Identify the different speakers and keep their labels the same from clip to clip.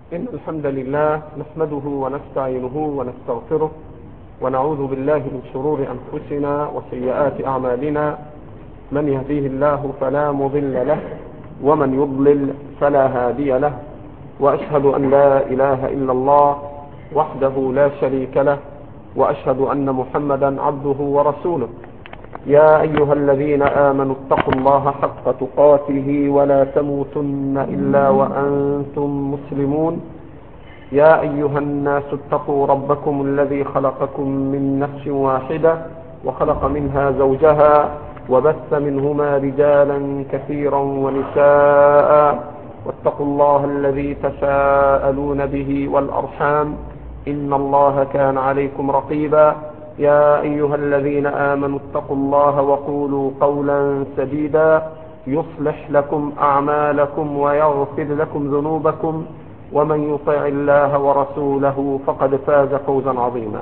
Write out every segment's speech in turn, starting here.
Speaker 1: إن الحمد لله نحمده ونستعينه ونستغفره ونعوذ بالله من شرور أنفسنا وسيئات أعمالنا. من يهديه الله فلا مضل له ومن يضلل فلا هادي له، وأشهد أن لا إله إلا الله وحده لا شريك له، وأشهد أن محمدا عبده ورسوله. يا أيها الذين آمنوا اتقوا الله حق تقاته ولا تموتن إلا وأنتم مسلمون. يا أيها الناس اتقوا ربكم الذي خلقكم من نفس واحدة وخلق منها زوجها وبث منهما رجالا كثيرا ونساء، واتقوا الله الذي تساءلون به والأرحام إن الله كان عليكم رقيبا. يا أيها الذين آمنوا اتقوا الله وقولوا قولا سديدا يصلح لكم أعمالكم ويغفر لكم ذنوبكم، ومن يطع الله ورسوله فقد فاز فوزا عظيما.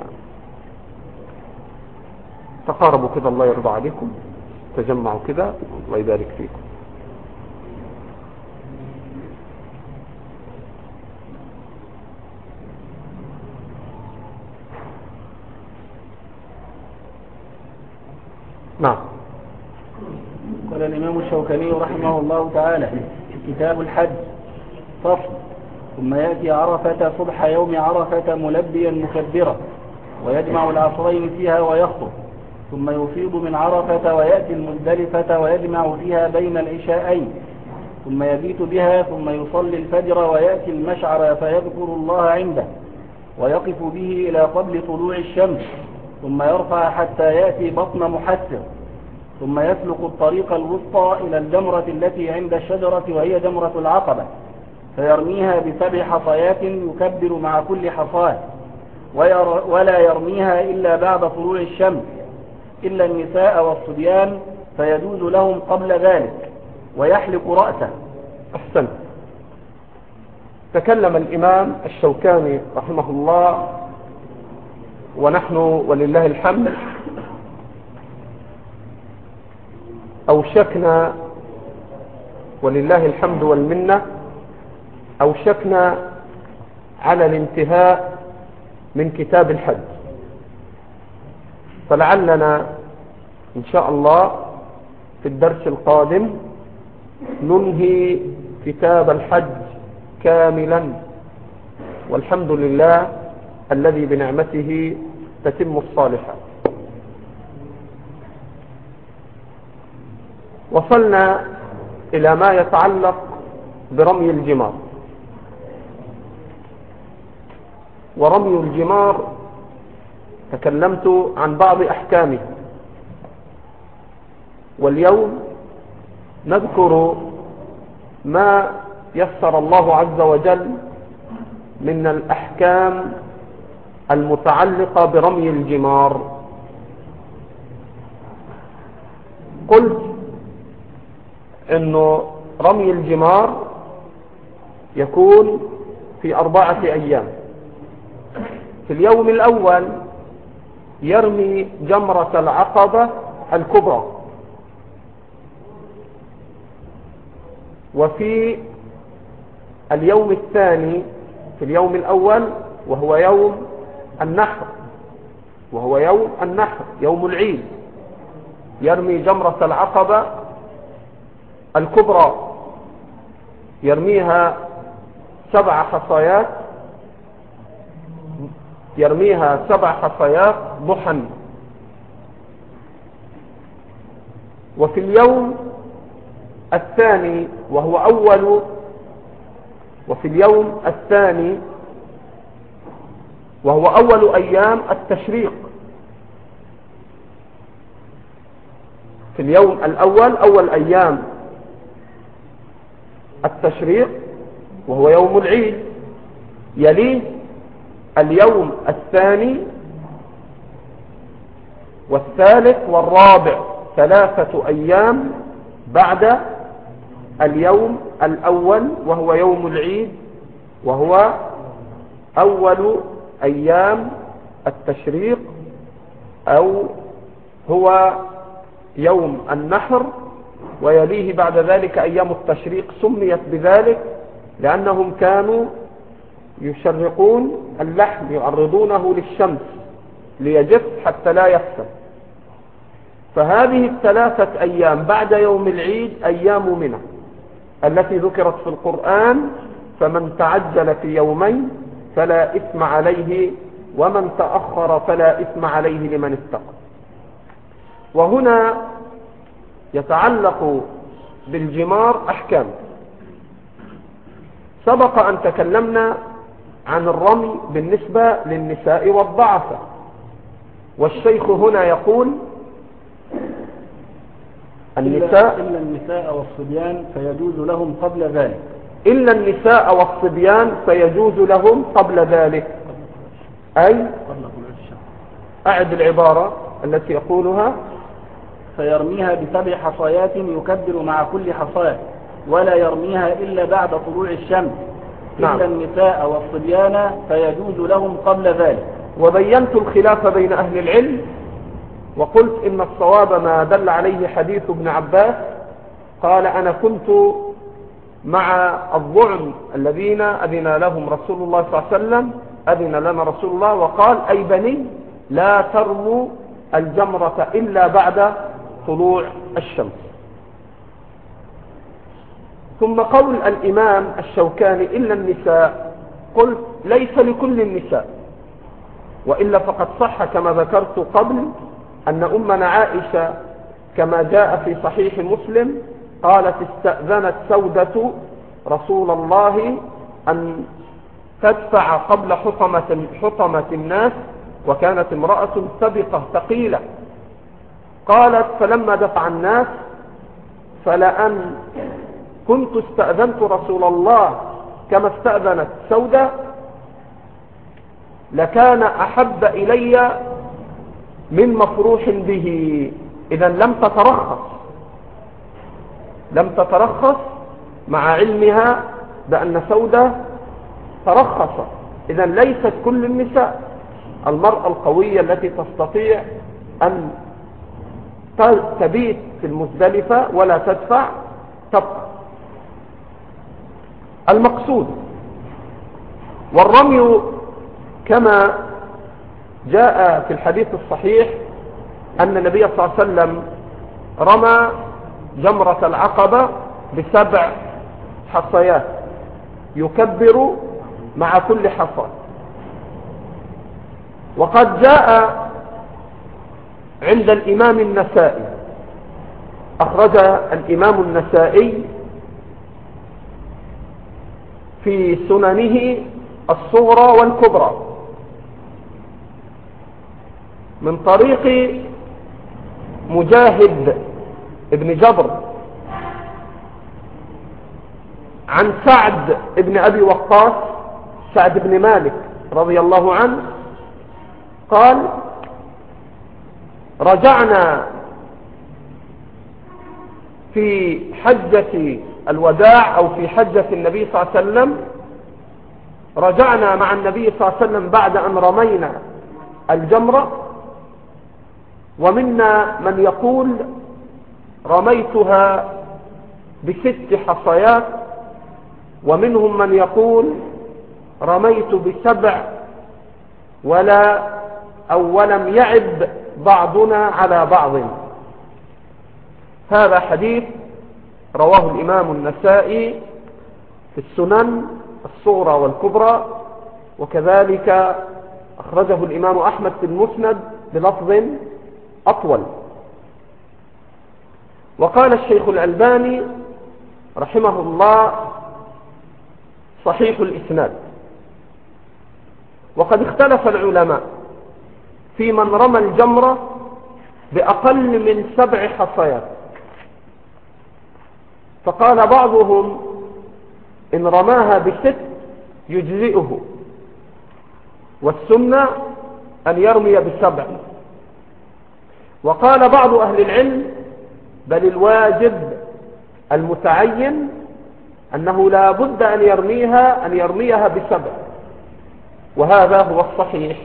Speaker 1: تقاربوا كده الله يرضى عليكم، تجمعوا كده الله يبارك فيكم. نعم.
Speaker 2: قال الإمام الشوكاني رحمه الله تعالى: كتاب الحج. فصل: ثم يأتي عرفة صبح يوم عرفة ملبيا مكبرا، ويجمع العصرين فيها ويخطب، ثم يفيض من عرفة ويأتي المزدلفة ويجمع فيها بين العشاءين، ثم يبيت بها، ثم يصلي الفجر ويأتي المشعر فيذكر الله عنده، ويقف به إلى قبل طلوع الشمس، ثم يرفع حتى يأتي بطن محسر، ثم يسلك الطريق الوسطى إلى الجمرة التي عند الشجرة وهي جمرة العقبة، فيرميها ب7 حصيات يكبر مع كل حصاة، ولا يرميها إلا بعد طلوع الشمس إلا النساء والصبيان، فيجوز لهم قبل ذلك، ويحلق رأسه.
Speaker 1: أحسن. تكلم الإمام الشوكاني رحمه الله، ونحن ولله الحمد أوشكنا ولله الحمد والمنة أوشكنا على الانتهاء من كتاب الحج، فلعلنا إن شاء الله في الدرس القادم ننهي كتاب الحج كاملا، والحمد لله الذي بنعمته تتم الصالحات. وصلنا إلى ما يتعلق برمي الجمار. ورمي الجمار تكلمت عن بعض أحكامه، واليوم نذكر ما يسر الله عز وجل من الأحكام المتعلقة برمي الجمار. قلت إنه رمي الجمار يكون في 4 أيام. في اليوم الأول يرمي جمرة العقبة الكبرى، وفي اليوم الثاني في اليوم الأول وهو يوم النحر يوم العيد، يرمي جمرة العقبة الكبرى، يرميها 7 حصيات، يرميها 7 حصيات ضحى. وفي اليوم الثاني وهو أول أيام التشريق، في اليوم الأول أول أيام التشريق وهو يوم العيد، يليه اليوم الثاني والثالث والرابع، 3 أيام بعد اليوم الأول وهو يوم العيد، وهو أول أيام التشريق، أو هو يوم النحر، ويليه بعد ذلك أيام التشريق. سميت بذلك لأنهم كانوا يشرقون اللحم يعرضونه للشمس ليجف حتى لا يفسد. فهذه الثلاثة أيام بعد يوم العيد أيام منى التي ذكرت في القرآن، فمن تعجل في يومين فلا إثم عليه ومن تأخر فلا إثم عليه لمن اتقى. وهنا يتعلق بالجمار أحكام. سبق أن تكلمنا عن الرمي بالنسبة للنساء والضعفة، والشيخ هنا يقول
Speaker 2: إلا النساء والصبيان فيجوز لهم قبل ذلك.
Speaker 1: إلا النساء والصبيان فيجوز لهم قبل ذلك، أي أعد العبارة التي يقولها:
Speaker 2: فيرميها ب7 حصيات يكبر مع كل حصاة، ولا يرميها إلا بعد طلوع الشمس.
Speaker 1: نعم.
Speaker 2: إلا النساء والصبيان فيجوز لهم قبل ذلك.
Speaker 1: وبينت الخلاف بين أهل العلم، وقلت إن الصواب ما دل عليه حديث ابن عباس قال: أنا كنت مع الضعن الذين أذن لهم رسول الله صلى الله عليه وسلم، أذن لنا رسول الله وقال: أي بني لا ترموا الجمرة إلا بعد طلوع الشمس. ثم قول الإمام الشوكاني: إلا النساء، قلت ليس لكل النساء، وإلا فقد صح كما ذكرت قبل أن أمنا عائشة كما جاء في صحيح مسلم قالت: استأذنت سودة رسول الله أن تدفع قبل حطمة الناس، وكانت امرأة سبقة ثقيلة. قالت: فلما دفع الناس فلأن كنت استأذنت رسول الله كما استأذنت سودة لكان أحب إلي من مفروح به. إذا لم تترخص مع علمها بأن سودة ترخصت. إذا ليست كل النساء، المرأة القوية التي تستطيع أن تبيت في المزدلفة ولا تدفع تبقى. المقصود والرمي كما جاء في الحديث الصحيح أن النبي صلى الله عليه وسلم رمى جمرة العقبة ب7 حصيات يكبر مع كل حصى. وقد جاء عند الإمام النسائي، أخرج الإمام النسائي في سننه الصغرى والكبرى من طريق مجاهد ابن جبر عن سعد ابن أبي وقاص، سعد بن مالك رضي الله عنه قال: رجعنا في حجة الوداع أو في حجة النبي صلى الله عليه وسلم، رجعنا مع النبي صلى الله عليه وسلم بعد أن رمينا الجمرة، ومنا من يقول رميتها ب6 حصيات، ومنهم من يقول رميت ب7 ولم يعب بعضنا على بعض. هذا حديث رواه الإمام النسائي في السنن الصغرى والكبرى، وكذلك أخرجه الإمام أحمد في المسند بلفظ أطول. وقال الشيخ الألباني رحمه الله: صحيح الإسناد. وقد اختلف العلماء في من رمى الجمرة بأقل من 7 حصيات، فقال بعضهم إن رماها ب6 يجزئه، والسنة أن يرمي ب7. وقال بعض أهل العلم بل الواجب المتعين أنه لا بد أن يرميها ب7، وهذا هو الصحيح،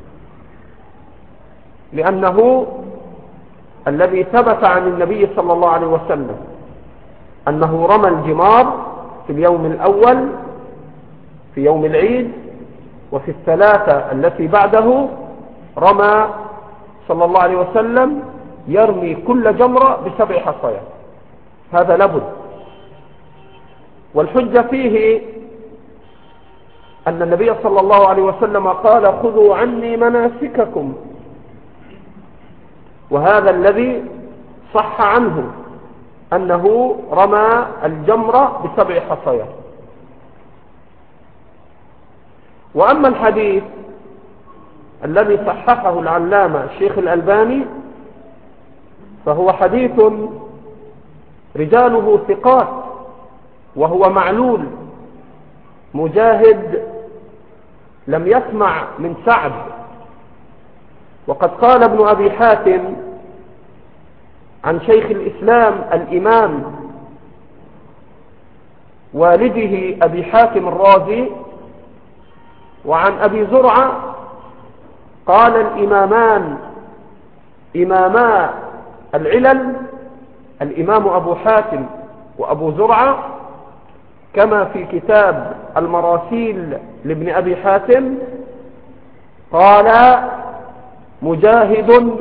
Speaker 1: لأنه الذي ثبت عن النبي صلى الله عليه وسلم أنه رمى الجمار في اليوم الأول في يوم العيد وفي الثلاثة التي بعده رمى صلى الله عليه وسلم يرمي كل جمرة ب7 حصيات. هذا لابد. والحجة فيه أن النبي صلى الله عليه وسلم قال خذوا عني مناسككم، وهذا الذي صح عنه أنه رمى الجمرة ب7 حصيات. وأما الحديث الذي صححه العلامة الشيخ الألباني فهو حديث رجاله ثقات، وهو معلول. مجاهد لم يسمع من سعد، وقد قال ابن أبي حاتم عن شيخ الإسلام الإمام والده أبي حاتم الرازي وعن أبي زرعة قال الإمامان إماما العلل الإمام أبو حاتم وأبو زرعة، كما في كتاب المراسيل لابن أبي حاتم قال مجاهد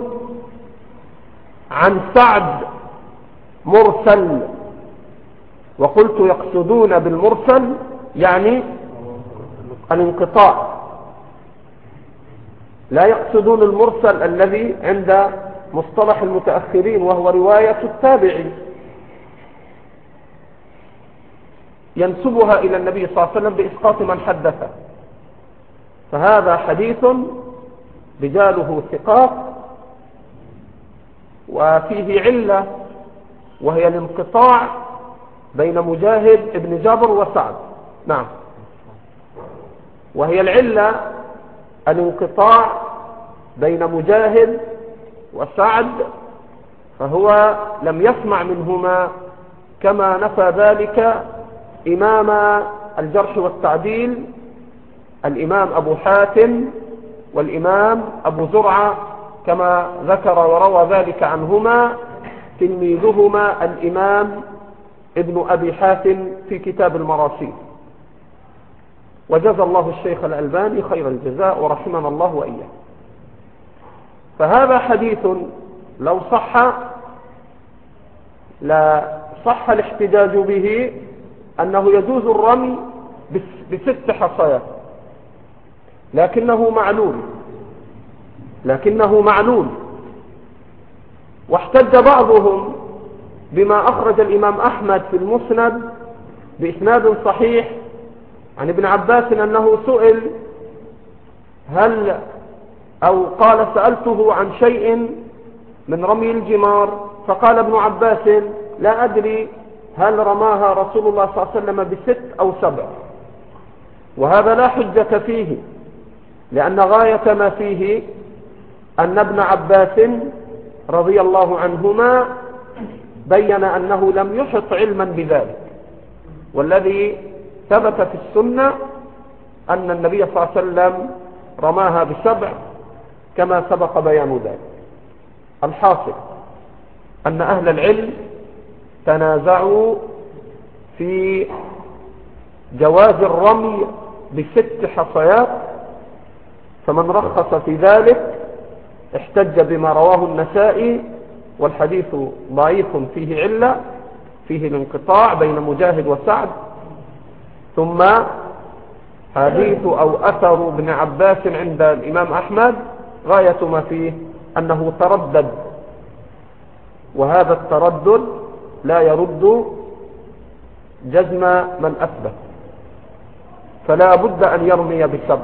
Speaker 1: عن سعد مرسل. وقلت يقصدون بالمرسل يعني الانقطاع، لا يقصدون المرسل الذي عند مصطلح المتأخرين وهو رواية التابعي ينسبها إلى النبي صلى الله عليه وسلم بإسقاط من حدثه. فهذا حديث رجاله ثقات وفيه علة، وهي الانقطاع بين مجاهد ابن جابر وسعد. نعم، وهي العلة الانقطاع بين مجاهد وسعد، فهو لم يسمع منهما، كما نفى ذلك إمام الجرح والتعديل الإمام أبو حاتم والإمام أبو زرعة، كما ذكر وروى ذلك عنهما تلميذهما الإمام ابن أبي حاتم في كتاب المراسيل. وجزى الله الشيخ الألباني خير الجزاء ورحمنا الله وإياه. فهذا حديث لو صح لا صح الاحتجاج به أنه يجوز الرمي ب6 حصيات، لكنه معلول. واحتج بعضهم بما أخرج الإمام أحمد في المسند بإسناد صحيح عن ابن عباس أنه سئل قال سألته عن شيء من رمي الجمار، فقال ابن عباس لا أدري هل رماها رسول الله صلى الله عليه وسلم ب6 أو 7، وهذا لا حجة فيه، لأن غاية ما فيه أن ابن عباس رضي الله عنهما بين أنه لم يحط علما بذلك، والذي ثبت في السنة أن النبي صلى الله عليه وسلم رماها ب7 كما سبق بيان ذلك. الحاصل أن أهل العلم تنازعوا في جواز الرمي ب6 حصيات، فمن رخص في ذلك احتج بما رواه النسائي، والحديث ضعيف فيه علة، فيه الانقطاع بين مجاهد وسعد. ثم حديث أو أثر ابن عباس عند الإمام أحمد غاية ما فيه أنه تردد، وهذا التردد لا يرد جزم من أثبت، فلا بد أن يرمي ب7.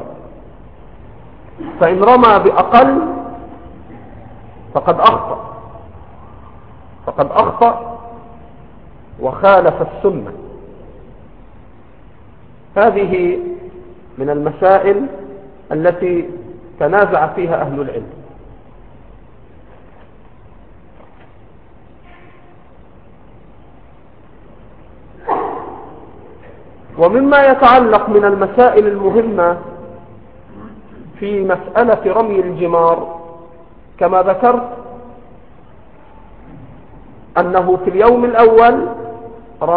Speaker 1: فإن رمى بأقل فقد أخطأ وخالف السنة. هذه من المسائل التي تنازع فيها أهل العلم. ومما يتعلق من المسائل المهمة في مسألة رمي الجمار كما ذكرت أنه في اليوم الأول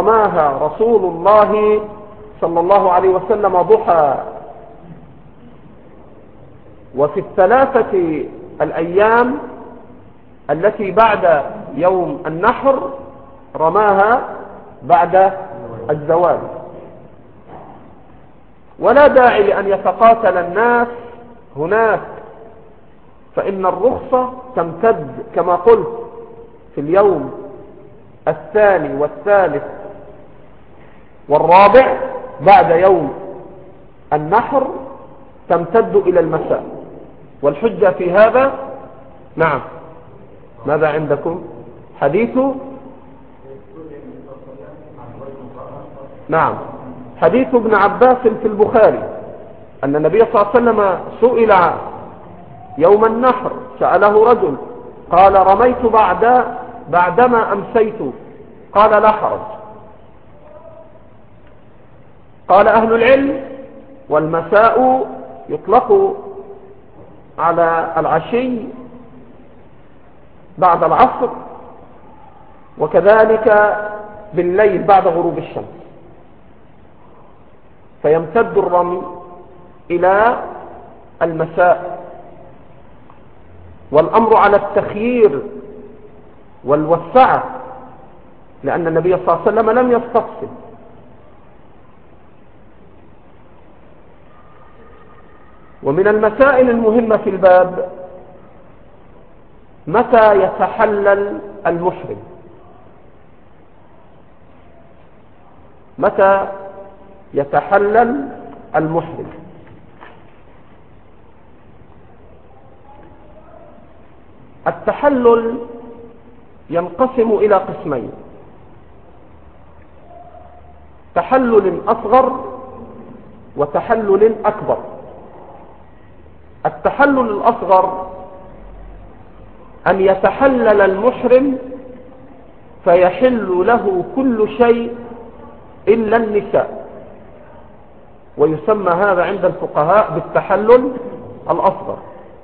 Speaker 1: رماها رسول الله صلى الله عليه وسلم ضحى وفي الثلاثة الأيام التي بعد يوم النحر رماها بعد الزوال. ولا داعي لأن يتقاتل الناس هناك، فإن الرخصة تمتد كما قلت في اليوم الثاني والثالث والرابع بعد يوم النحر، تمتد إلى المساء. والحجة في هذا نعم، ماذا عندكم؟ حديث نعم، حديث ابن عباس في البخاري أن النبي صلى الله عليه وسلم سئل يوم النحر، سأله رجل قال رميت بعدما أمسيت، قال لا حرج. قال أهل العلم والمساء يطلق على العشي بعد العصر، وكذلك بالليل بعد غروب الشمس، فيمتد الرمي إلى المساء. والأمر على التخيير والوسعة، لأن النبي صلى الله عليه وسلم لم يستفصل. ومن المسائل المهمة في الباب متى يتحلل المحرم؟ متى يتحلل المحرم؟ التحلل ينقسم إلى قسمين: تحلل أصغر وتحلل أكبر. التحلل الأصغر أن يتحلل المحرم فيحل له كل شيء إلا النساء، ويسمى هذا عند الفقهاء بالتحلل الأصغر.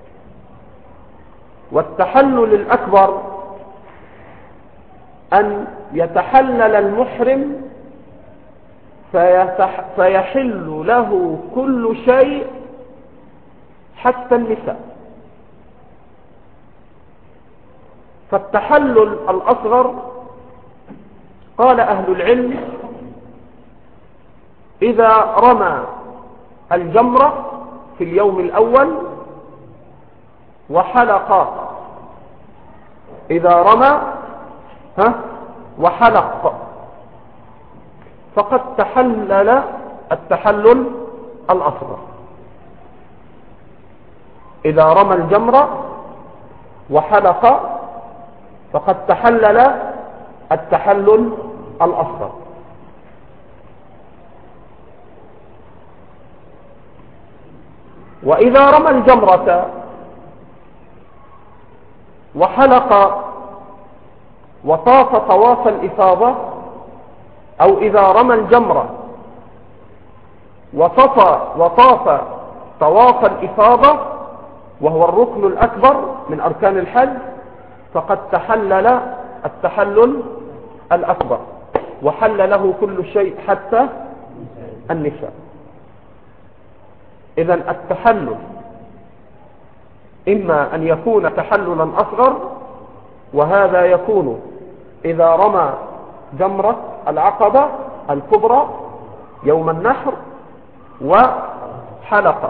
Speaker 1: والتحلل الأكبر أن يتحلل المحرم فيحل له كل شيء حتى النساء. فالتحلل الأصغر قال أهل العلم إذا رمى الجمرة في اليوم الأول وحلق، إذا رمى وحلق فقد تحلل التحلل الأصغر. إذا رمى الجمرة وحلق فقد تحلل التحلل الأصغر. وإذا رمى الجمرة وحلق وطاف طواف الإفاضة، أو إذا رمى الجمرة وطاف طواف الإفاضة وهو الركن الأكبر من أركان الحج، فقد تحلل التحلل الأكبر وحل له كل شيء حتى النساء. إذن التحلل إما أن يكون تحللا أصغر، وهذا يكون إذا رمى جمرة العقبة الكبرى يوم النحر وحلق.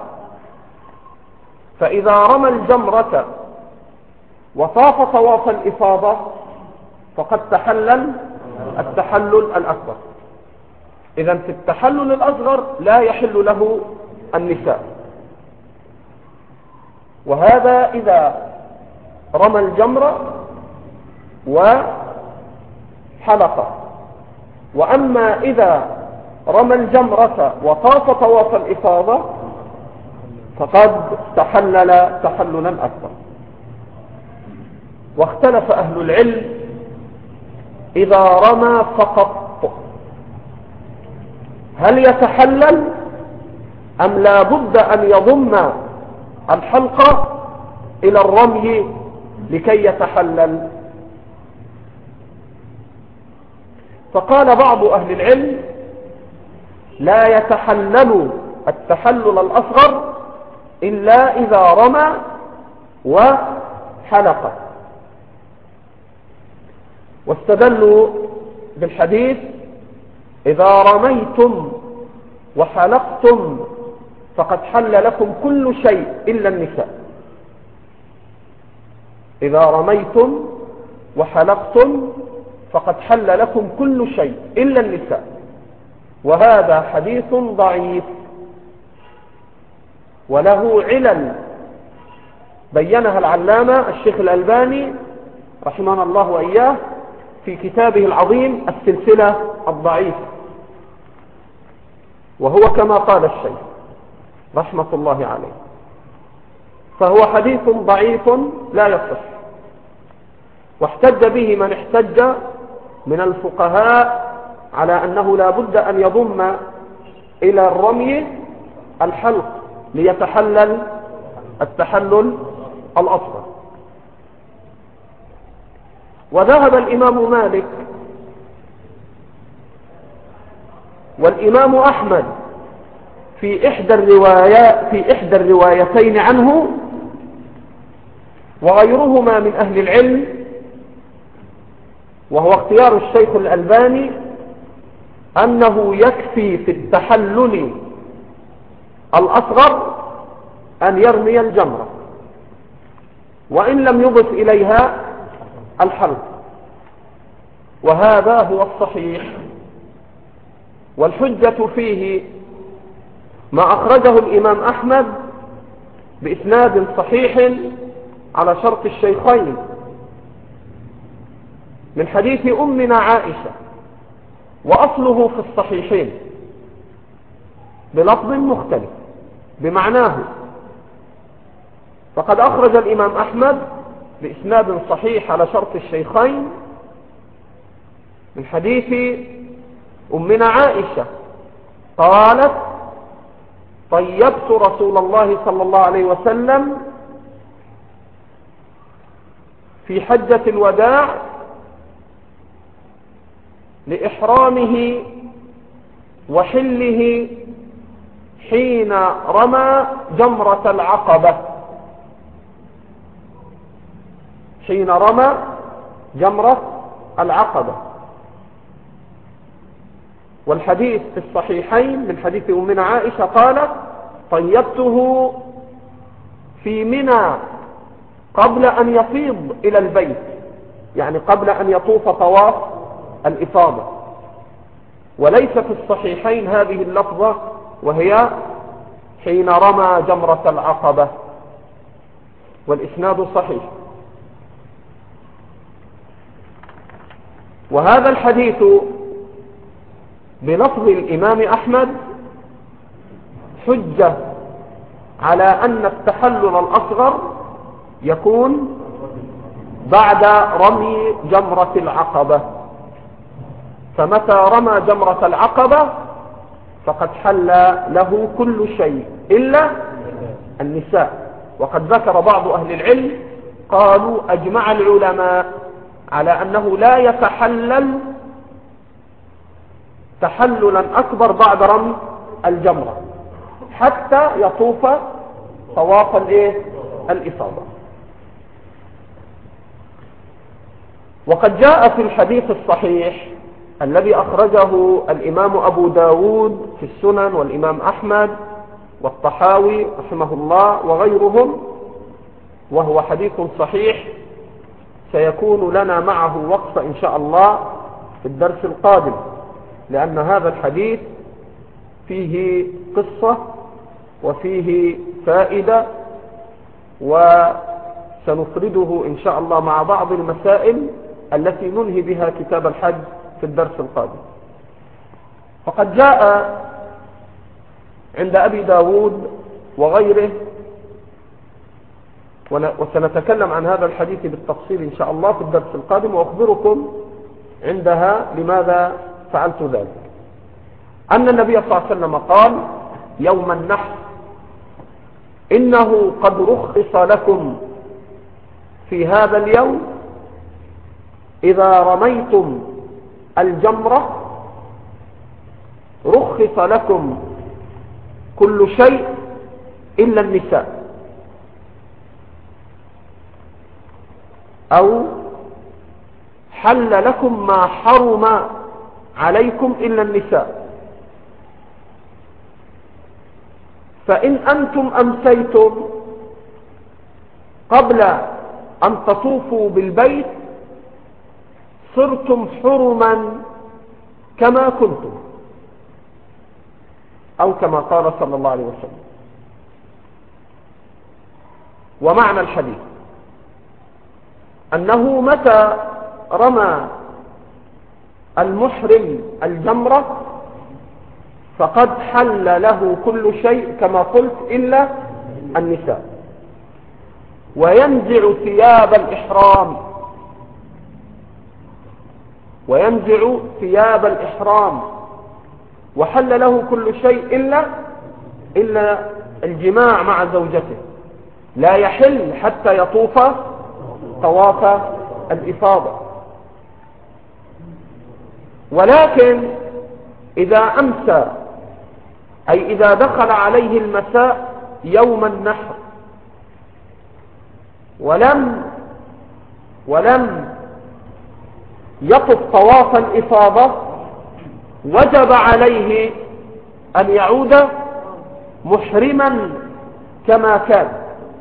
Speaker 1: فإذا رمى الجمرة وطاف طواف الإفاضة فقد تحلل التحلل الأكبر. إذن في التحلل الأصغر لا يحل له النساء، وهذا إذا رمى الجمرة وحلق. وأما إذا رمى الجمرة وطاف طواف الإفاضة فقد تحلل تحللا أكبر. واختلف أهل العلم إذا رمى فقط هل يتحلل أم لا بد أن يضم الحلقة إلى الرمي لكي يتحلل؟ فقال بعض أهل العلم لا يتحلل التحلل الأصغر إلا إذا رمى وحلق. واستدلوا بالحديث إذا رميتم وحلقتم فقد حل لكم كل شيء إلا النساء. إذا رميتم وحلقتم فقد حل لكم كل شيء إلا النساء. وهذا حديث ضعيف وله علل بينها العلامة الشيخ الألباني رحمه الله وإياه في كتابه العظيم السلسلة الضعيفة، وهو كما قال الشيخ رحمة الله عليه، فهو حديث ضعيف لا يصح. واحتج به من احتج من الفقهاء على أنه لا بد أن يضم إلى الرمي الحلق ليتحلل التحلل الأصغر. وذهب الإمام مالك والإمام أحمد في إحدى الروايتين عنه وغيرهما من أهل العلم، وهو اختيار الشيخ الألباني، أنه يكفي في التحلل الأصغر أن يرمي الجمرة وإن لم يضف إليها الحلق، وهذا هو الصحيح. والحجة فيه ما أخرجه الإمام أحمد بإسناد صحيح على شرط الشيخين من حديث أمنا عائشة، وأصله في الصحيحين بلفظ مختلف بمعناه. فقد أخرج الإمام أحمد بإسناد صحيح على شرط الشيخين من حديث أمنا عائشة قالت: طيبت رسول الله صلى الله عليه وسلم في حجة الوداع لإحرامه وحله حين رمى جمرة العقبة، حين رمى جمرة العقبة. والحديث في الصحيحين من حديث أمنا عائشة قالت: طيبته في منى قبل أن يفيض إلى البيت، يعني قبل أن يطوف طواف الإفاضة. وليس في الصحيحين هذه اللفظة وهي حين رمى جمرة العقبة، والإسناد صحيح. وهذا الحديث بلفظ الإمام أحمد حجة على أن التحلل الأصغر يكون بعد رمي جمرة العقبة، فمتى رمى جمرة العقبة فقد حل له كل شيء إلا النساء. وقد ذكر بعض أهل العلم قالوا: أجمع العلماء على أنه لا يتحلل تحللا أكبر بعد رمي الجمرة حتى يطوف طواف الإفاضة. وقد جاء في الحديث الصحيح الذي أخرجه الإمام أبو داود في السنن والإمام أحمد والطحاوي رحمه الله وغيرهم، وهو حديث صحيح سيكون لنا معه وقفة إن شاء الله في الدرس القادم، لأن هذا الحديث فيه قصة وفيه فائدة، وسنفرده إن شاء الله مع بعض المسائل التي ننهي بها كتاب الحج في الدرس القادم. فقد جاء عند أبي داود وغيره، وسنتكلم عن هذا الحديث بالتفصيل إن شاء الله في الدرس القادم، وأخبركم عندها لماذا فعلت ذلك، أن النبي صلى الله عليه وسلم قال يوم النحر: إنه قد رخص لكم في هذا اليوم إذا رميتم الجمرة رخص لكم كل شيء إلا النساء، أو حل لكم ما حرم عليكم إلا النساء. فإن أنتم أمسيتم قبل أن تطوفوا بالبيت صرتم حرما كما كنتم، أو كما قال صلى الله عليه وسلم. ومعنى الحديث أنه متى رمى المحرم الجمرة فقد حل له كل شيء كما قلت إلا النساء، وينزع ثياب الإحرام، وحل له كل شيء إلا الجماع مع زوجته، لا يحل حتى يطوف طواف الإفاضة. ولكن إذا أمسى، أي إذا دخل عليه المساء يوم النحر ولم يطف طواف الإفاضة، وجب عليه أن يعود محرما كما كان.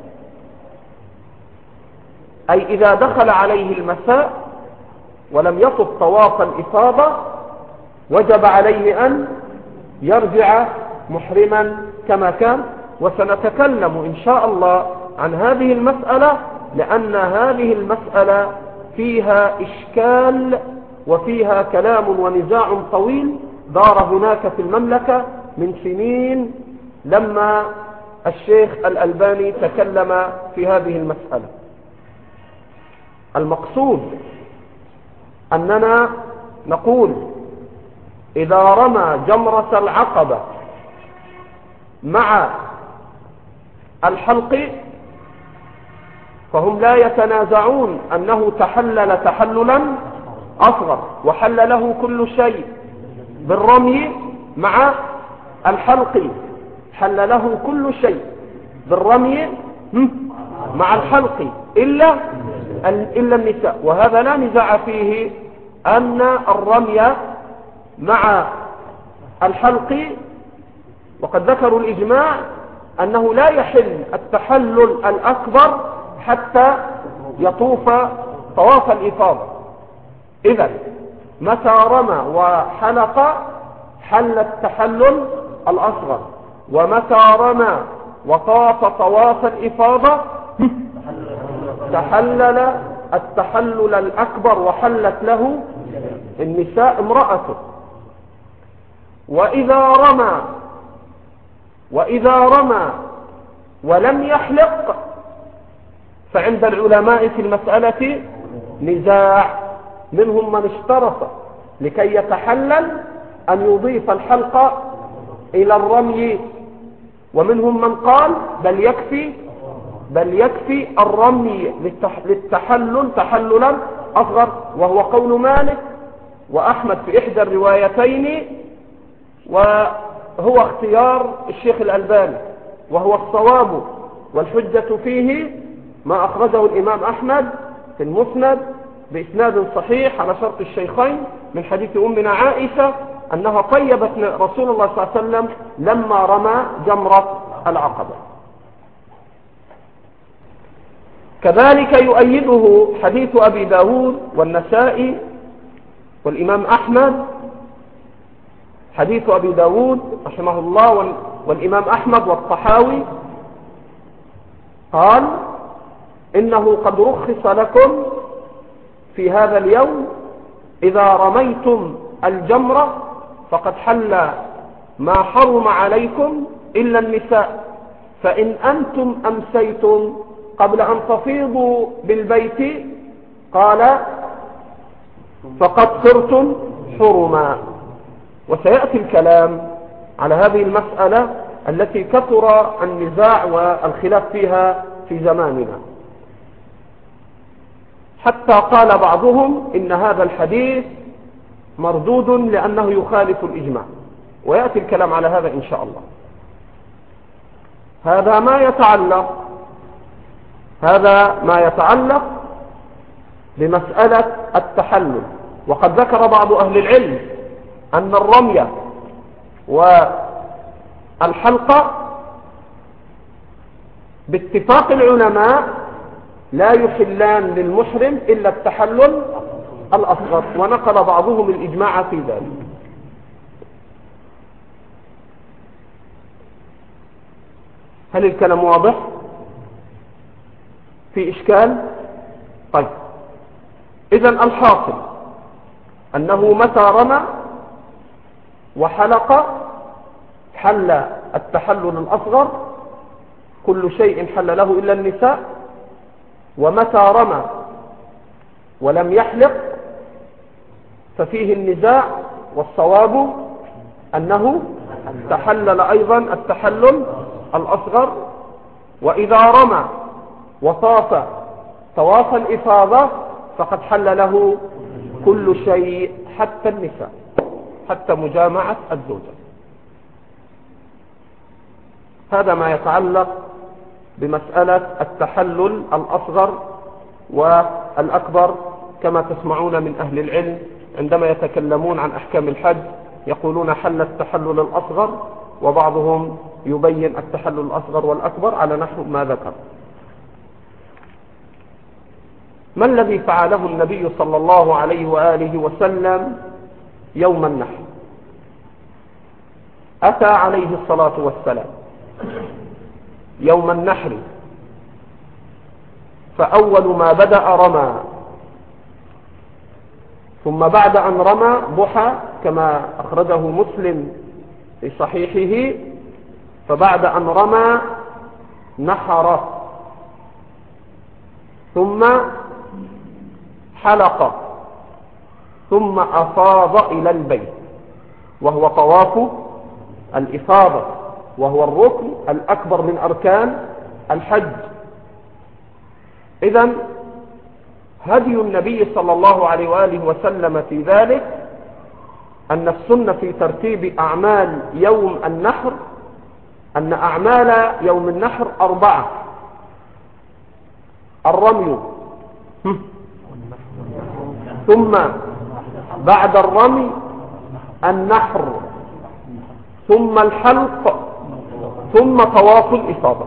Speaker 1: أي إذا دخل عليه المساء ولم يطف طواف الإفاضة وجب عليه أن يرجع محرما كما كان. وسنتكلم إن شاء الله عن هذه المسألة، لأن هذه المسألة فيها إشكال وفيها كلام ونزاع طويل دار هناك في المملكة من سنين لما الشيخ الألباني تكلم في هذه المسألة. المقصود أننا نقول إذا رمى جمرة العقبة مع الحلق فهم لا يتنازعون أنه تحلل تحللا أصغر، وحل له كل شيء بالرمي مع الحلق، حل له كل شيء بالرمي مع الحلق إلا النساء. وهذا لا نزاع فيه أن الرمي مع الحلق، وقد ذكروا الإجماع أنه لا يحل التحلل الأكبر حتى يطوف طواف الإفاضة. إذن متى رمى وحلق حل التحلل الأصغر، ومتى رمى وطاف طواف الإفاضة تحلل التحلل الأكبر وحلت له النساء امرأته. وإذا رمى ولم يحلق فعند العلماء في المسألة نزاع، منهم من اشترط لكي يتحلل أن يضيف الحلق إلى الرمي، ومنهم من قال بل يكفي الرمي للتحلل تحللا أصغر، وهو قول مالك وأحمد في إحدى الروايتين، وهو اختيار الشيخ الألباني، وهو الصواب. والحجة فيه ما أخرجه الإمام أحمد في المسند بإسناد صحيح على شرط الشيخين من حديث أمنا عائشة أنها طيبت رسول الله صلى الله عليه وسلم لما رمى جمرة العقبة. كذلك يؤيده حديث أبي داود والنسائي والإمام أحمد، حديث أبي داود رحمه الله والإمام أحمد والطحاوي قال إنه قد رخص لكم في هذا اليوم إذا رميتم الجمرة فقد حل ما حرم عليكم إلا النساء، فإن أنتم أمسيتم قبل أن تفيضوا بالبيت قال فقد صرتم حرما. وسيأتي الكلام على هذه المسألة التي كثر النزاع والخلاف فيها في زماننا، حتى قال بعضهم إن هذا الحديث مردود لأنه يخالف الإجماع، ويأتي الكلام على هذا إن شاء الله. هذا ما يتعلق بمسألة التحلل. وقد ذكر بعض أهل العلم أن الرمي والحلقة باتفاق العلماء لا يحلان للمحرم إلا التحلل الأصغر، ونقل بعضهم الإجماع في ذلك. هل الكلام واضح؟ في إشكال؟ طيب، إذن الحاصل أنه متى رمى وحلق حل التحلل الأصغر، كل شيء حل له إلا النساء. ومتى رمى ولم يحلق ففيه النزاع، والصواب أنه تحلل أيضا التحلل الأصغر. وإذا رمى وطاف طواف الإفاضة فقد حل له كل شيء حتى النساء، حتى مجامعة الزوجة. هذا ما يتعلق بمسألة التحلل الأصغر والأكبر. كما تسمعون من أهل العلم عندما يتكلمون عن أحكام الحج يقولون حل التحلل الأصغر، وبعضهم يبين التحلل الأصغر والأكبر على نحو ما ذكر. ما الذي فعله النبي صلى الله عليه وآله وسلم يوم النحر؟ أتى عليه الصلاة والسلام يوم النحر، فأول ما بدأ رمى، ثم بعد أن رمى ضحى كما أخرجه مسلم في صحيحه، فبعد أن رمى نحر، ثم حلق، ثم أفاض إلى البيت، وهو طواف الإفاضة، وهو الركن الأكبر من أركان الحج. إذن هدي النبي صلى الله عليه وآله وسلم في ذلك أن السنة في ترتيب أعمال يوم النحر أن أعمال يوم النحر 4: الرمي، ثم بعد الرمي النحر، ثم الحلق، ثم طواف الإفاضة.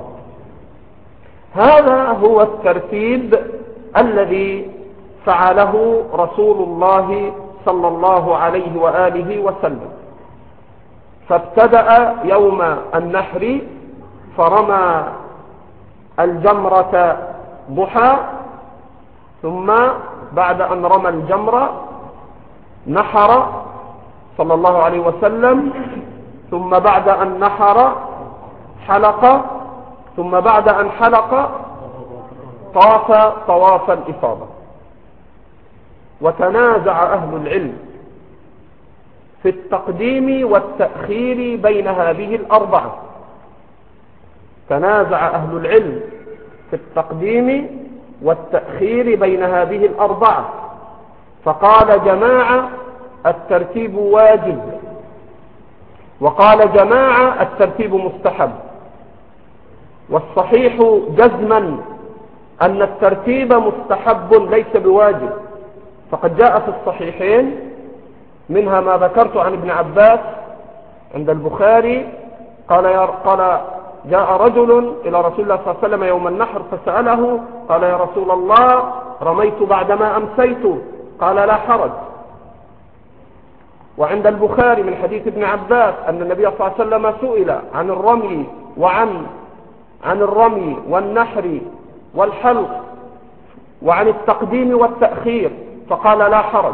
Speaker 1: هذا هو الترتيب الذي فعله رسول الله صلى الله عليه وآله وسلم. فابتدأ يوم النحر فرمى الجمرة ضحى، ثم بعد أن رمى الجمرة نحر صلى الله عليه وسلم، ثم بعد أن نحر حلق، ثم بعد أن حلق طاف طواف الإفاضة. وتنازع أهل العلم في التقديم والتأخير بين هذه الأربعة. تنازع أهل العلم في التقديم والتأخير بين هذه الأربعة، فقال جماعة الترتيب واجب، وقال جماعة الترتيب مستحب. والصحيح جزما أن الترتيب مستحب ليس بواجب، فقد جاء في الصحيحين منها ما ذكرت عن ابن عباس عند البخاري قال جاء رجل إلى رسول الله صلى الله عليه وسلم يوم النحر فسأله قال: يا رسول الله، رميت بعدما أمسيت. قال: لا حرج. وعند البخاري من حديث ابن عباس أن النبي صلى الله عليه وسلم سئل عن الرمي عن الرمي والنحر والحلق وعن التقديم والتأخير فقال: لا حرج.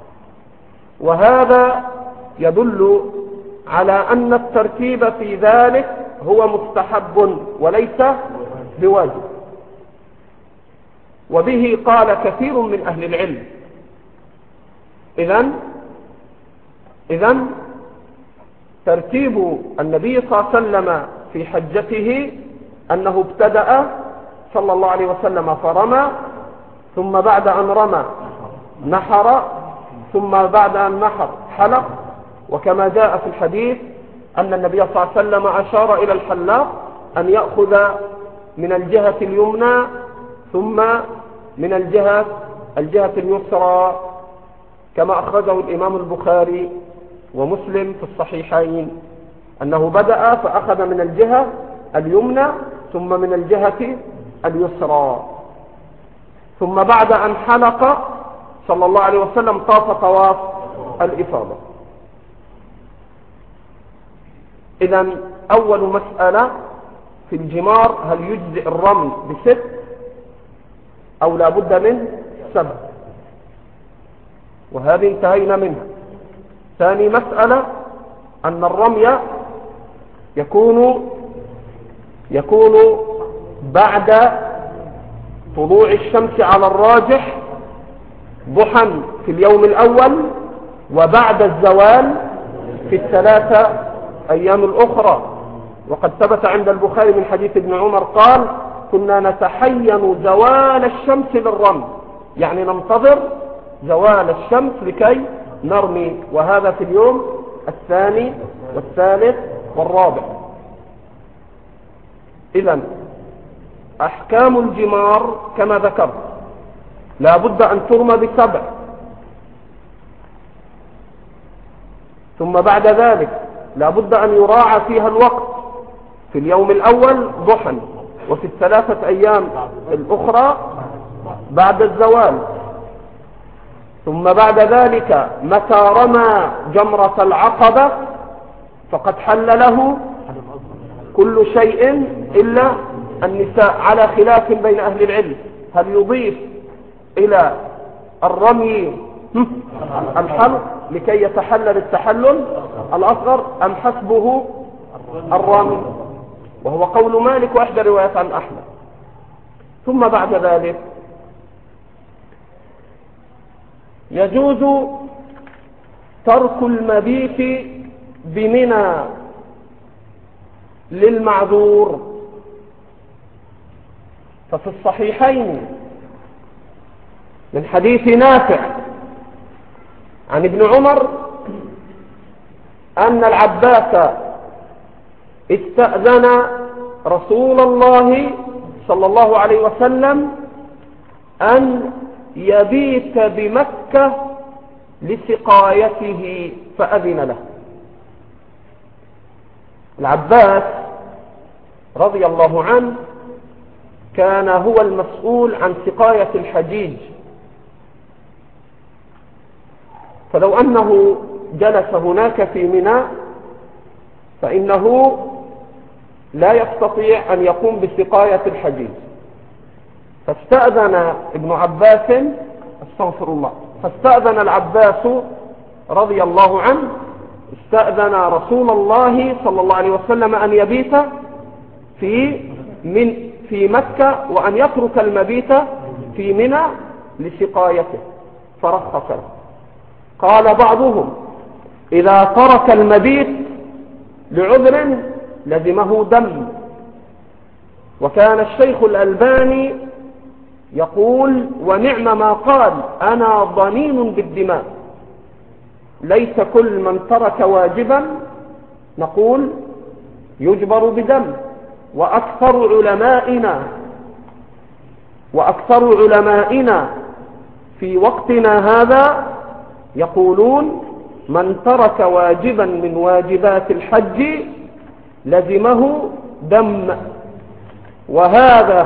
Speaker 1: وهذا يدل على أن الترتيب في ذلك هو مستحب وليس بواجب. وبه قال كثير من أهل العلم. إذن ترتيب النبي صلى الله عليه وسلم في حجته أنه ابتدأ صلى الله عليه وسلم فرمى، ثم بعد أن رمى نحر، ثم بعد أن نحر حلق. وكما جاء في الحديث أن النبي صلى الله عليه وسلم أشار إلى الحلاق أن يأخذ من الجهة اليمنى ثم من الجهة اليسرى، كما أخرجه الإمام البخاري ومسلم في الصحيحين، أنه بدأ فأخذ من الجهة اليمنى ثم من الجهة اليسرى، ثم بعد أن حلق صلى الله عليه وسلم طاف طواف الإفاضة. إذن أول مسألة في الجمار: هل يجزئ الرمي ب6 أو لا بد من 7؟ وهذه انتهينا منها. ثاني مسألة أن الرمي يكون بعد طلوع الشمس على الراجح ضحى في اليوم الأول، وبعد الزوال في ال3 أيام الأخرى. وقد ثبت عند البخاري من حديث ابن عمر قال: كنا نتحين زوال الشمس للرمي، يعني ننتظر زوال الشمس لكي نرمي، وهذا في اليوم الثاني والثالث والرابع. إذن أحكام الجمار كما ذكرت: لا بد أن ترمى ب7، ثم بعد ذلك لا بد أن يراعى فيها الوقت، في اليوم الأول ضحى، وفي ال3 أيام الأخرى بعد الزوال. ثم بعد ذلك متى رمى جمرة العقبة فقد حل له كل شيء إلا النساء، على خلاف بين أهل العلم: هل يضيف إلى الرمي الحلق لكي يتحلل التحلل الأصغر، أم حسبه الرمي؟ وهو قول مالك وإحدى روايات عن أحمد. ثم بعد ذلك يجوز ترك المبيت بمنى للمعذور. ففي الصحيحين من حديث نافع عن ابن عمر أن العباس استأذن رسول الله صلى الله عليه وسلم أن يبيت بمكة لسقايته فأذن له. العباس رضي الله عنه كان هو المسؤول عن سقاية الحجيج، فلو أنه جلس هناك في منى فإنه لا يستطيع أن يقوم بسقاية الحجيج. فاستأذن فاستأذن العباس رضي الله عنه، استأذن رسول الله صلى الله عليه وسلم أن يبيت في مكة، وأن يترك المبيت في منى لسقايته، فرخص له. قال بعضهم: إذا ترك المبيت لعذر لزمه دم. وكان الشيخ الألباني يقول: ونعم ما قال: أنا ضنين بالدماء. ليس كل من ترك واجبا نقول يجبر بدم. وأكثر علمائنا في وقتنا هذا يقولون: من ترك واجبا من واجبات الحج لزمه دم. وهذا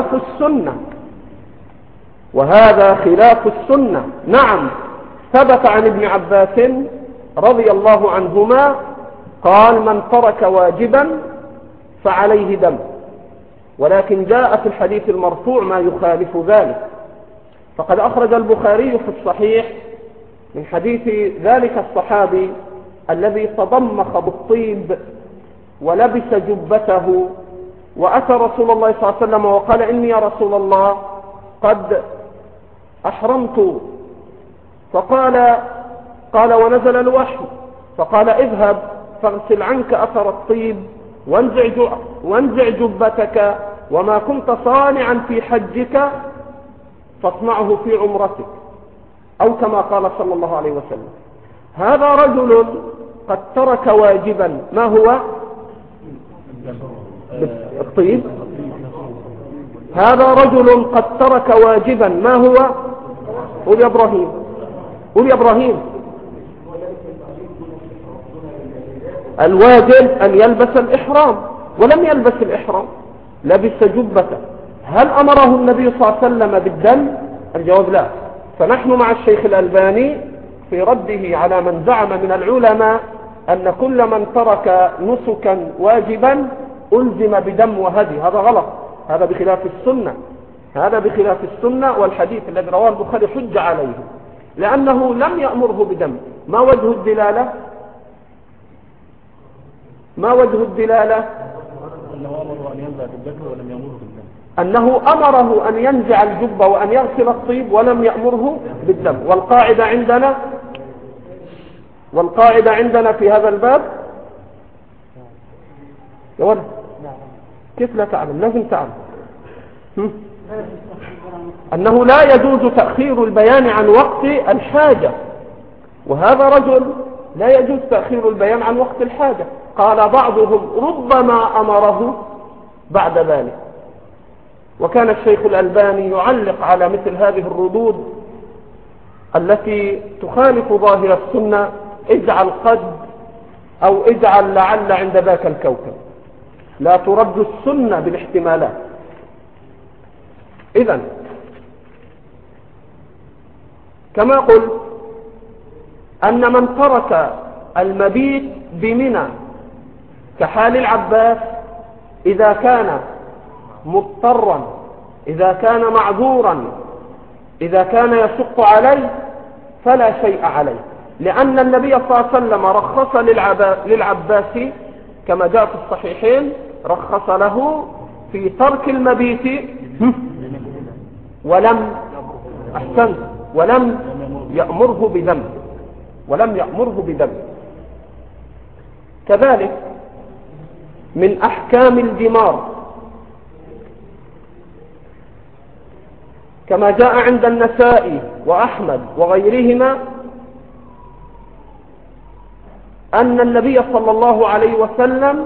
Speaker 1: خلاف السنة. نعم، ثبت عن ابن عباس رضي الله عنهما قال: من ترك واجبا فعليه دم. ولكن جاء في الحديث المرفوع ما يخالف ذلك. فقد أخرج البخاري في الصحيح من حديث ذلك الصحابي الذي تضمخ بالطيب ولبس جبته وأتى رسول الله صلى الله عليه وسلم وقال: إني يا رسول الله قد أحرمت. قال ونزل الوحي، فقال: اذهب فاغسل عنك أثر الطيب وانزع جبتك، وما كنت صانعا في حجك فاصنعه في عمرتك، أو كما قال صلى الله عليه وسلم. هذا رجل قد ترك واجبا، ما هو؟ الطيب. هذا رجل قد ترك واجبا، ما هو؟ قول يا إبراهيم، قول يا إبراهيم. الواجب أن يلبس الإحرام، ولم يلبس الإحرام، لبس جبة. هل أمره النبي صلى الله عليه وسلم بالدم؟ الجواب لا. فنحن مع الشيخ الألباني في رده على من زعم من العلماء أن كل من ترك نسكا واجبا ألزم بدم وهدي. هذا غلط، هذا بخلاف السنة، هذا بخلاف السنة. والحديث الذي رواه البخاري حج عليه، لأنه لم يأمره بدم. ما وجه الدلالة؟ ما وجه الدلالة؟ أنه أمره أن ينزع الجبة وأن يغسل الطيب ولم يأمره بالدم. والقاعدة عندنا في هذا الباب يا ولد، كيف لا تعلم؟ لازم تعلم أنه لا يجوز تأخير البيان عن وقت الحاجة، وهذا رجل لا يجوز تأخير البيان عن وقت الحاجة. قال بعضهم ربما أمره بعد ذلك. وكان الشيخ الألباني يعلق على مثل هذه الردود التي تخالف ظاهر السنة: اجعل قد أو اجعل لعل عند ذاك الكوكب. لا ترد السنة بالاحتمالات. إذن كما قلت أن من ترك المبيت بمنى كحال العباس إذا كان مضطرا، إذا كان معذورا، إذا كان يشق عليه فلا شيء عليه، لأن النبي صلى الله عليه وسلم رخص للعباس كما جاء في الصحيحين، رخص له في ترك المبيت ولم يأمره بذنب، ولم يأمره بذنب. كذلك من أحكام الجمار كما جاء عند النسائي وأحمد وغيرهما أن النبي صلى الله عليه وسلم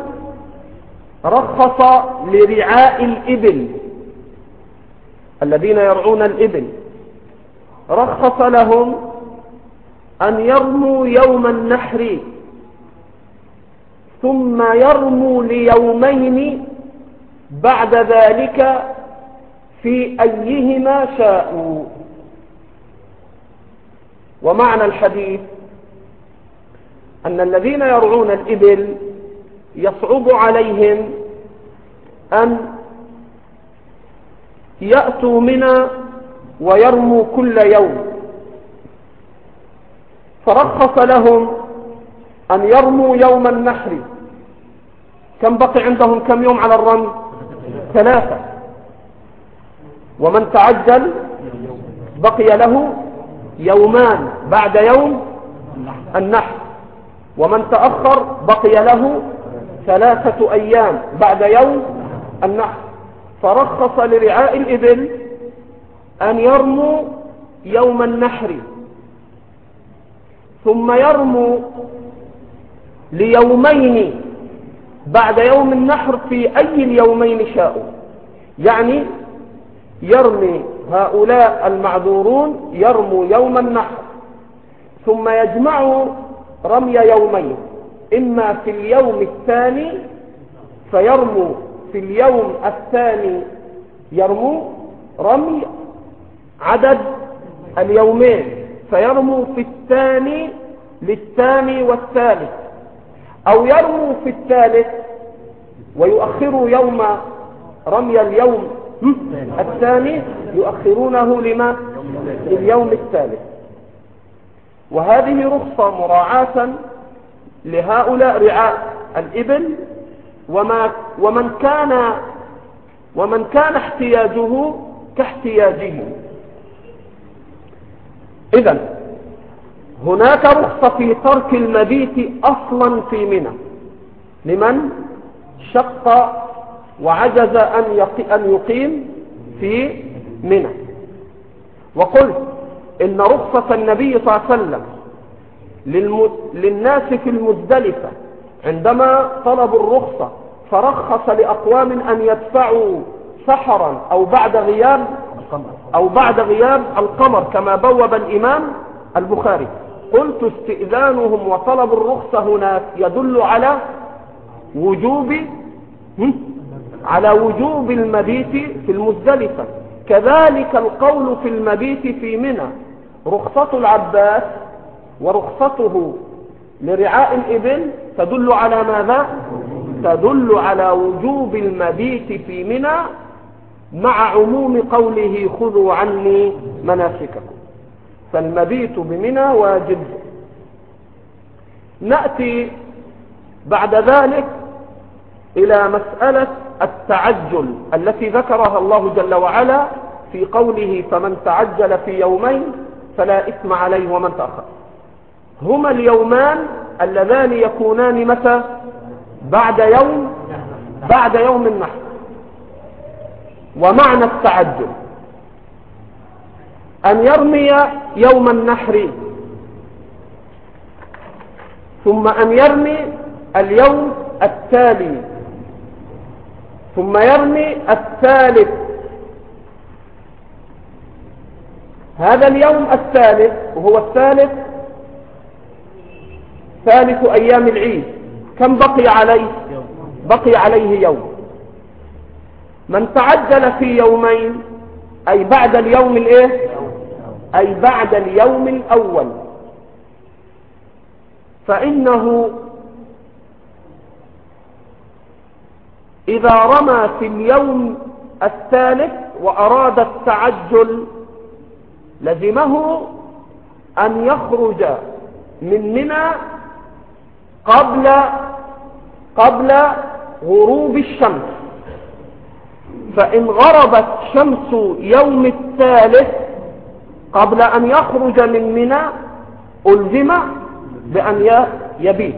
Speaker 1: رخص لرعاء الإبل، الذين يرعون الإبل، رخص لهم أن يرموا يوم النحر ثم يرموا ليومين بعد ذلك في أيهما شاءوا. ومعنى الحديث أن الذين يرعون الإبل يصعب عليهم أن يأتوا منى ويرموا كل يوم، فرخص لهم أن يرموا يوم النحر. كم بقي عندهم؟ كم يوم على الرمي؟ 3. ومن تعجل بقي له يومان بعد يوم النحر، ومن تأخر بقي له 3 أيام بعد يوم النحر. فرخص لرعاء الإبل أن يرموا يوم النحر ثم يرموا ليومين بعد يوم النحر في أي اليومين شاءوا. يعني يرمي هؤلاء المعذورون يرموا يوم النحر ثم يجمعوا رمي يومين، إما في اليوم الثاني فيرموا في اليوم الثاني يرموا رمي عدد اليومين، فيرموا في الثاني للثاني والثالث، أو يرموا في الثالث ويؤخروا يوم رمي اليوم الثاني، يؤخرونه لما؟ لليوم الثالث. وهذه رخصة مراعاة لهؤلاء رعاء الإبل ومن كان احتياجه كاحتياجه. إذن هناك رخصة في ترك المبيت أصلا في منى لمن شق وعجز أن يقيم في منى. وقلت إن رخصة النبي صلى الله عليه وسلم للناس في المزدلفة عندما طلبوا الرخصة فرخص لأقوام أن يدفعوا سحرا أو بعد غياب القمر كما بوب الإمام البخاري. قلت استئذانهم وطلب الرخصة هناك يدل على وجوب المبيت في المزدلفة. كذلك القول في المبيت في منى، رخصة العباس ورخصته لرعاء الإبل تدل على ماذا؟ تدل على وجوب المبيت في منى مع عموم قوله خذوا عني مناسككم، فالمبيت بمنى واجب. نأتي بعد ذلك إلى مسألة التعجل التي ذكرها الله جل وعلا في قوله فمن تعجل في يومين فلا إثم عليه ومن تأخر. هما اليومان اللذان يكونان متى؟ بعد يوم النحر. ومعنى التعجل أن يرمي يوم النحر ثم أن يرمي اليوم التالي ثم يرمي الثالث. هذا اليوم الثالث وهو الثالث ثالث أيام العيد، كم بقي عليه؟ بقي عليه يوم. من تعجل في يومين أي بعد اليوم أي بعد اليوم الأول، فإنه إذا رمى في اليوم الثالث وأراد التعجل لزمه أن يخرج من منى قبل غروب الشمس. فإن غربت شمس يوم الثالث قبل أن يخرج من منى ألزم بأن يبيت،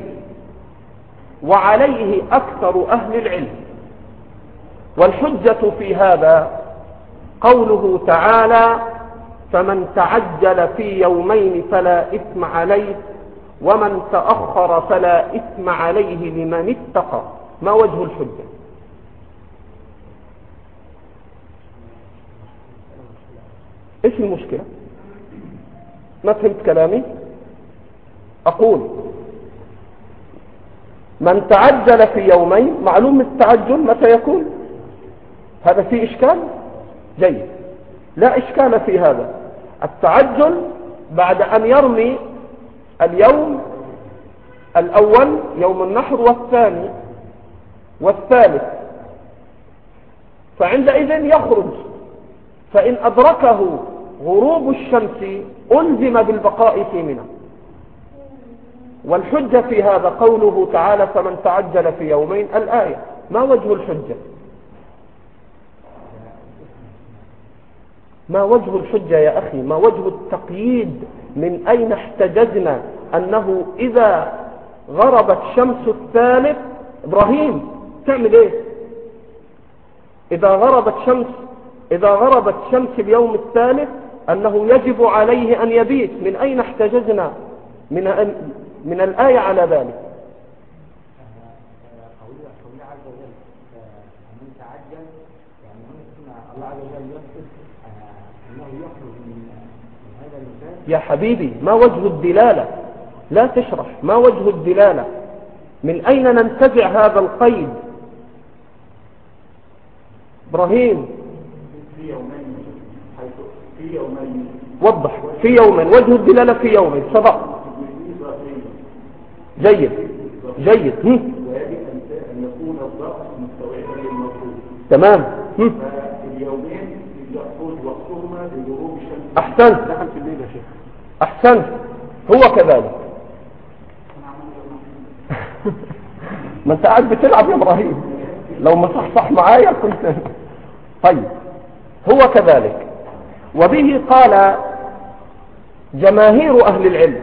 Speaker 1: وعليه أكثر أهل العلم. والحجة في هذا قوله تعالى فمن تعجل في يومين فلا إثم عليه ومن تأخر فلا إثم عليه لمن اتقى. ما وجه الحجة؟ إيش المشكلة؟ ما فهمت كلامي؟ أقول من تعجل في يومين، معلوم التعجل متى يكون؟ هذا فيه إشكال؟ جيد، لا إشكال في هذا. التعجل بعد أن يرمي اليوم الأول يوم النحر والثاني والثالث، فعندئذ يخرج، فإن أدركه غروب الشمس ألزم بالبقاء في منى. والحجة في هذا قوله تعالى فمن تعجل في يومين الآية. ما وجه الحجة؟ ما وجه الحجة يا أخي؟ ما وجه التقييد؟ من أين احتجزنا أنه إذا غربت شمس الثالث؟ إبراهيم تعمل إيه؟ إذا غربت شمس اليوم الثالث أنه يجب عليه أن يبيت. من أين احتجزنا من الآية على ذلك؟ يا حبيبي ما وجه الدلالة؟ لا تشرح. ما وجه الدلالة؟ من أين ننتزع هذا القيد؟ إبراهيم في يومين وضح. في يومين، وجه الدلالة في يومين سبق. جيد جيد.
Speaker 3: ويجب أن يكون الضغط مستوعبا للمطلوب.
Speaker 1: تمام.
Speaker 3: اليومين يأخذ وقتهما بغروب الشمس.
Speaker 1: أحسنت.
Speaker 3: دخل في الليل يا شيخ.
Speaker 1: أحسنت، هو كذلك. ما أنت قاعد بتلعب يا إبراهيم، لو ما صح معايا كنت. طيب هو كذلك. وبه قال جماهير أهل العلم،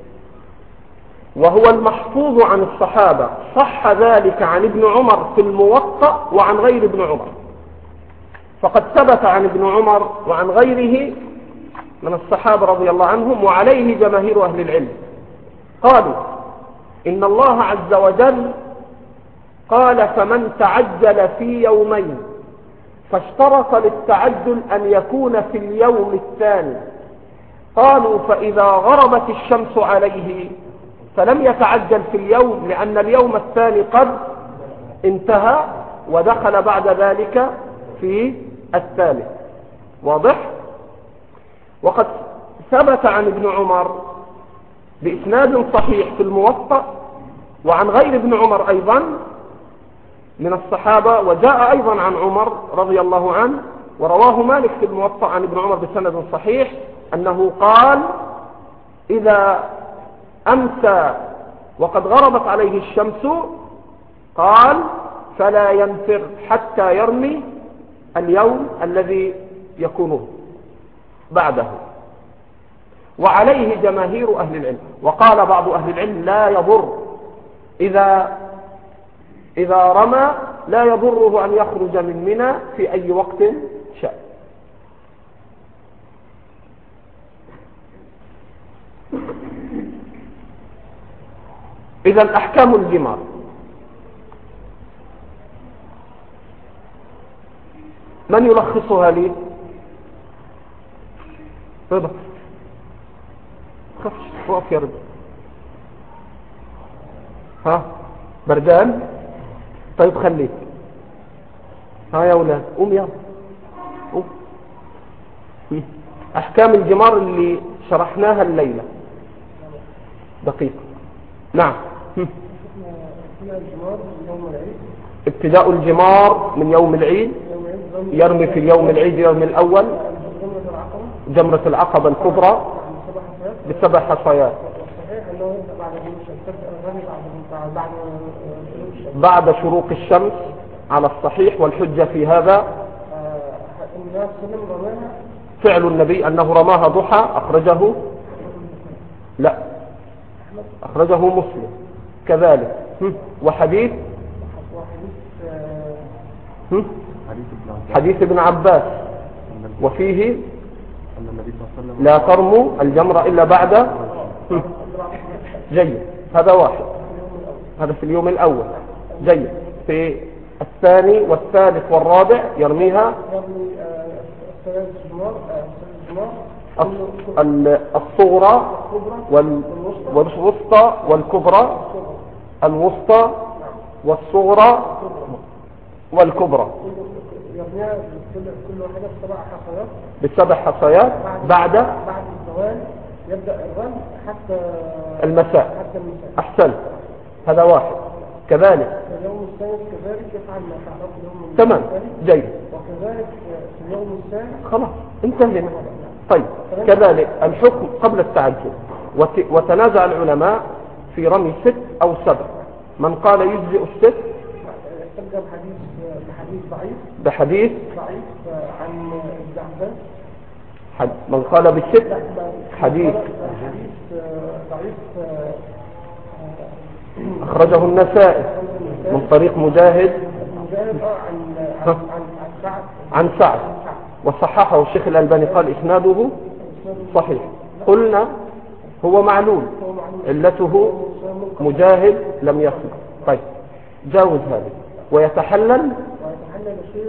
Speaker 1: وهو المحفوظ عن الصحابة. صح ذلك عن ابن عمر في الموطأ وعن غير ابن عمر، فقد ثبت عن ابن عمر وعن غيره من الصحابة رضي الله عنهم، وعليه جماهير أهل العلم. قالوا إن الله عز وجل قال فمن تعجل في يومين، فاشترط للتعجل أن يكون في اليوم الثاني. قالوا فإذا غربت الشمس عليه فلم يتعجل في اليوم، لأن اليوم الثاني قد انتهى ودخل بعد ذلك في الثالث. واضح؟ وقد ثبت عن ابن عمر بإسناد صحيح في الموطأ وعن غير ابن عمر أيضا من الصحابة، وجاء أيضا عن عمر رضي الله عنه ورواه مالك في الموطأ عن ابن عمر بسند صحيح أنه قال إذا أمسى وقد غربت عليه الشمس قال فلا ينفر حتى يرمي اليوم الذي يكون بعده. وعليه جماهير أهل العلم. وقال بعض أهل العلم لا يضر إذا رمى، لا يضره أن يخرج من منى في أي وقت شاء. إذا أحكام الجمار. من يلخصها لي؟ رضا خفش وقف يا رضا. ها بردان؟ طيب خليك. ها يا أولاد قوم يلا قوم. أحكام الجمار اللي شرحناها الليلة دقيقة. نعم. ابتداء الجمار من يوم العيد، يرمي في اليوم العيد يوم الأول جمرة العقبة الكبرى ب7 حصيات بعد شروق الشمس على الصحيح، والحجة في هذا فعل النبي أنه رماها ضحى. أخرجه مسلم كذلك. وحديث حديث ابن عباس وفيه لا ترموا الجمرة إلا بعد. جيد، هذا واحد، هذا في اليوم الأول. جيد، في الثاني والثالث والرابع يرميها الصغرى والوسطى والكبرى، الوسطى والصغرى والكبرى
Speaker 4: كل واحدة
Speaker 1: ب7 حصيات بعد
Speaker 4: الزوال يبدأ الرمي حتى
Speaker 1: المساء. أحسن، هذا واحد. كذلك
Speaker 4: اليوم الثالث كذلك يفعل ما فعله اليوم
Speaker 1: تمام. جيد،
Speaker 4: وكذلك في اليوم الثالث
Speaker 1: خلاص انتهينا. طيب كذلك الحكم قبل التعجل. وتنازع العلماء في رمي 6 أو 7. من قال يجزئ 6
Speaker 4: تبدأ بحديث
Speaker 1: بحديث
Speaker 4: ضعيف عن الزعفان.
Speaker 1: من قال ب6 حديث
Speaker 4: ضعيف
Speaker 1: أخرجه النسائي من طريق مجاهد عن سعد، وصححه الشيخ الألباني قال إسناده صحيح. قلنا هو معلول، علته مجاهد لم يصل. طيب جاوز هذا. ويتحلل
Speaker 4: الشيخ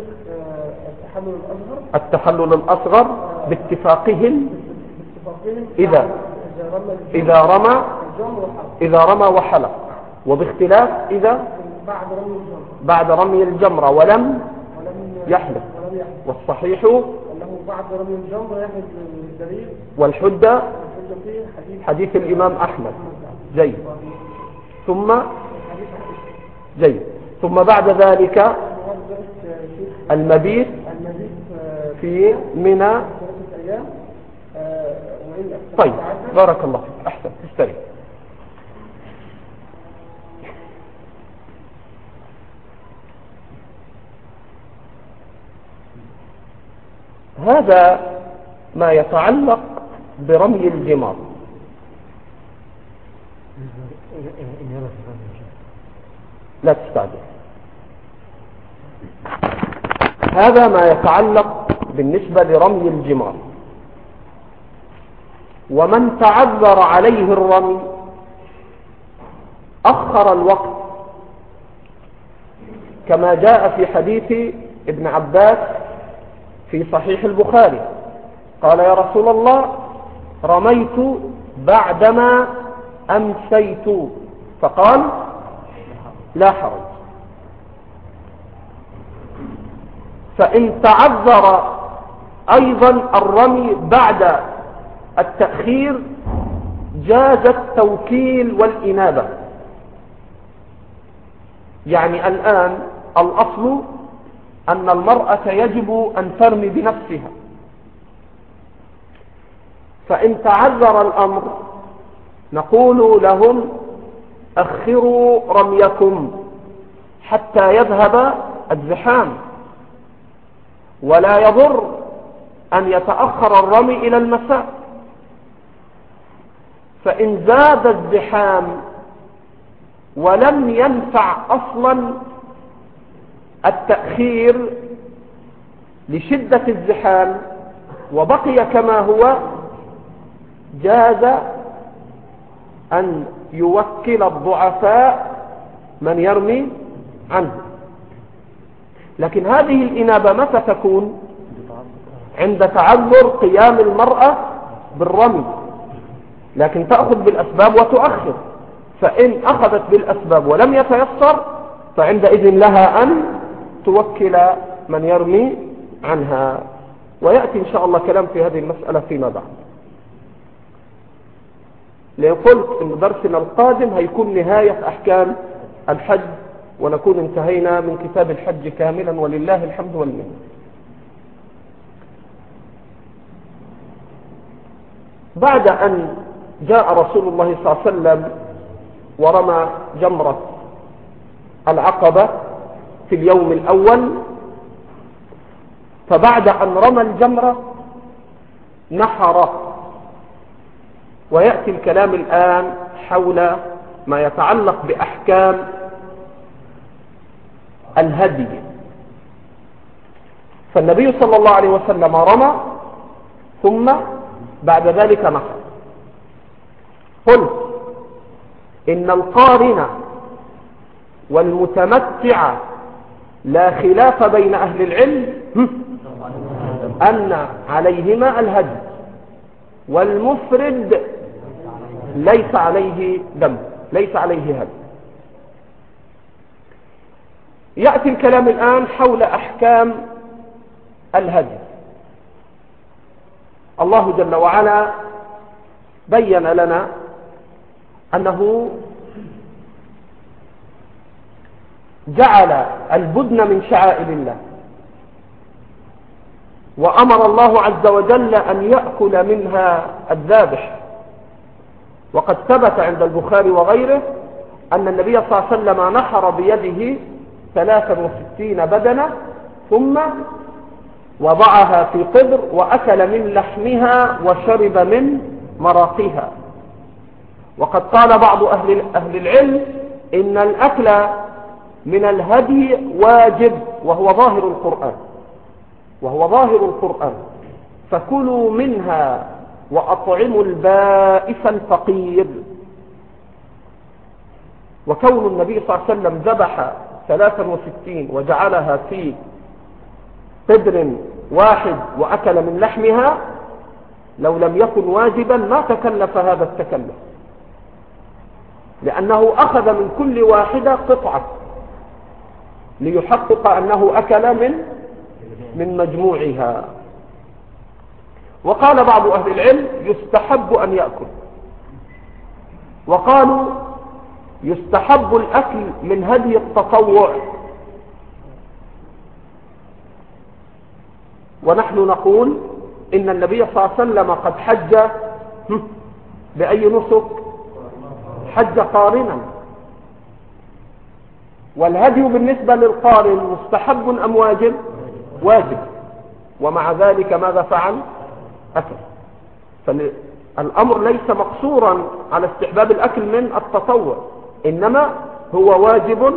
Speaker 1: التحلل الأصغر باتفاقهم إذا رمى وحلق، وباختلاف إذا بعد رمي الجمرة ولم يحلق. والصحيح
Speaker 4: أنه بعد رمي الجمرة يحلق الدليل،
Speaker 1: والحجة حديث الإمام أحمد. جيد. ثم بعد ذلك المبيت في منى. طيب بارك الله فيك، أحسن، تستريح. هذا ما يتعلق برمي الجمار. لا تستعجل. هذا ما يتعلق بالنسبة لرمي الجمار. ومن تعذر عليه الرمي أخر الوقت كما جاء في حديث ابن عباس في صحيح البخاري قال يا رسول الله رميت بعدما أمسيت، فقال لا حرج. فإن تعذر أيضا الرمي بعد التأخير جاز التوكيل والإنابة. يعني الآن الأصل أن المرأة يجب أن ترمي بنفسها، فإن تعذر الأمر نقول لهم أخروا رميكم حتى يذهب الزحام، ولا يضر أن يتأخر الرمي إلى المساء. فإن زاد الزحام ولم ينفع أصلا التأخير لشدة الزحام وبقي كما هو، جاز أن يوكل الضعفاء من يرمي عنه. لكن هذه الإنابة متى تكون؟ عند تعذر قيام المرأة بالرمي، لكن تأخذ بالأسباب وتؤخر. فإن أخذت بالأسباب ولم يتيسر فعندئذ لها أن توكل من يرمي عنها. ويأتي إن شاء الله كلام في هذه المسألة فيما بعد. لقلت إن درسنا القادم هيكون نهاية أحكام الحج، ونكون انتهينا من كتاب الحج كاملا ولله الحمد والمنة. بعد أن جاء رسول الله صلى الله عليه وسلم ورمى جمرة العقبة في اليوم الأول، فبعد أن رمى الجمرة نحر. ويأتي الكلام الآن حول ما يتعلق بأحكام الهدي. فالنبي صلى الله عليه وسلم رمى ثم بعد ذلك نحر. قلت إن القارن والمتمتع لا خلاف بين أهل العلم أن عليهما الهدي، والمفرد ليس عليه دم، ليس عليه هدي. يأتي الكلام الآن حول أحكام الهدي. الله جل وعلا بين لنا أنه جعل البدن من شعائر الله، وأمر الله عز وجل أن يأكل منها الذابح. وقد ثبت عند البخاري وغيره أن النبي صلى الله عليه وسلم نحر بيده 63 بدنة ثم وضعها في قدر وأكل من لحمها وشرب من مراقها. وقد قال بعض أهل العلم إن الأكل من الهدي واجب، وهو ظاهر القرآن، فكلوا منها وأطعموا البائس الفقير. وكون النبي صلى الله عليه وسلم ذبح 63 وجعلها في قدر واحد وأكل من لحمها لو لم يكن واجبا ما تكلف هذا التكلف، لأنه أخذ من كل واحدة قطعة ليحقق أنه أكل من مجموعها. وقال بعض أهل العلم يستحب أن يأكل، وقالوا يستحب الأكل من هدي التطوع. ونحن نقول إن النبي صلى الله عليه وسلم قد حج بأي نسك؟ حج قارنا. والهدي بالنسبة للقارن مستحب أم واجب؟ واجب. ومع ذلك ماذا فعل؟ أكل. فالأمر ليس مقصورا على استحباب الأكل من التطوع، إنما هو واجب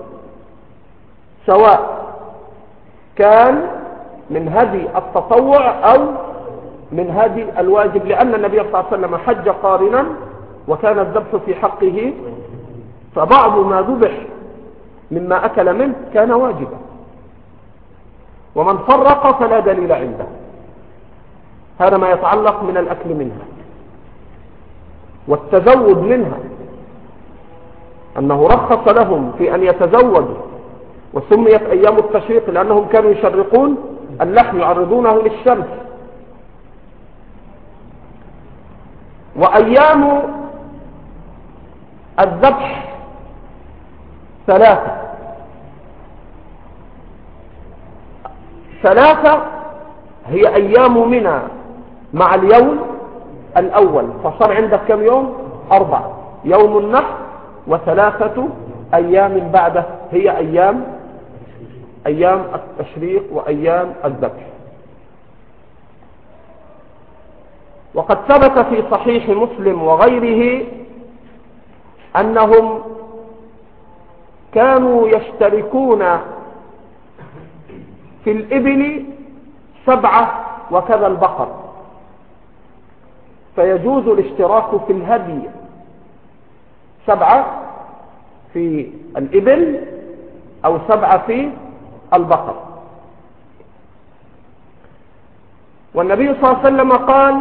Speaker 1: سواء كان من هدي التطوع أو من هدي الواجب، لأن النبي صلى الله عليه وسلم حج قارنا وكان الذبح في حقه. فبعض ما ذبح مما أكل منه كان واجبا، ومن فرق فلا دليل عنده. هذا ما يتعلق من الأكل منها. والتزود منها أنه رخص لهم في أن يتزودوا، وسميت أيام التشريق لأنهم كانوا يشرقون اللحم يعرضونه للشمس. وأيام الذبح 3 هي أيام منى مع اليوم الأول، فصار عندك كم يوم؟ 4. يوم النحر و3 أيام بعده هي أيام التشريق وأيام الذبح. وقد ثبت في صحيح مسلم وغيره أنهم كانوا يشتركون في الإبل 7 وكذا البقر، فيجوز الاشتراك في الهدي 7 في الإبل أو 7 في البقر. والنبي صلى الله عليه وسلم قال: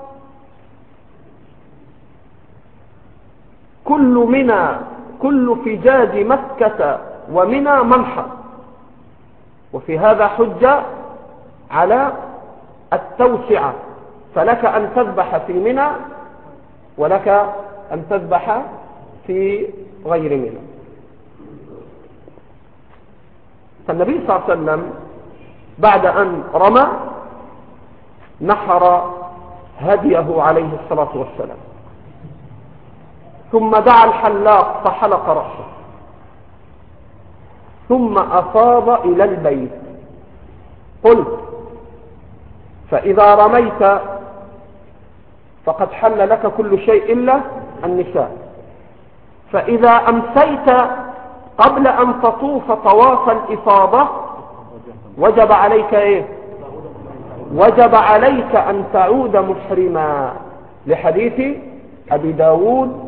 Speaker 1: كل فجاج مكة ومنى منحر. وفي هذا حجة على التوسعة، فلك أن تذبح في منى ولك أن تذبح في غير منى. فالنبي صلى الله عليه وسلم بعد أن رمى نحر هديه عليه الصلاة والسلام، ثم دعا الحلاق فحلق رأسه، ثم أفاض إلى البيت. قلت: فإذا رميت فقد حل لك كل شيء إلا النساء، فإذا أمسيت قبل أن تطوف طواف الإفاضة وجب عليك إيه؟ وجب عليك أن تعود محرما، لحديث أبي داود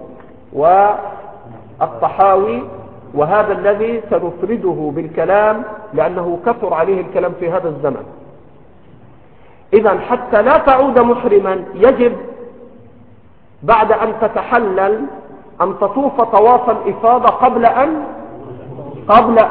Speaker 1: والطحاوي، وهذا الذي سنفرده بالكلام لأنه كثر عليه الكلام في هذا الزمن. إذن حتى لا تعود محرما يجب بعد أن تتحلل أن تطوف طواف الإفاضة قبل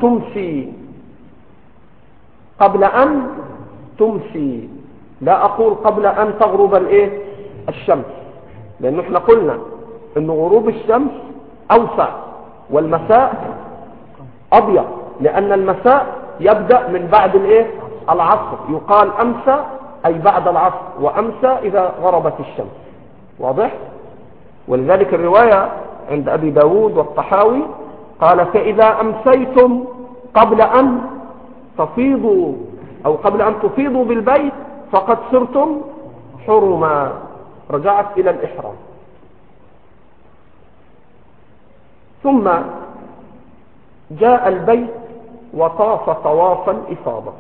Speaker 1: أن تمسي. لا أقول قبل أن تغرب الشمس، لأنه احنا قلنا أن غروب الشمس أوسع والمساء أضيق، لأن المساء يبدأ من بعد العصر. يقال أمسى أي بعد العصر، وأمسى إذا غربت الشمس. واضح؟ ولذلك الرواية عند أبي داود والطحاوي قال: فإذا أمسيتم قبل أن تفيضوا أو قبل أن تفيضوا بالبيت فقد صرتم حرما، رجعت إلى الإحرام. ثم جاء البيت وطاف طواف الإفاضة.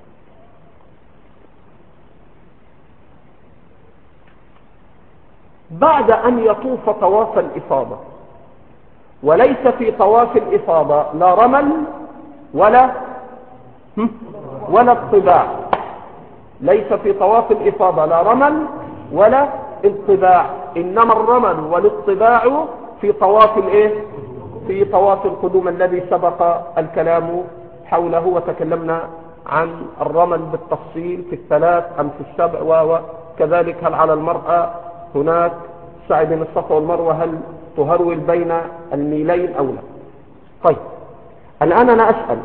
Speaker 1: بعد أن يطوف طواف الإفاضة، وليس في طواف الإفاضة لا رمل ولا اطباع، ليس في طواف الإفاضة لا رمل ولا اطباع، إنما الرمل والاطباع في طواف القدوم الذي سبق الكلام حوله، وتكلمنا عن الرمل بالتفصيل في 3 أم في 7، وكذلك هل على المرأة هناك سعي بين الصفا والمروة هل تهرول بين الميلين أو لا. طيب، الآن أنا أسأل: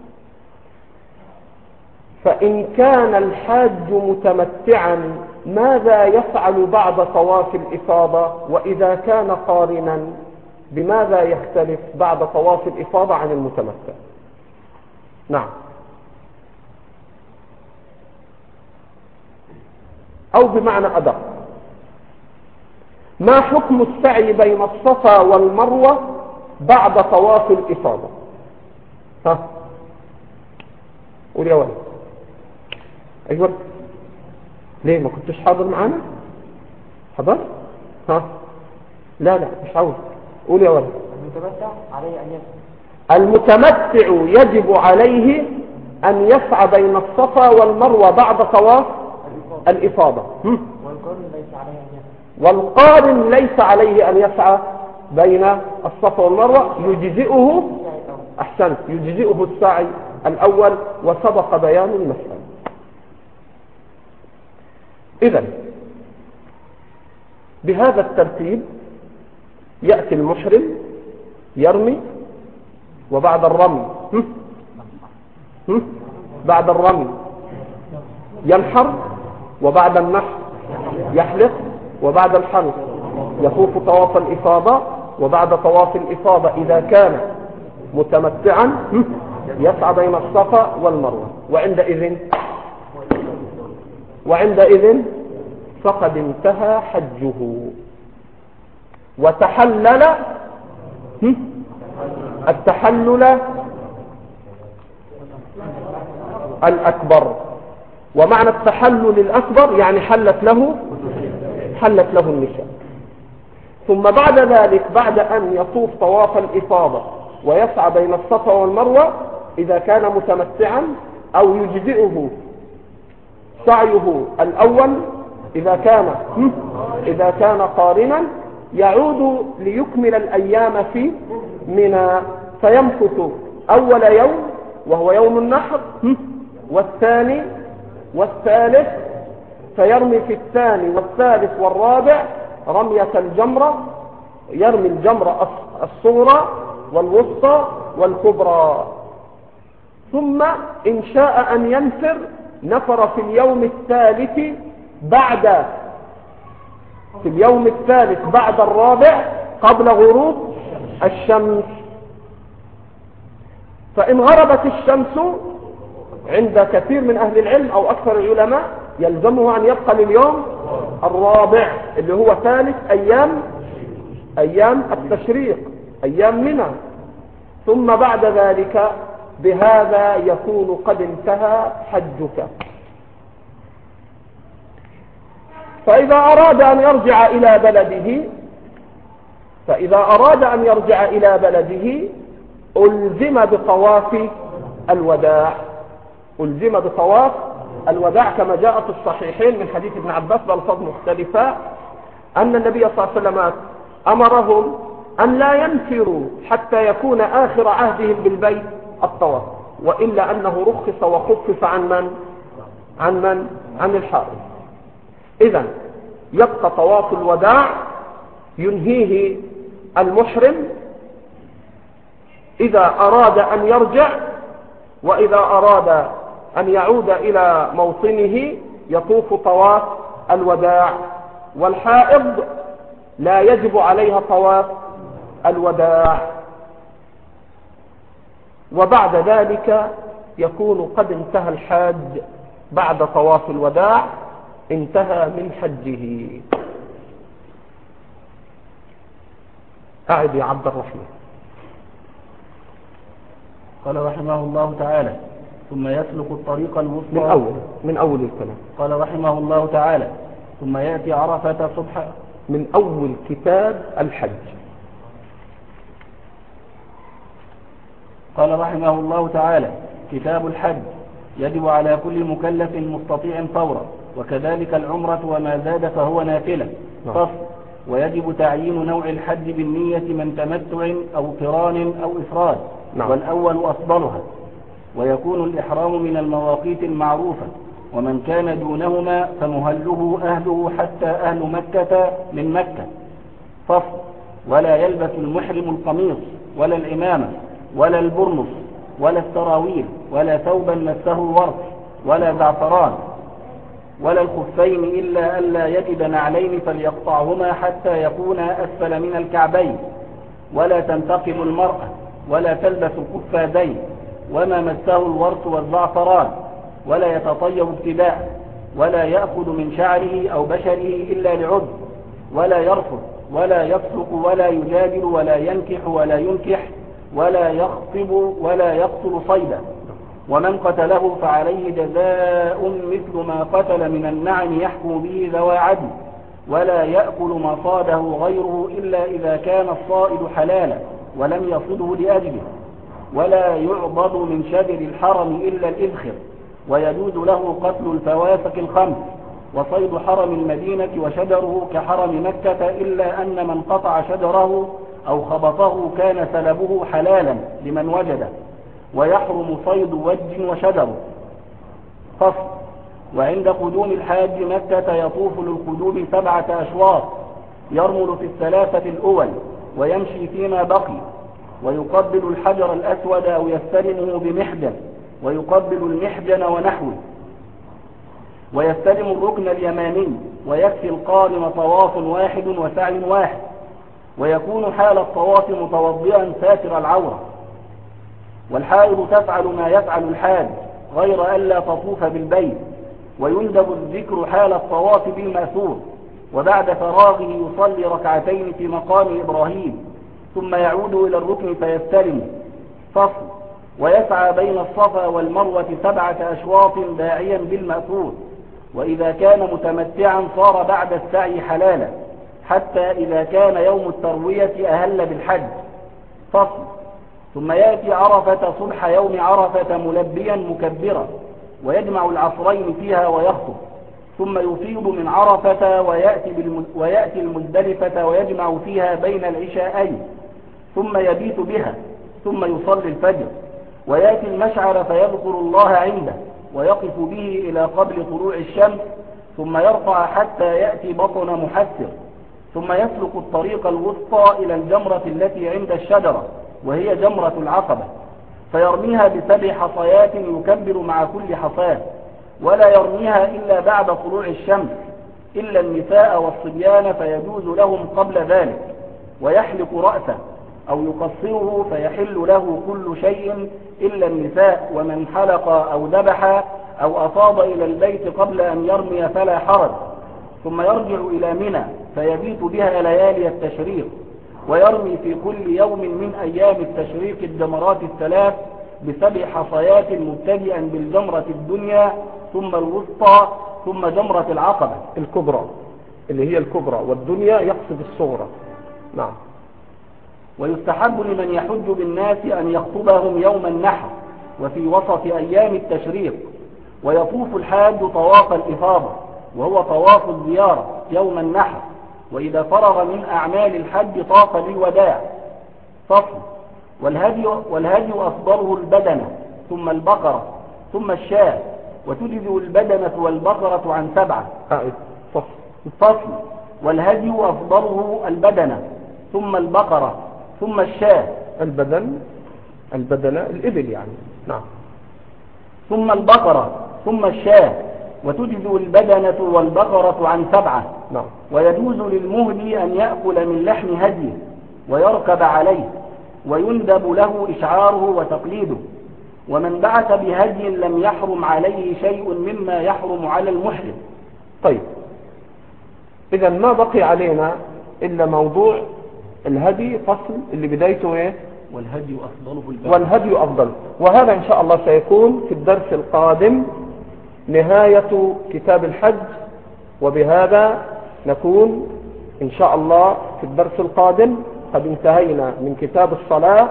Speaker 1: فإن كان الحاج متمتعا ماذا يفعل بعد طواف الإفاضة؟ وإذا كان قارنا بماذا يختلف بعد طواف الإفاضة عن المتمتع؟ نعم. أو بمعنى أدق، ما حكم السعي بين الصفا والمروة بعد طواف الإفاضة؟ قول يا ولد. أيوة، ليه ما كنتش حاضر معانا؟ حضر؟ لا مش عاوز. قول يا ولد.
Speaker 4: المتمتع عليه أن يسعى.
Speaker 1: المتمتع يجب عليه أن يسعى بين الصفا والمروة بعد طواف الإفاضة. والقارن ليس عليه أن يسعى بين الصفا والمروة، يجزئه أحسنت، يجزئه السعي الأول، وسبق بيان المسألة. إذن بهذا الترتيب يأتي المحرم يرمي، وبعد الرمي بعد الرمي ينحر، وبعد النحر يحلق، وبعد الحلق يطوف طواف الإفاضة، وبعد طواف الإفاضة إذا كان متمتعا يسعى بين الصفا والمروة، وعندئذ فقد انتهى حجه وتحلل التحلل الأكبر. ومعنى التحلل الأكبر يعني حلت له النساء. ثم بعد ذلك، بعد أن يطوف طواف الإفاضة ويسعى بين الصفا والمروة إذا كان متمتعا، أو يجزئه سعيه الأول إذا كان قارنا، يعود ليكمل الأيام في منى، فيمكث أول يوم وهو يوم النحر، والثاني والثالث، فيرمي في الثاني والثالث والرابع رمية الجمرة، يرمي الجمرة الصغرى والوسطى والكبرى. ثم إن شاء أن ينفر نفر في اليوم الثالث بعد الرابع قبل غروب الشمس. فإن غربت الشمس عند كثير من أهل العلم أو أكثر العلماء يلزمه أن يبقى لليوم الرابع اللي هو ثالث أيام التشريق، أيام منى. ثم بعد ذلك بهذا يكون قد انتهى حجك. فإذا أراد أن يرجع إلى بلده ألزم بطواف الوداع كما جاء في الصحيحين من حديث ابن عباس بألفاظ مختلفة أن النبي صلى الله عليه وسلم أمرهم أن لا ينفروا حتى يكون آخر عهدهم بالبيت الطواف، وإلا أنه رخص وخفف عن الحائض. إذن يبقى طواف الوداع ينهيه المحرم إذا أراد أن يرجع، وإذا أراد أن يعود إلى موطنه يطوف طواف الوداع. والحائض لا يجب عليها طواف الوداع. وبعد ذلك يكون قد انتهى الحاج بعد طواف الوداع، انتهى من حجه. أعد يا عبد الرحمن.
Speaker 2: قال رحمه الله تعالى: ثم يسلك الطريق الوسطى
Speaker 1: من أول الكلام.
Speaker 2: قال رحمه الله تعالى: ثم يأتي عرفة صبح.
Speaker 1: من أول كتاب الحج.
Speaker 2: قال رحمه الله تعالى: كتاب الحج يجب على كل مكلف مستطيع فورا، وكذلك العمرة وما زاد فهو نافلة. فصل: ويجب تعيين نوع الحج بالنية من تمتع أو قران أو إفراد، والأول أفضلها، ويكون الإحرام من المواقيت المعروفة، ومن كان دونهما فمهله أهله حتى أهل مكة من مكة. فصل: ولا يلبس المحرم القميص ولا العمامة ولا البرنس ولا السراويل ولا ثوبا مسه الورق ولا زعفران ولا الخفين إلا ألا يجد نعلين فليقطعهما حتى يكونا أسفل من الكعبين، ولا تنتقب المرأة ولا تلبس القفازين وما مسه الورق والزعفران، ولا يتطيب ابتداء، ولا يأخذ من شعره أو بشره إلا لعذر، ولا يرفض ولا يفسق ولا يجادل ولا ينكح ولا ينكح ولا يخطب ولا يقتل صيدا. ومن قتله فعليه جزاء مثل ما قتل من النعم يحكم به ذوى عدل، ولا يأكل ما صاده غيره إلا إذا كان الصائد حلالا ولم يصده لأجله. ولا يعضد من شجر الحرم إلا الإذخر، ويجوز له قتل الفواسق الخمس، وصيد حرم المدينة وشجره كحرم مكة، إلا أن من قطع شجره أو خبطه كان سلبه حلالا لمن وجده، ويحرم صيد وج وشجره. فصل. وعند قدوم الحاج مكة يطوف للقدوم 7 أشواط، يرمل في 3 الأول ويمشي فيما بقي، ويقبل الحجر الأسود أو يستلمه بمحجن، ويقبل المحجن ونحوه، ويستلم الركن اليماني، ويكفي القارن طواف واحد وسعي واحد، ويكون حال الطواف متوضئا ساتر العورة. والحائض تفعل ما يفعل الحاج غير ألا تطوف بالبيت، ويندب الذكر حال الطواف بالمأثور، وبعد فراغه يصلي 2 ركعتين في مقام إبراهيم، ثم يعود إلى الركن فيستلم. فصل. ويسعى بين الصفا والمروة 7 أشواط داعيا بالمأثور، وإذا كان متمتعا صار بعد السعي حلالا، حتى إذا كان يوم التروية أهل بالحج. فصل. ثم يأتي عرفة صبح يوم عرفة ملبيا مكبرا، ويجمع العصرين فيها ويخطب، ثم يفيض من عرفة ويأتي المزدلفة ويجمع فيها بين العشاءين، ثم يبيت بها، ثم يصلي الفجر، ويأتي المشعر فيذكر الله عنده، ويقف به إلى قبل طلوع الشمس، ثم يرفع حتى يأتي بطن محسر، ثم يسلك الطريق الوسطى إلى الجمرة التي عند الشجرة، وهي جمرة العقبة، فيرميها ب7 حصيات يكبر مع كل حصاة، ولا يرميها إلا بعد طلوع الشمس، إلا النساء والصبيان فيجوز لهم قبل ذلك، ويحلق رأسه أو يقصره فيحل له كل شيء إلا النساء، ومن حلق أو ذبح أو أفاض إلى البيت قبل أن يرمي فلا حرج. ثم يرجع إلى منى فيبيت بها ليالي التشريق، ويرمي في كل يوم من أيام التشريق الجمرات 3 ب7 حصيات مبتدئا بالجمرة الدنيا ثم الوسطى ثم جمرة العقبة
Speaker 1: الكبرى، اللي هي الكبرى، والدنيا يقصد الصغرى. نعم.
Speaker 2: ويستحب لمن يحج بالناس أن يخطبهم يوم النحر وفي وسط أيام التشريق، ويطوف الحاج طواف الإفاضة وهو طواف الزيارة يوم النحر، وإذا فرغ من أعمال الحج طاف للوداع. فصل. والهدي أفضله البدنة ثم البقرة ثم الشاة، وتجزئ البدنة والبقرة عن 7. فصل. والهدي أفضله البدنة ثم البقرة ثم الشاة.
Speaker 1: البدنة الإبل يعني. نعم.
Speaker 2: ثم البقرة ثم الشاة، وتجزئ البدنة والبقرة عن 7.
Speaker 1: نعم.
Speaker 2: ويجوز للمهدي أن يأكل من لحم هديه ويركب عليه، ويندب له إشعاره وتقليده. ومن بعث بهدي لم يحرم عليه شيء مما يحرم على المحرم.
Speaker 1: طيب، إذا ما بقي علينا إلا موضوع الهدي، فصل اللي بدايته إيه؟
Speaker 2: والهدي أفضله البدنة.
Speaker 1: والهدي أفضل، وهذا إن شاء الله سيكون في الدرس القادم نهاية كتاب الحج، وبهذا نكون إن شاء الله في الدرس القادم قد انتهينا من كتاب الصلاة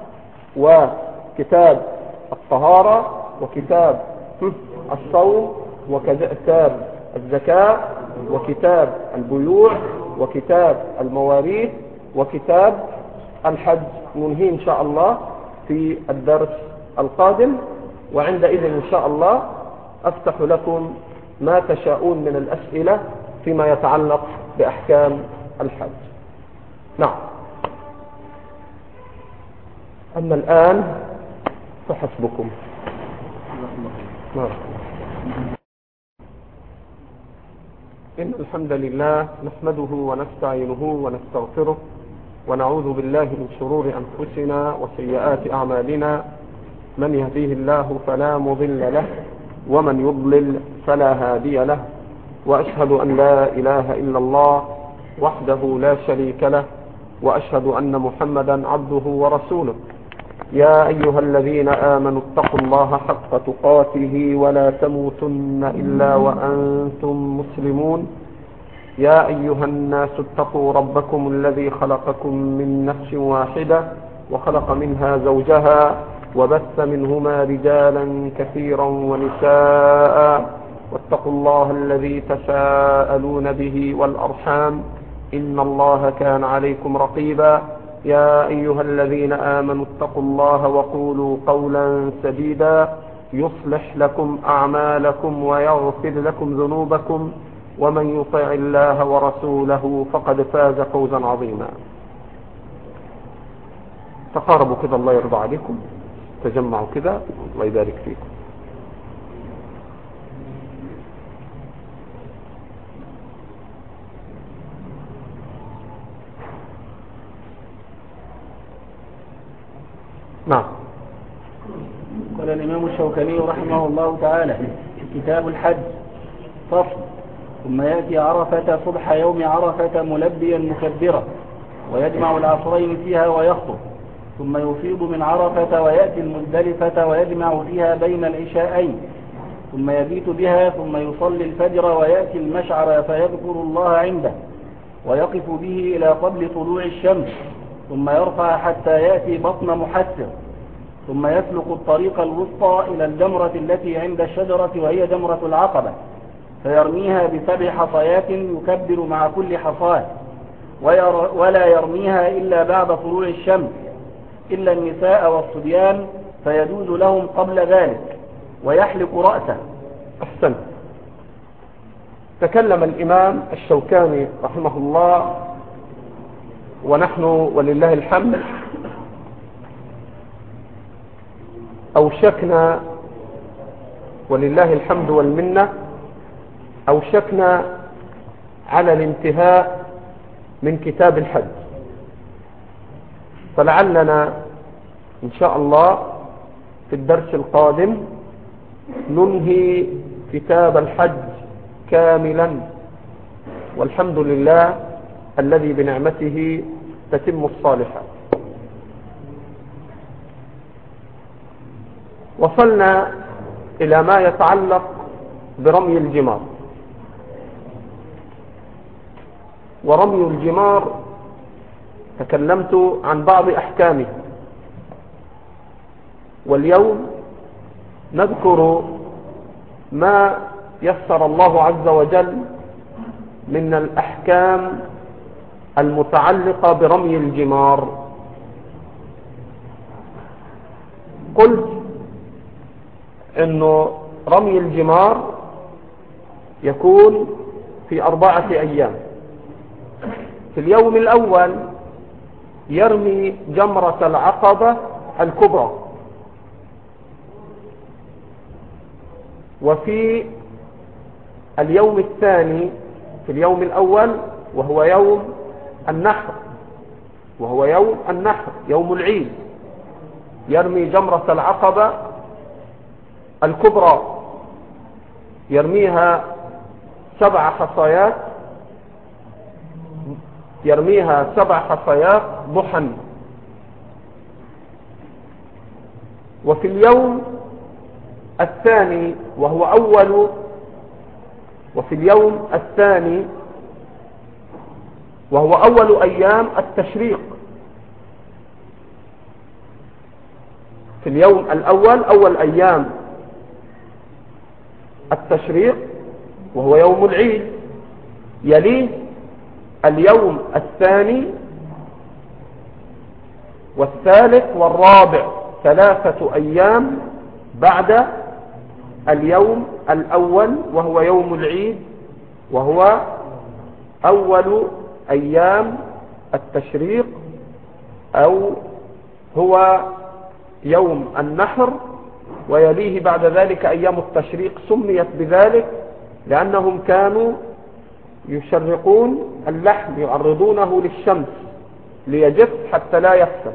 Speaker 1: وكتاب الطهارة وكتاب الصوم وكتاب الزكاة وكتاب البيوع وكتاب المواريث وكتاب الحج، ننهي إن شاء الله في الدرس القادم. وعندئذ إن شاء الله أفتح لكم ما تشاءون من الأسئلة فيما يتعلق بأحكام الحج. نعم. أما الآن فحسبكم. إن الحمد لله نحمده ونستعينه ونستغفره، ونعوذ بالله من شرور أنفسنا وسيئات أعمالنا، من يهديه الله فلا مضل له، ومن يضلل فلا هادي له، وأشهد أن لا إله إلا الله وحده لا شريك له، وأشهد أن محمدا عبده ورسوله. يا أيها الذين آمنوا اتقوا الله حق تقاته ولا تموتن إلا وأنتم مسلمون. يا أيها الناس اتقوا ربكم الذي خلقكم من نفس واحدة وخلق منها زوجها وبث منهما رجالا كثيرا ونساء واتقوا الله الذي تساءلون به والأرحام إن الله كان عليكم رقيبا يا أيها الذين آمنوا اتقوا الله وقولوا قولا سديدا يصلح لكم أعمالكم ويغفر لكم ذنوبكم ومن يطع الله ورسوله فقد فاز فوزا عظيما. تقاربوا كده الله يرضى عليكم، تجمعوا كده الله يبارك فيكم. نعم.
Speaker 2: قال الإمام الشوكاني رحمه الله تعالى في كتاب الحج: فصل. ثم يأتي عرفة صبح يوم عرفة ملبيا مكبرا ويجمع العصرين فيها ويخطب، ثم يفيض من عرفة ويأتي المزدلفة ويجمع فيها بين العشاءين، ثم يبيت بها، ثم يصلي الفجر ويأتي المشعر فيذكر الله عنده ويقف به إلى قبل طلوع الشمس، ثم يرفع حتى يأتي بطن محسر، ثم يسلك الطريق الوسطى إلى الجمرة التي عند الشجرة وهي جمرة العقبة، فيرميها ب7 حصيات يكبر مع كل حصاة، ولا يرميها إلا بعد طلوع الشمس إلا النساء والصبيان، فيجوز لهم قبل ذلك، ويحلق رأسه.
Speaker 1: أحسنت. تكلم الإمام الشوكاني رحمه الله، ونحن ولله الحمد أوشكنا ولله الحمد والمنة أوشكنا على الانتهاء من كتاب الحج، فلعلنا إن شاء الله في الدرس القادم ننهي كتاب الحج كاملا، والحمد لله الذي بنعمته تتم الصالحات. وصلنا إلى ما يتعلق برمي الجمار. ورمي الجمار تكلمت عن بعض أحكامه، واليوم نذكر ما يسر الله عز وجل من الأحكام المتعلقة برمي الجمار. قلت إنه رمي الجمار يكون في 4 أيام. في اليوم الأول يرمي جمرة العقبة الكبرى، وفي اليوم الثاني في اليوم الأول وهو يوم النحر يوم العيد، يرمي جمرة العقبة الكبرى، يرميها 7 حصيات، يرميها 7 حصيات ضحى. وفي اليوم الثاني وهو أول أيام التشريق، في اليوم الأول أول أيام التشريق وهو يوم العيد، يليه اليوم الثاني والثالث والرابع، 3 أيام بعد اليوم الأول وهو يوم العيد، وهو أول أيام التشريق، أو هو يوم النحر، ويليه بعد ذلك أيام التشريق. سميت بذلك لأنهم كانوا يشرقون اللحم، يعرضونه للشمس ليجف حتى لا يفسد.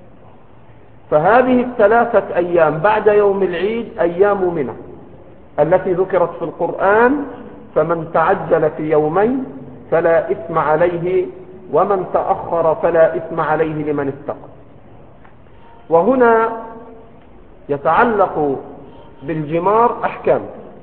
Speaker 1: فهذه 3 أيام بعد يوم العيد أيام منى التي ذكرت في القرآن: فمن تعجل في يومين فلا إثم عليه ومن تأخر فلا إثم عليه لمن اتقى. وهنا يتعلق بالجمار أحكام.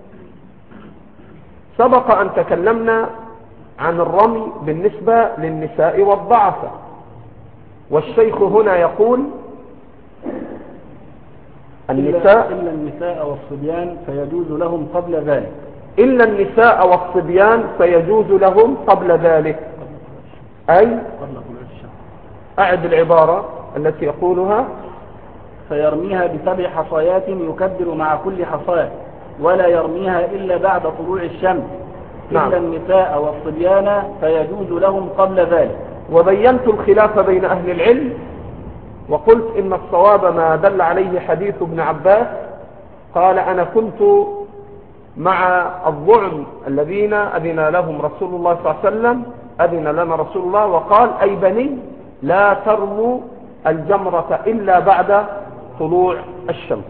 Speaker 1: سبق أن تكلمنا عن الرمي بالنسبة للنساء والضعفة، والشيخ هنا يقول:
Speaker 2: إلا النساء والصبيان فيجوز لهم قبل ذلك.
Speaker 1: إلا النساء والصبيان فيجوز لهم قبل ذلك، أي أعد العبارة التي يقولها.
Speaker 2: فيرميها ب7 حصيات يكبر مع كل حصاة، ولا يرميها إلا بعد طلوع الشمس.
Speaker 1: نعم.
Speaker 2: إلا النساء والصبيان فيجوز لهم قبل ذلك.
Speaker 1: وبينت الخلاف بين أهل العلم، وقلت إن الصواب ما دل عليه حديث ابن عباس، قال أنا كنت مع الضعن الذين أذن لهم رسول الله صلى الله عليه وسلم، أذن لنا رسول الله وقال أي بني لا ترموا الجمرة إلا بعد طلوع الشمس.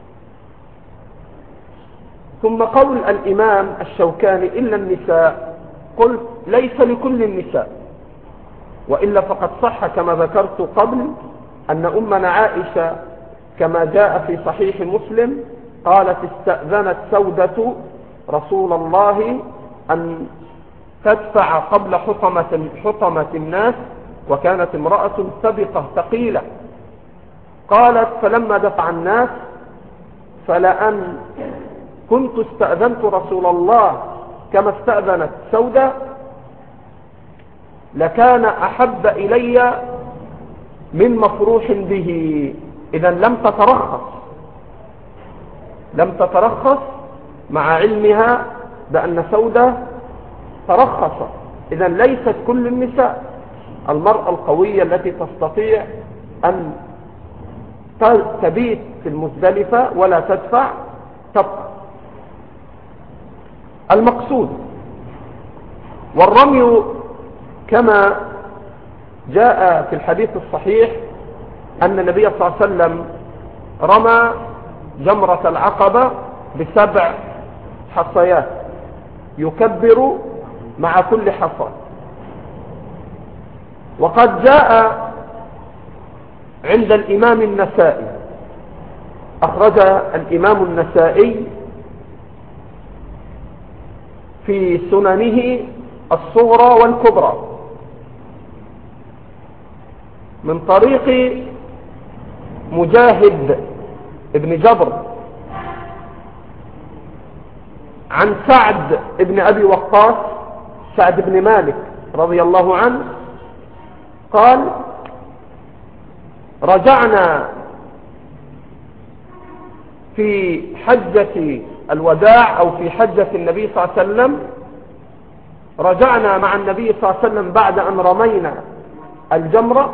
Speaker 1: ثم قول الإمام الشوكاني إلا النساء، قلت ليس لكل النساء، وإلا فقد صح كما ذكرت قبل أن أمنا عائشة كما جاء في صحيح مسلم قالت استأذنت سودة رسول الله أن تدفع قبل حطمة الناس، وكانت امرأة سبقة ثقيلة. قالت فلما دفع الناس فلأن كنت استأذنت رسول الله كما استأذنت سودة لكان أحب إلي من مفروح به. إذا لم تترخص مع علمها بأن سودة ترخص. إذا ليست كل النساء، المرأة القوية التي تستطيع أن تبيت في المزدلفة ولا تدفع تبقى. المقصود والرمي كما جاء في الحديث الصحيح أن النبي صلى الله عليه وسلم رمى جمرة العقبة ب7 حصيات يكبر مع كل حصى. وقد جاء عند الإمام النسائي، أخرج الإمام النسائي في سننه الصغرى والكبرى من طريق مجاهد ابن جبر عن سعد ابن أبي وقاص، سعد بن مالك رضي الله عنه قال رجعنا في حجة الوداع أو في حجة النبي صلى الله عليه وسلم، رجعنا مع النبي صلى الله عليه وسلم بعد أن رمينا الجمرة،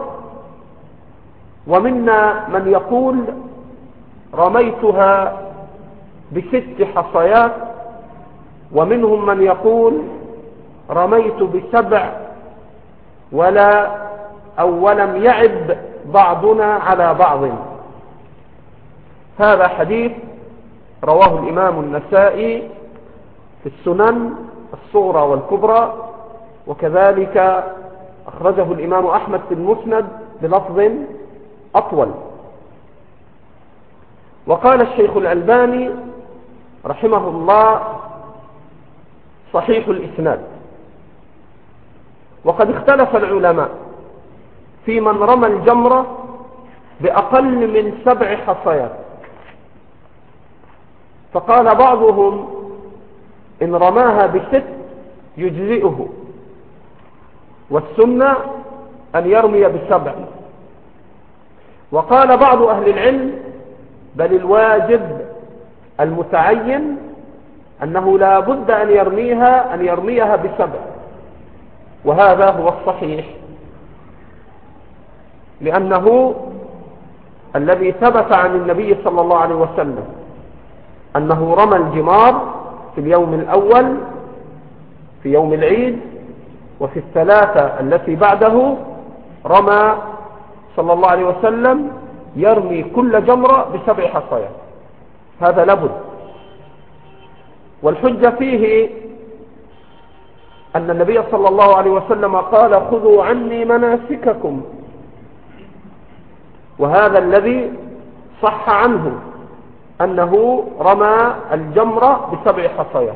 Speaker 1: ومنا من يقول رميتها ب6 حصيات، ومنهم من يقول رميت ب7 ولم يعب بعضنا على بعض. هذا حديث رواه الإمام النسائي في السنن الصغرى والكبرى، وكذلك أخرجه الإمام أحمد في المسند بلفظ أطول. وقال الشيخ الألباني رحمه الله صحيح الإسناد. وقد اختلف العلماء في من رمى الجمرة بأقل من 7 حصيات، فقال بعضهم إن رماها ب6 يجزئه، والسنة أن يرمي ب7. وقال بعض أهل العلم بل الواجب المتعين أنه لا بد أن يرميها ب7، وهذا هو الصحيح، لأنه الذي ثبت عن النبي صلى الله عليه وسلم أنه رمى الجمار في اليوم الأول في يوم العيد، وفي الثلاثة التي بعده رمى صلى الله عليه وسلم يرمي كل جمرة ب7 حصيات. هذا لابد. والحجة فيه أن النبي صلى الله عليه وسلم قال خذوا عني مناسككم، وهذا الذي صح عنه أنه رمى الجمرة ب7 حصيات.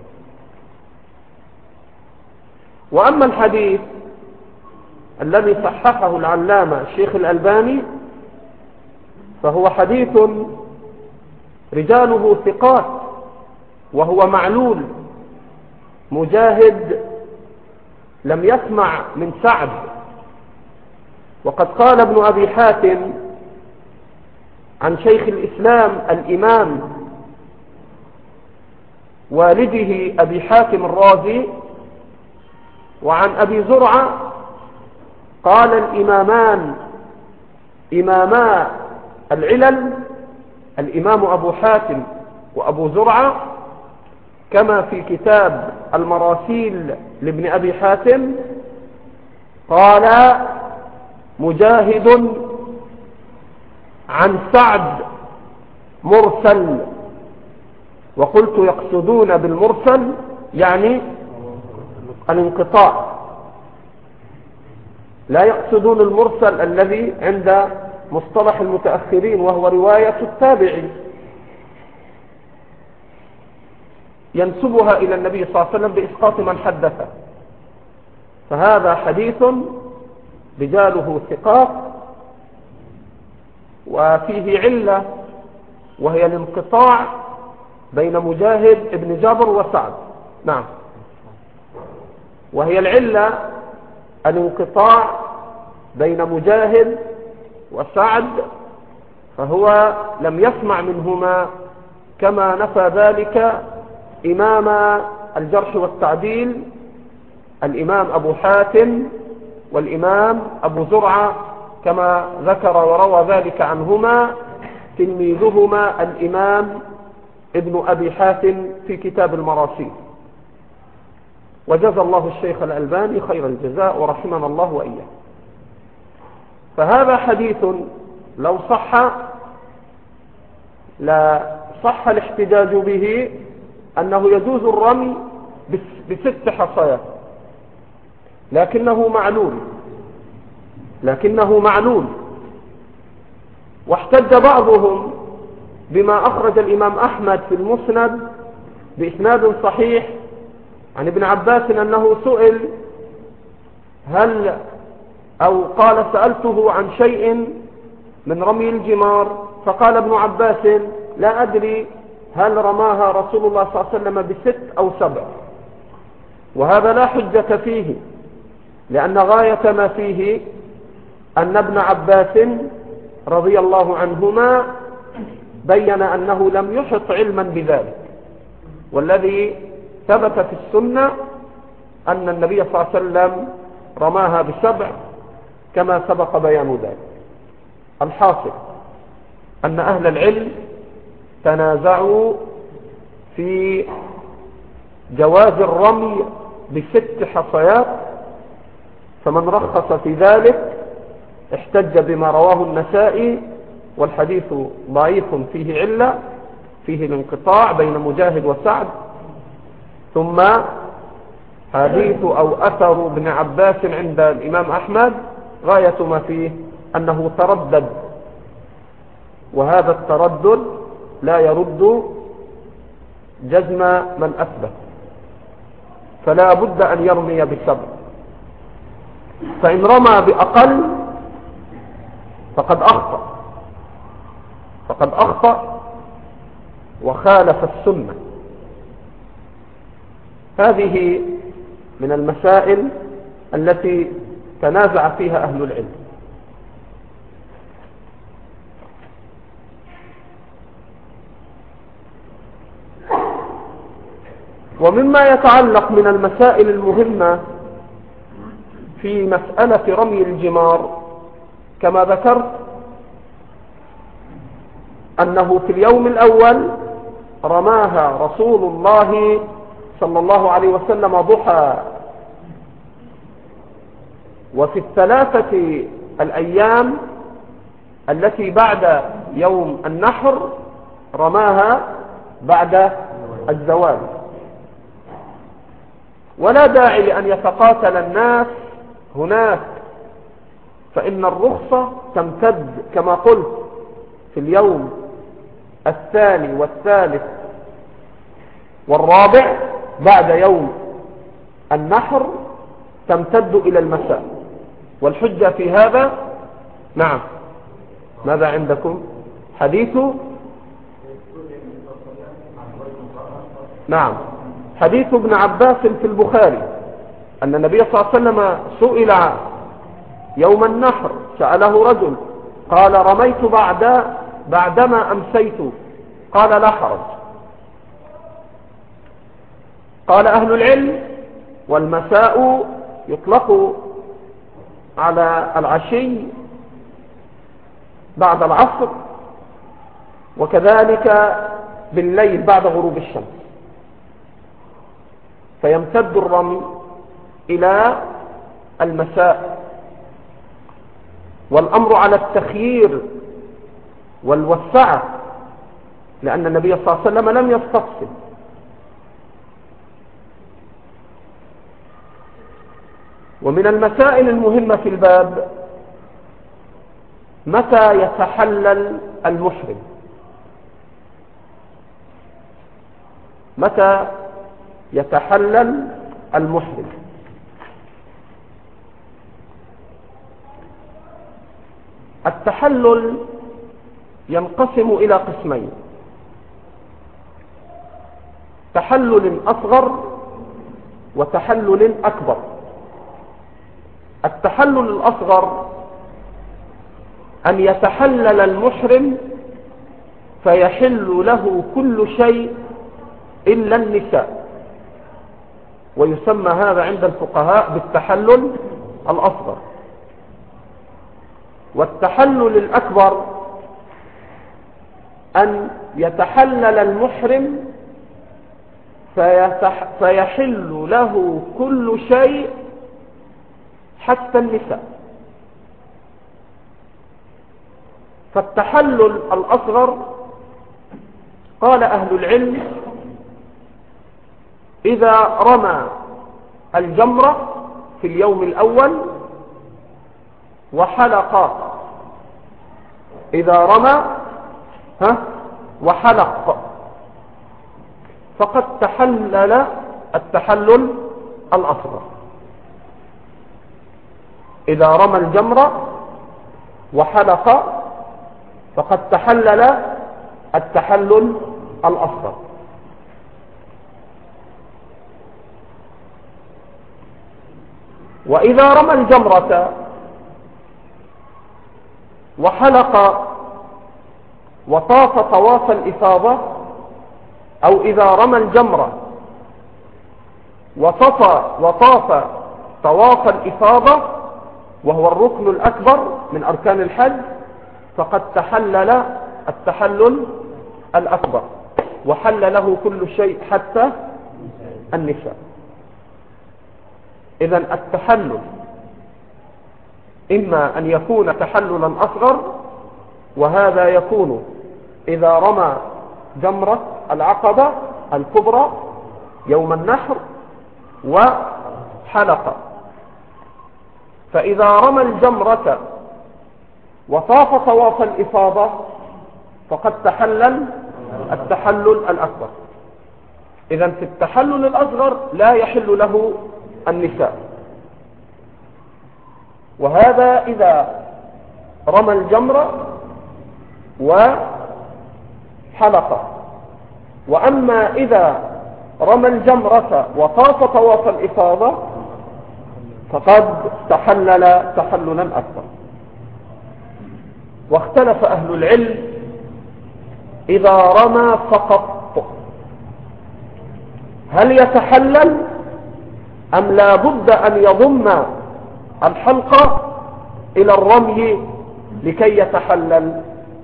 Speaker 1: وأما الحديث الذي صححه العلامة الشيخ الألباني فهو حديث رجاله ثقات وهو معلول. مجاهد لم يسمع من سعد. وقد قال ابن أبي حاتم عن شيخ الإسلام الإمام والده أبي حاتم الرازي وعن أبي زرعة قال الإمامان إماما العلل الإمام أبو حاتم وأبو زرعة كما في كتاب المراسيل لابن أبي حاتم قال مجاهد عن سعد مرسل. وقلت يقصدون بالمرسل يعني الانقطاع، لا يقصدون المرسل الذي عند مصطلح المتأخرين وهو رواية التابعي ينسبها إلى النبي صلى الله عليه وسلم بإسقاط من حدثه. فهذا حديث رجاله ثقات وفيه علة وهي الانقطاع بين مجاهد ابن جابر وسعد. نعم، وهي العلة الانقطاع بين مجاهد وسعد، فهو لم يسمع منهما كما نفى ذلك إمام الجرح والتعديل الإمام أبو حاتم والإمام أبو زرعة كما ذكر وروى ذلك عنهما تلميذهما الإمام ابن أبي حاتم في كتاب المراسيل. وجزى الله الشيخ الألباني خير الجزاء ورحمنا الله وإياه. فهذا حديث لو صح لا صح الاحتجاج به أنه يجوز الرمي ب6 حصيات، لكنه معلول. واحتج بعضهم بما أخرج الإمام أحمد في المسند بإسناد صحيح عن ابن عباس أنه سئل قال سألته عن شيء من رمي الجمار فقال ابن عباس لا أدري هل رماها رسول الله صلى الله عليه وسلم ب6 أو 7. وهذا لا حجة فيه، لأن غاية ما فيه أن ابن عباس رضي الله عنهما بين أنه لم يحط علما بذلك، والذي ثبت في السنة أن النبي صلى الله عليه وسلم رماها ب7 كما سبق بيان ذلك. الحاصل أن أهل العلم تنازعوا في جواز الرمي ب6 حصيات، فمن رخص في ذلك احتج بما رواه النسائي والحديث ضعيف فيه علة، فيه الانقطاع بين مجاهد وسعد. ثم حديث أو أثر ابن عباس عند الإمام أحمد غاية ما فيه أنه تردد، وهذا التردد لا يرد جزم من أثبت، فلا بد أن يرمي ب7. فإن رمى بأقل فقد أخطأ وخالف السنة. هذه من المسائل التي تنازع فيها أهل العلم. ومما يتعلق من المسائل المهمة في مسألة رمي الجمار كما ذكرت أنه في اليوم الأول رماها رسول الله صلى الله عليه وسلم ضحى، وفي ال3 الأيام التي بعد يوم النحر رماها بعد الزوال. ولا داعي لأن يتقاتل الناس هناك، فإن الرخصة تمتد كما قلت في اليوم الثاني والثالث والرابع بعد يوم النحر، تمتد إلى المساء. والحجة في هذا نعم، ماذا عندكم؟ حديث نعم، حديث ابن عباس في البخاري أن النبي صلى الله عليه وسلم سئل يوم النحر، سأله رجل قال رميت بعدما أمسيت، قال لا حرج. قال أهل العلم والمساء يطلق على العشي بعد العصر، وكذلك بالليل بعد غروب الشمس، فيمتد الرمي إلى المساء، والأمر على التخيير والوسعة، لأن النبي صلى الله عليه وسلم لم يستفصل. ومن المسائل المهمة في الباب متى يتحلل المحرم، متى يتحلل المحرم. التحلل ينقسم إلى قسمين: تحلل أصغر وتحلل أكبر. التحلل الأصغر أن يتحلل المحرم فيحل له كل شيء إلا النساء، ويسمى هذا عند الفقهاء بالتحلل الأصغر. والتحلل الأكبر أن يتحلل المحرم فيحل له كل شيء حتى النساء. فالتحلل الأصغر قال أهل العلم إذا رمى الجمرة في اليوم الأول وحلق، إذا رمى وحلق فقد تحلل التحلل الأصغر. إذا رمى الجمرة وحلق فقد تحلل التحلل الأصغر. وإذا رمى الجمرة وحلق وطاف طواف الإفاضة، أو إذا رمى الجمرة وطاف طواف الإفاضة وهو الركن الأكبر من أركان الحج، فقد تحلل التحلل الأكبر وحل له كل شيء حتى النساء. إذن التحلل إما أن يكون تحللا أصغر، وهذا يكون إذا رمى جمرة العقبة الكبرى يوم النحر وحلق. فإذا رمى الجمرة وطاف طواف الإفاضة فقد تحلل التحلل الأكبر. إذن في التحلل الأصغر لا يحل له النساء، وهذا إذا رمى الجمرة وحلق. وأما إذا رمى الجمرة وطاف طواف الإفاضة فقد تحلل تحللا أكبر. واختلف أهل العلم إذا رمى فقط هل يتحلل أم لا بد أن يضم الحلقة إلى الرمي لكي يتحلل.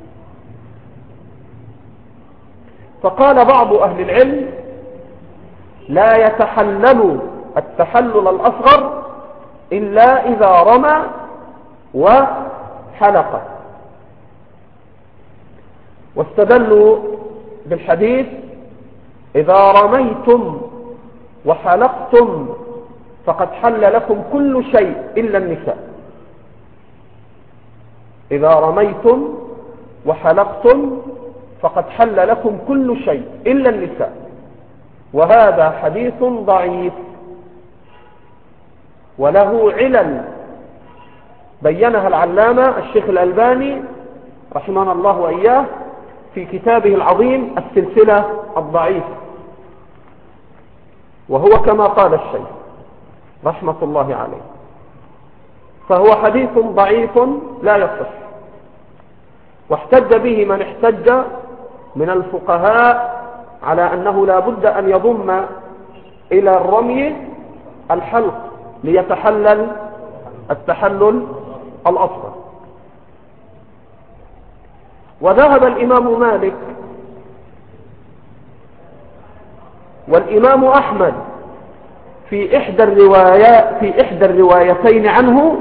Speaker 1: فقال بعض أهل العلم لا يتحلل التحلل الأصغر إلا إذا رمى وحلق، واستدلوا بالحديث إذا رميتم وحلقتم فقد حل لكم كل شيء إلا النساء. إذا رميتم وحلقتم فقد حل لكم كل شيء إلا النساء، وهذا حديث ضعيف وله علل بينها العلامة الشيخ الألباني رحمه الله وإياه في كتابه العظيم السلسلة الضعيفة. وهو كما قال الشيخ رحمة الله عليه، فهو حديث ضعيف لا يصح، واحتج به من احتج من الفقهاء على أنه لا بد أن يضم إلى الرمي الحلق ليتحلل التحلل الأصغر. وذهب الإمام مالك والإمام أحمد في إحدى الروايتين عنه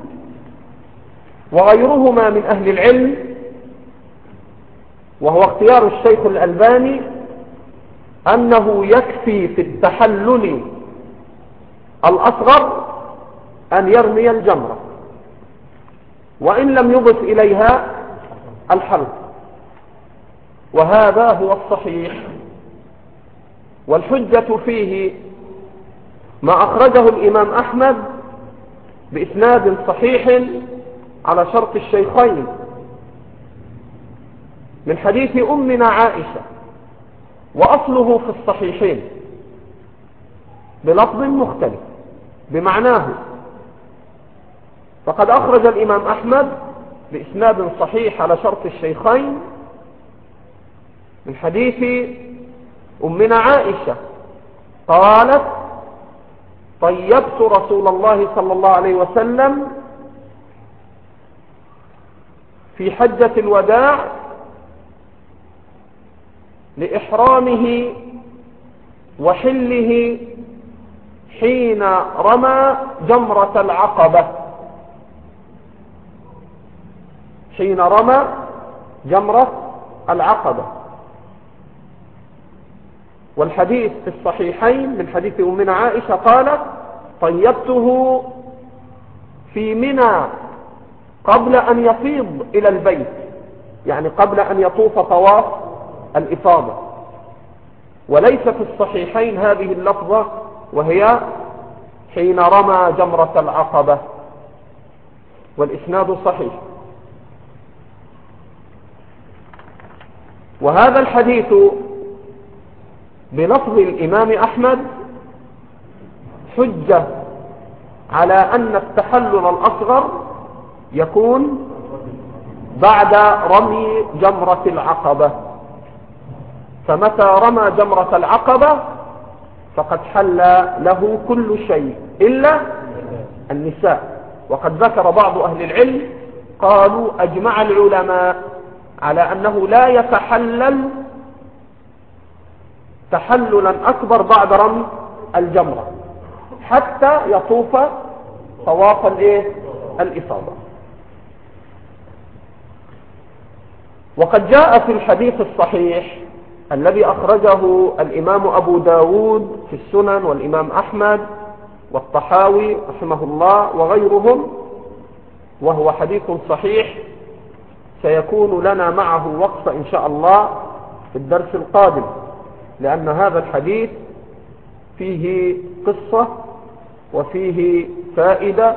Speaker 1: وغيرهما من أهل العلم، وهو اختيار الشيخ الألباني، أنه يكفي في التحلل الأصغر أن يرمي الجمرة وإن لم يضف إليها الحلق، وهذا هو الصحيح. والحجة فيه ما أخرجه الإمام أحمد بإسناد صحيح على شرط الشيخين من حديث أمنا عائشة، وأصله في الصحيحين بلفظ مختلف بمعناه. فقد أخرج الإمام أحمد بإسناد صحيح على شرط الشيخين من حديث أمنا عائشة قالت: طيبت رسول الله صلى الله عليه وسلم في حجة الوداع لإحرامه وحله حين رمى جمرة العقبة، حين رمى جمرة العقبة. والحديث في الصحيحين من حديث أمنا عائشة قالت: طيبته في منى قبل أن يفيض إلى البيت، يعني قبل أن يطوف طواف الإفاضة. وليس في الصحيحين هذه اللفظة، وهي حين رمى جمرة العقبة، والإسناد صحيح. وهذا الحديث بلفظ الإمام أحمد حجة على أن التحلل الأصغر يكون بعد رمي جمرة العقبة، فمتى رمى جمرة العقبة فقد حل له كل شيء إلا النساء. وقد ذكر بعض أهل العلم قالوا: أجمع العلماء على أنه لا يتحلل تحللا أكبر بعد رمي الجمرة حتى يطوف طواف الإفاضة. وقد جاء في الحديث الصحيح الذي أخرجه الإمام أبو داود في السنن والإمام أحمد والطحاوي رحمه الله وغيرهم، وهو حديث صحيح سيكون لنا معه وقفة إن شاء الله في الدرس القادم، لأن هذا الحديث فيه قصة وفيه فائدة،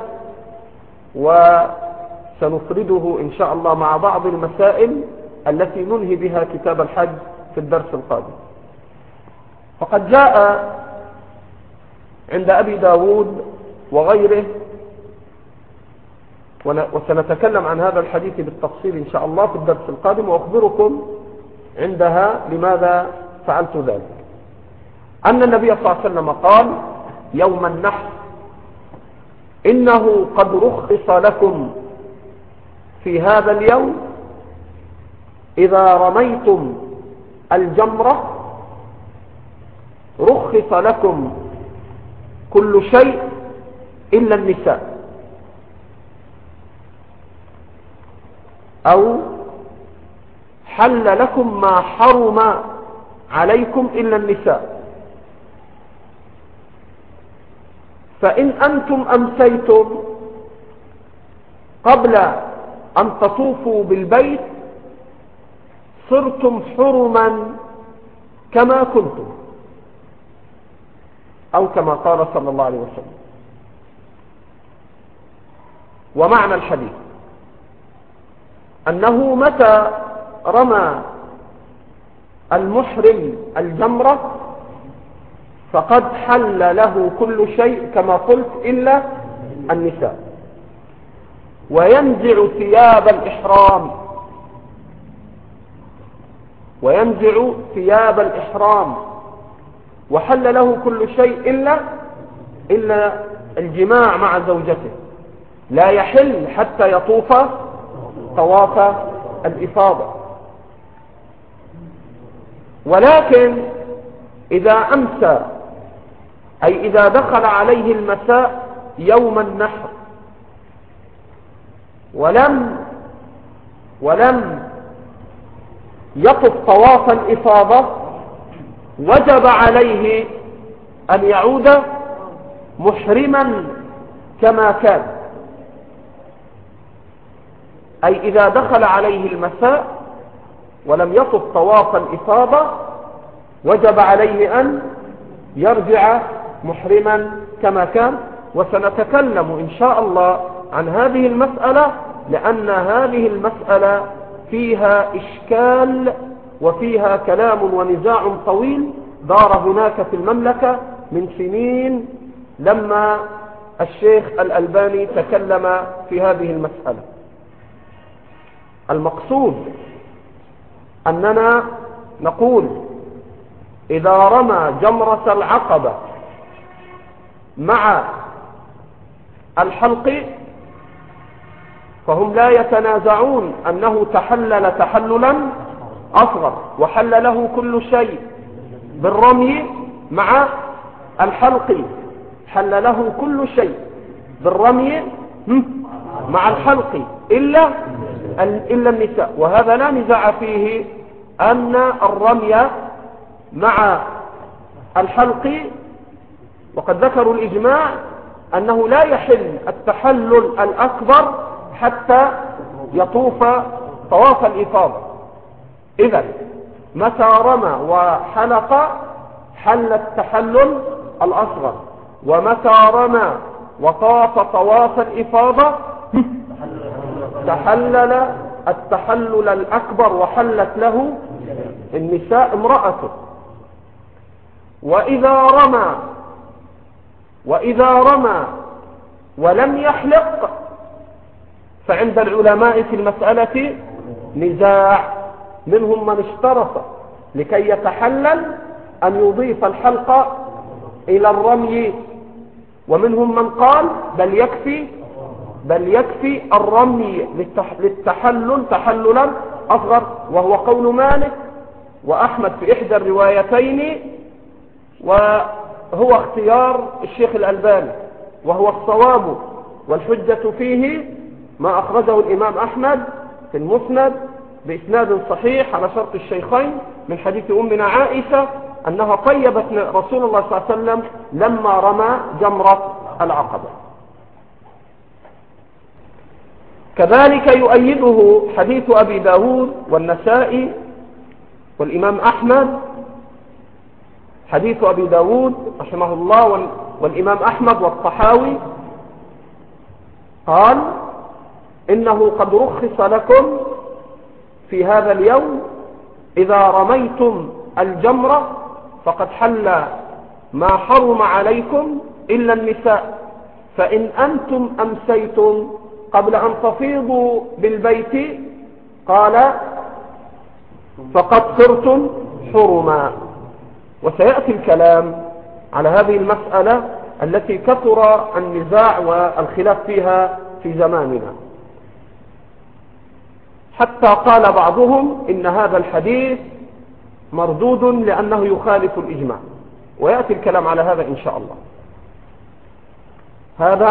Speaker 1: وسنفرده إن شاء الله مع بعض المسائل التي ننهي بها كتاب الحج في الدرس القادم. فقد جاء عند أبي داود وغيره، وسنتكلم عن هذا الحديث بالتفصيل إن شاء الله في الدرس القادم، وأخبركم عندها لماذا فعلت ذلك، أن النبي صلى الله عليه وسلم قال يوم النحر: إنه قد رخص لكم في هذا اليوم إذا رميتم الجمرة رخص لكم كل شيء إلا النساء، أو حل لكم ما حرم عليكم إلا النساء. فإن أنتم أمسيتم قبل أن تطوفوا بالبيت صرتم حرما كما كنتم، أو كما قال صلى الله عليه وسلم. ومعنى الحديث أنه متى رمى المحرم الجمرة فقد حل له كل شيء كما قلت إلا النساء. وينزع ثياب الإحرام، وينزع ثياب الإحرام وحل له كل شيء إلا الجماع مع زوجته، لا يحل حتى يطوف طواف الإفاضة. ولكن إذا أمسى، أي إذا دخل عليه المساء يوم النحر ولم يطف طواف الإفاضة، وجب عليه أن يعود محرما كما كان. أي إذا دخل عليه المساء ولم يطف طواف الإفاضة وجب عليه أن يرجع محرما كما كان. وسنتكلم إن شاء الله عن هذه المسألة، لأن هذه المسألة فيها إشكال وفيها كلام ونزاع طويل دار هناك في المملكة من سنين، لما الشيخ الألباني تكلم في هذه المسألة. المقصود أننا نقول إذا رمى جمرة العقبة مع الحلق فهم لا يتنازعون أنه تحلل تحللا أصغر، وحل له كل شيء بالرمي مع الحلق، حل له كل شيء بالرمي مع الحلق إلا النساء. وهذا لا نزاع فيه أن الرمي مع الحلق، وقد ذكروا الإجماع أنه لا يحل التحلل الأكبر حتى يطوف طواف الإفاضة. إذن متى رمى وحلق حل التحلل الأصغر، ومتى رمى وطاف طواف الإفاضة تحلل التحلل الأكبر وحلت له النساء امرأته. وإذا رمى ولم يحلق فعند العلماء في المسألة نزاع، منهم من اشترط لكي يتحلل أن يضيف الحلق إلى الرمي، ومنهم من قال بل يكفي الرمي للتحلل تحللا أصغر، وهو قول مالك وأحمد في إحدى الروايتين، وهو اختيار الشيخ الألباني وهو الصواب. والحجة فيه ما أخرجه الإمام أحمد في المسند بإسناد صحيح على شرط الشيخين من حديث أمنا عائشة أنها طيبت رسول الله صلى الله عليه وسلم لما رمى جمرة العقبة. كذلك يؤيده حديث أبي داود والنسائي والإمام أحمد، حديث أبي داود رحمه الله والإمام أحمد والطحاوي قال إنه قد رخص لكم في هذا اليوم إذا رميتم الجمرة فقد حل ما حرم عليكم إلا النساء، فإن أنتم أمسيتم قبل أن تفيضوا بالبيت قال فقد صرتم حرما. وسيأتي الكلام على هذه المسألة التي كثر النزاع والخلاف فيها في زماننا، حتى قال بعضهم إن هذا الحديث مردود لأنه يخالف الإجماع، ويأتي الكلام على هذا إن شاء الله. هذا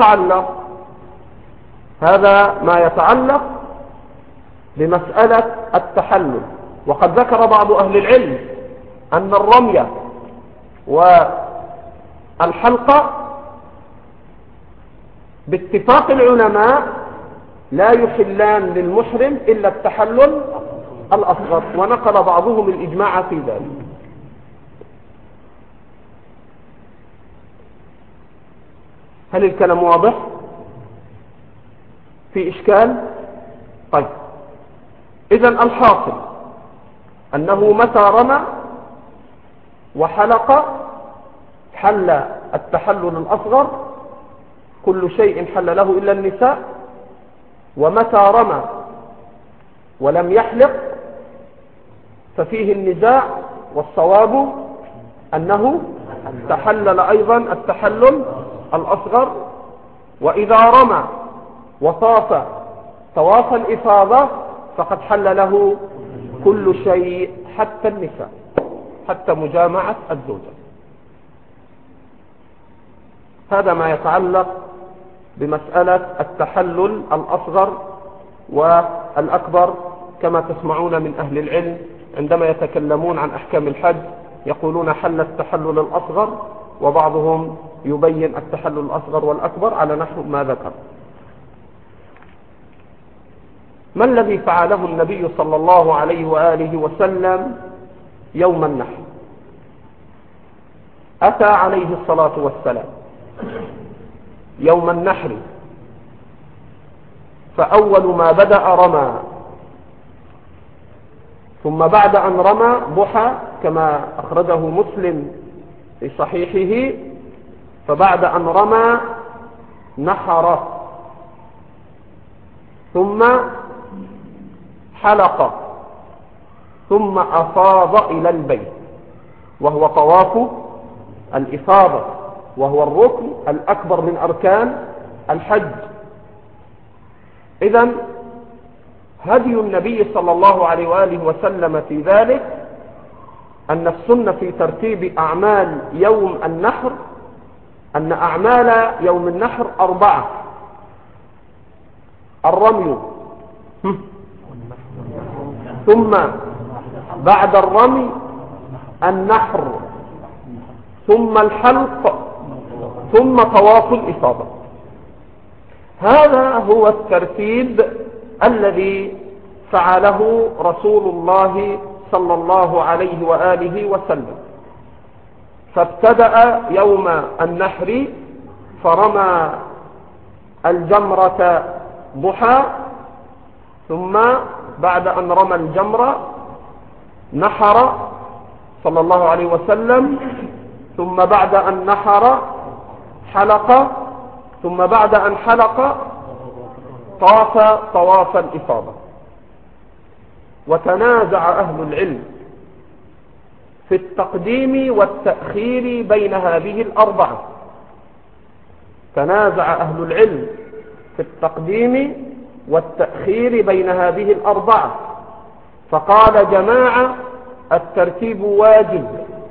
Speaker 1: ما يتعلق بمسألة التحلل. وقد ذكر بعض أهل العلم أن الرمي والحلقة باتفاق العلماء لا يحلان للمحرم إلا التحلل الأصغر، ونقل بعضهم الإجماع في ذلك. هل الكلام واضح؟ في إشكال؟ طيب، إذن الحاصل أنه متى رمى وحلق حل التحلل الأصغر كل شيء حل له إلا النساء، ومتى رمى ولم يحلق ففيه النزاع، والصواب أنه تحلل أيضا التحلل الأصغر. وإذا رمى وطاف طواف الإفاضة فقد حل له كل شيء حتى النساء، حتى مجامعة الزوجة. هذا ما يتعلق بمسألة التحلل الأصغر والأكبر. كما تسمعون من أهل العلم عندما يتكلمون عن أحكام الحج يقولون حل التحلل الأصغر، وبعضهم يبين التحلل الأصغر والأكبر على نحو ما ذكر. ما الذي فعله النبي صلى الله عليه وآله وسلم يوم النحر؟ أتى عليه الصلاة والسلام يوم النحر، فأول ما بدأ رمى، ثم بعد أن رمى ضحى كما أخرجه مسلم في صحيحه، فبعد أن رمى نحر، ثم حلق، ثم أفاض إلى البيت، وهو طواف الإفاضة، وهو الركن الأكبر من أركان الحج. إذن هدي النبي صلى الله عليه وآله وسلم في ذلك أن السنة في ترتيب أعمال يوم النحر أن أعمال يوم النحر 4: الرمي، ثم بعد الرمي النحر، ثم الحلق، ثم طواف الإفاضة. هذا هو الترتيب الذي فعله رسول الله صلى الله عليه وآله وسلم. فابتدأ يوم النحر فرمى الجمرة ضحى، ثم بعد أن رمى الجمرة نحر صلى الله عليه وسلم، ثم بعد أن نحر حلق، ثم بعد أن حلق طاف طواف الإفاضة. وتنازع أهل العلم في التقديم والتأخير بين هذه الأربعة. تنازع أهل العلم في التقديم والتأخير بين هذه الأربعة، فقال جماعة الترتيب واجب،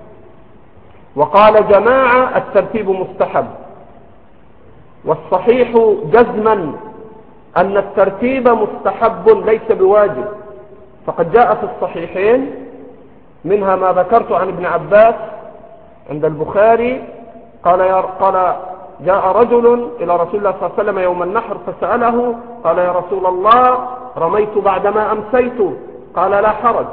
Speaker 1: وقال جماعة الترتيب مستحب. والصحيح جزما أن الترتيب مستحب ليس بواجب، فقد جاء في الصحيحين منها ما ذكرت عن ابن عباس عند البخاري قال جاء رجل إلى رسول الله صلى الله عليه وسلم يوم النحر فسأله قال: يا رسول الله، رميت بعدما أمسيت. قال: لا حرج.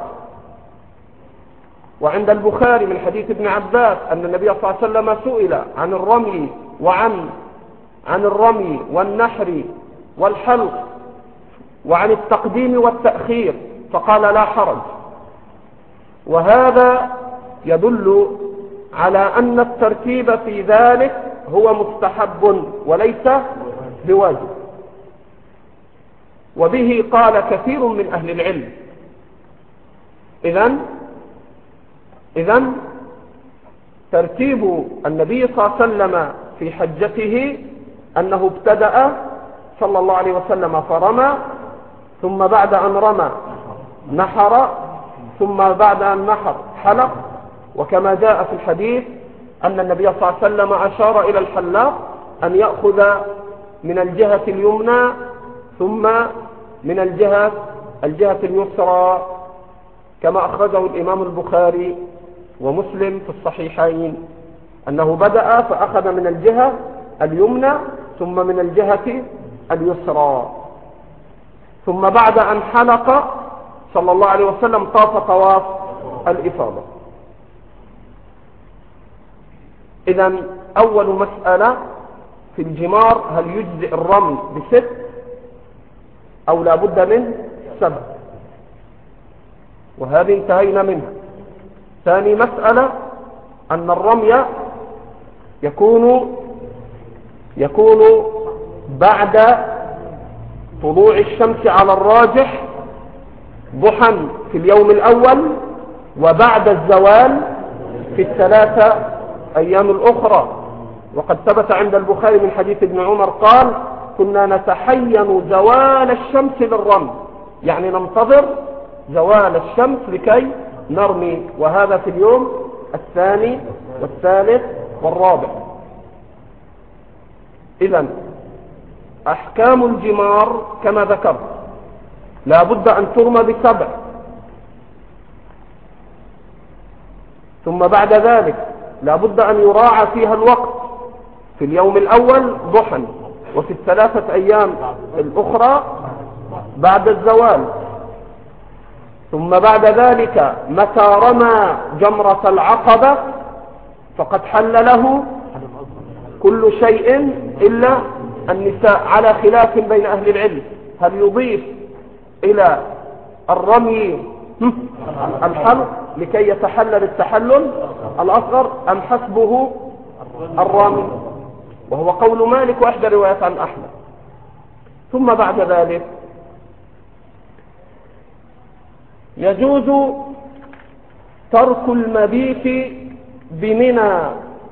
Speaker 1: وعند البخاري من حديث ابن عباس أن النبي صلى الله عليه وسلم سئل عن الرمي عن الرمي والنحر والحلق وعن التقديم والتأخير فقال: لا حرج. وهذا يدل على أن الترتيب في ذلك هو مستحب وليس بواجب. وبه قال كثير من أهل العلم. إذن ترتيب النبي صلى الله عليه وسلم في حجته أنه ابتدأ صلى الله عليه وسلم فرمى، ثم بعد أن رمى نحر، ثم بعد أن نحر حلق. وكما جاء في الحديث أن النبي صلى الله عليه وسلم أشار إلى الحلاق أن يأخذ من الجهة اليمنى ثم من الجهة اليسرى، كما أخرجه الإمام البخاري ومسلم في الصحيحين أنه بدأ فأخذ من الجهة اليمنى ثم من الجهة اليسرى، ثم بعد أن حلق صلى الله عليه وسلم طاف طواف الإفاضة. إذن أول مسألة في الجمار: هل يجزئ الرمي ب6 أو لا بد من 7؟ وهذه انتهينا منها. ثاني مسألة أن الرمي يكون بعد طلوع الشمس على الراجح ضحى في اليوم الأول، وبعد الزوال في الثلاثة أيام الأخرى. وقد ثبت عند البخاري من حديث ابن عمر قال: كنا نتحين زوال الشمس للرمي، يعني ننتظر زوال الشمس لكي نرمي، وهذا في اليوم الثاني والثالث والرابع. إذن أحكام الجمار كما ذكرت لا بد أن ترمى ب7، ثم بعد ذلك لا بد أن يراعى فيها الوقت، في اليوم الأول ضحى، وفي الثلاثة أيام الأخرى بعد الزوال. ثم بعد ذلك متى رمى جمرة العقبة فقد حل له كل شيء إلا النساء، على خلاف بين أهل العلم: هل يضيف إلى الرمي الحلق لكي يتحلل التحلل الأصغر، أم حسبه الرمي؟ وهو قول مالك وإحدى روايات عن أحمد. ثم بعد ذلك يجوز ترك المبيت بمنى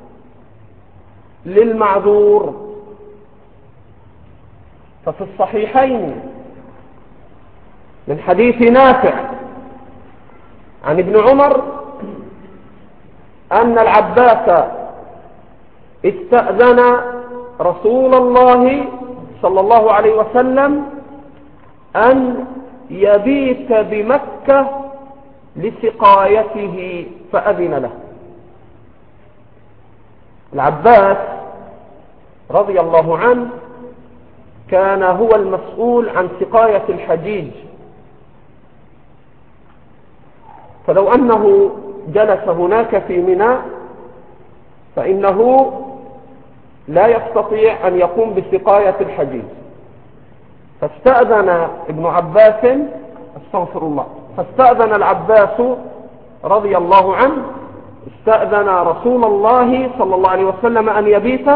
Speaker 1: للمعذور. ففي الصحيحين من حديث نافع عن ابن عمر أن العباس استأذن رسول الله صلى الله عليه وسلم أن يبيت بمكة لسقايته فأذن له. العباس رضي الله عنه كان هو المسؤول عن سقاية الحجيج، فلو أنه جلس هناك في منى فإنه لا يستطيع أن يقوم بسقاية الحجيج. فاستأذن فاستأذن العباس رضي الله عنه، استأذن رسول الله صلى الله عليه وسلم أن يبيت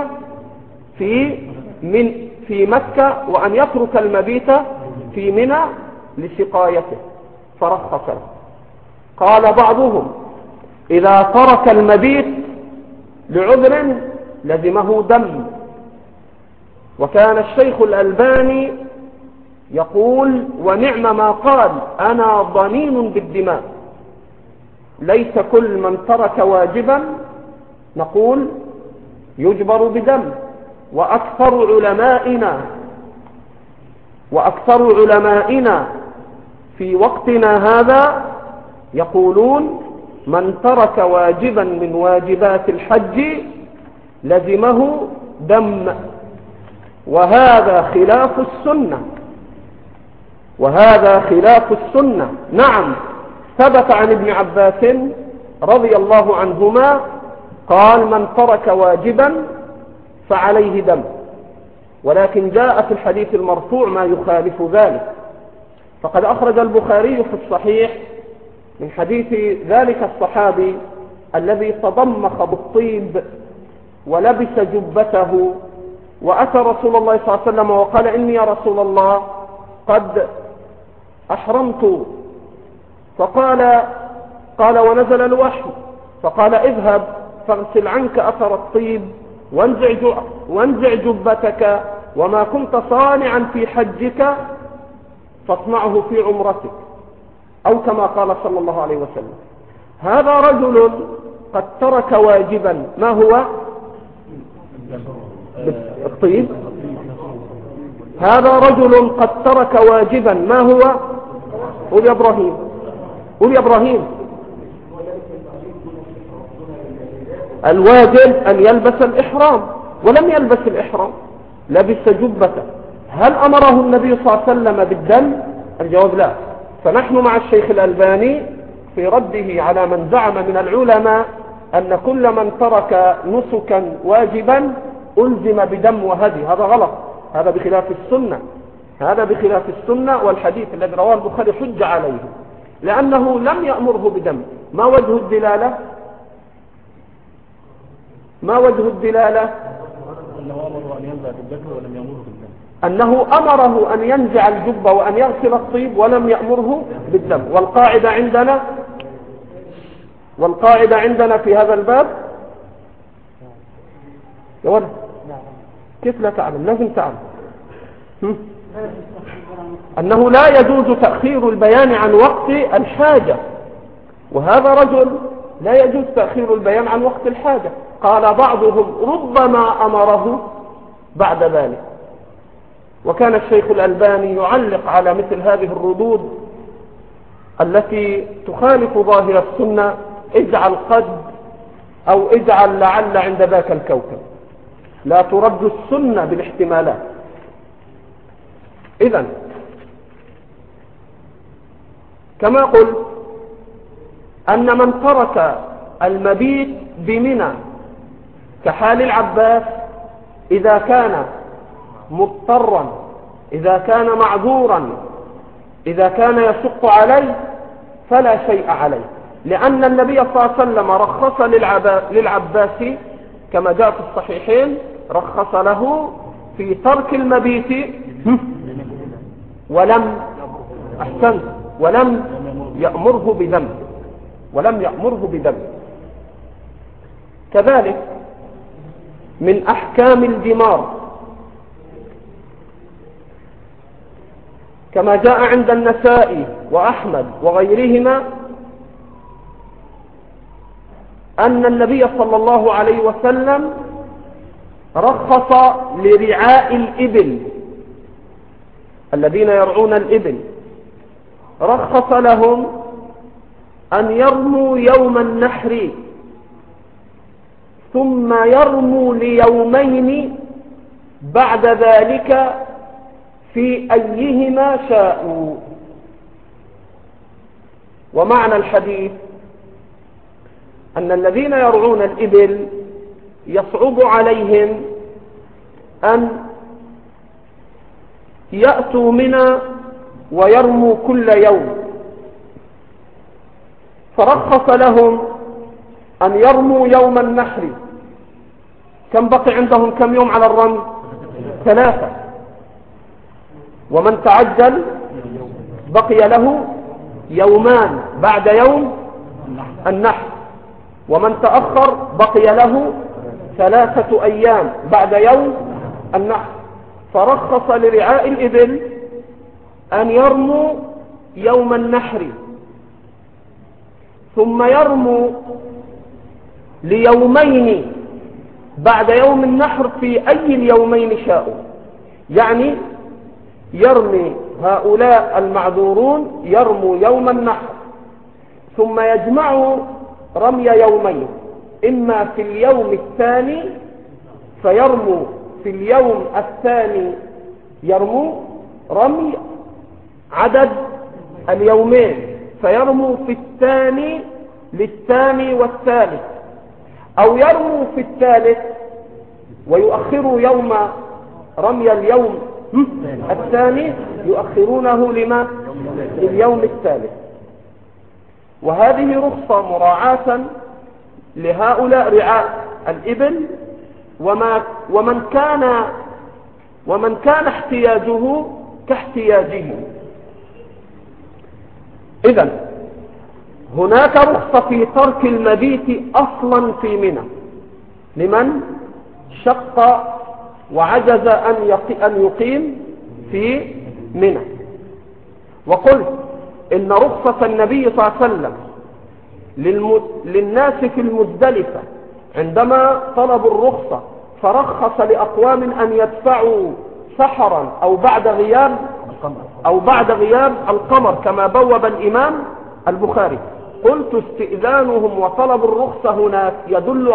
Speaker 1: في مكة، وأن يترك المبيت في منى لسقايته، فرخص له. قال بعضهم: إذا ترك المبيت لعذر لزمه دم. وكان الشيخ الألباني يقول: ونعم ما قال: أنا ضنين بالدماء. ليس كل من ترك واجبا نقول يجبر بدم. وأكثر علمائنا في وقتنا هذا يقولون: من ترك واجبا من واجبات الحج لزمه دم. وهذا خلاف السنة. نعم، ثبت عن ابن عباس رضي الله عنهما قال: من ترك واجبا فعليه دم. ولكن جاء في الحديث المرفوع ما يخالف ذلك. فقد أخرج البخاري في الصحيح من حديث ذلك الصحابي الذي تضمخ بالطيب ولبس جبته وأتى رسول الله صلى الله عليه وسلم وقال: إني يا رسول الله قد أحرمت. قال ونزل الوحي فقال: اذهب فاغسل عنك أثر الطيب وانزع جبتك، وما كنت صانعا في حجك فاصنعه في عمرتك، أو كما قال صلى الله عليه وسلم. هذا رجل قد ترك واجبا، ما هو؟ الطيب. هذا رجل قد ترك واجبا، ما هو؟ قول يا إبراهيم. الواجب أن يلبس الإحرام، ولم يلبس الإحرام، لبس جبته. هل أمره النبي صلى الله عليه وسلم بالدم؟ الجواب لا. فنحن مع الشيخ الألباني في رده على من زعم من العلماء أن كل من ترك نسكا واجبا ألزم بدم وهدي. هذا غلط، هذا بخلاف السنة. والحديث الذي رواه البخاري حج عليه، لأنه لم يأمره بدم. ما وجه الدلالة؟ ما وجه الدلالة؟
Speaker 2: أنه أمره أن ينزع الذكر ولم يأمره بالدم.
Speaker 1: أنه أمره أن ينزع الجبة وأن يغسل الطيب ولم يأمره بالدم. والقاعدة عندنا في هذا الباب يا ولد كيف لا تعلم؟ لازم تعلم أنه لا يجوز تأخير البيان عن وقت الحاجة، وهذا رجل لا يجوز تأخير البيان عن وقت الحاجة. قال بعضهم ربما أمره بعد ذلك. وكان الشيخ الألباني يعلق على مثل هذه الردود التي تخالف ظاهر السنة: اجعل قد أو اجعل لعل عند ذاك الكوكب. لا ترد السنة بالاحتمالات. إذن كما قلت أن من ترك المبيت بمنى كحال العباس إذا كان مضطرا، إذا كان معذورا، إذا كان يشق عليه فلا شيء عليه، لأن النبي صلى الله عليه وسلم رخص للعباس كما جاء في الصحيحين، رخص له في ترك المبيت ولم يأمره بذنب. كذلك من أحكام الجمار كما جاء عند النسائي وأحمد وغيرهما أن النبي صلى الله عليه وسلم رخص لرعاء الإبل الذين يرعون الإبل، رخص لهم أن يرموا يوم النحر ثم يرموا ليومين بعد ذلك في أيهما شاءوا. ومعنى الحديث أن الذين يرعون الإبل يصعب عليهم أن يأتوا منى ويرموا كل يوم، فرخص لهم أن يرموا يوم النحر. كم بقي عندهم كم يوم على الرمي؟ 3. ومن تعجل بقي له يومان بعد يوم النحر، ومن تأخر بقي له 3 أيام بعد يوم النحر. فرخص لرعاء الإبل أن يرموا يوم النحر ثم يرموا ليومين بعد يوم النحر في أي اليومين شاءوا. يعني يرمي هؤلاء المعذورون يرموا يوم النحر ثم يجمعوا رمي يومين، إما في اليوم الثاني فيرموا في اليوم الثاني يرموا رمي عدد اليومين فيرموا في الثاني للثاني والثالث، أو يرموا في الثالث ويؤخروا يوم رمي اليوم الثاني يؤخرونه لليوم الثالث. وهذه رخصة مراعاة لهؤلاء رعاء الإبل ومن كان احتياجه كاحتياجه. إذن هناك رخصة في ترك المبيت أصلا في منى لمن شق وعجز أن يقيم في منى. وقلت إن رخصة النبي صلى الله عليه وسلم للناس في المزدلفة عندما طلبوا الرخصة فرخص لأقوام أن يدفعوا سحرا أو بعد غياب القمر كما بوب الإمام البخاري. قلت استئذانهم وطلب الرخصة هناك يدل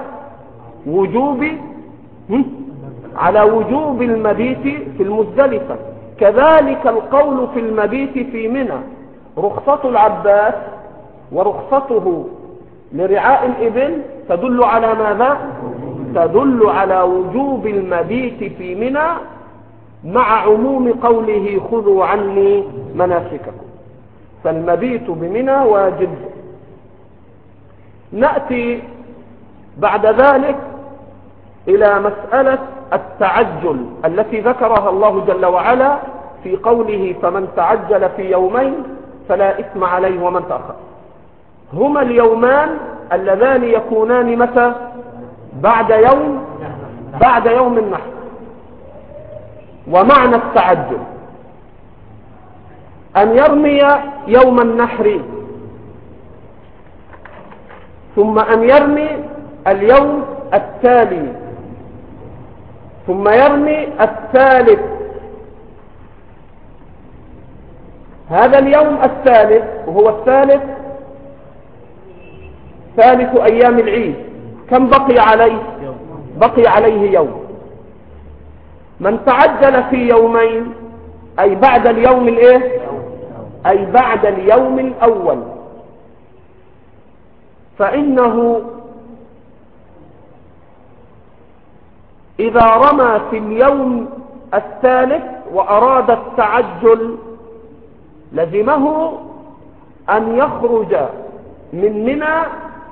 Speaker 1: على وجوب المبيت في المزدلفة. كذلك القول في المبيت في منى، رخصة العباس ورخصته لرعاء الإبل تدل على ماذا؟ تدل على وجوب المبيت في منى مع عموم قوله خذوا عني مناسككم، فالمبيت بمنى واجب. نأتي بعد ذلك إلى مسألة التعجل التي ذكرها الله جل وعلا في قوله فمن تعجل في يومين فلا إثم عليه ومن تأخر. هما اليومان اللذان يكونان متى؟ بعد يوم النحر. ومعنى التعجل أن يرمي يوم النحر ثم أن يرمي اليوم التالي ثم يرمي الثالث. هذا اليوم الثالث وهو الثالث ثالث أيام العيد، كم بقي عليه؟ بقي عليه يوم. من تعجل في يومين أي بعد اليوم الإيه؟ أي بعد اليوم الأول، فإنه إذا رمى في اليوم الثالث وأراد التعجل لزمه أن يخرج من منى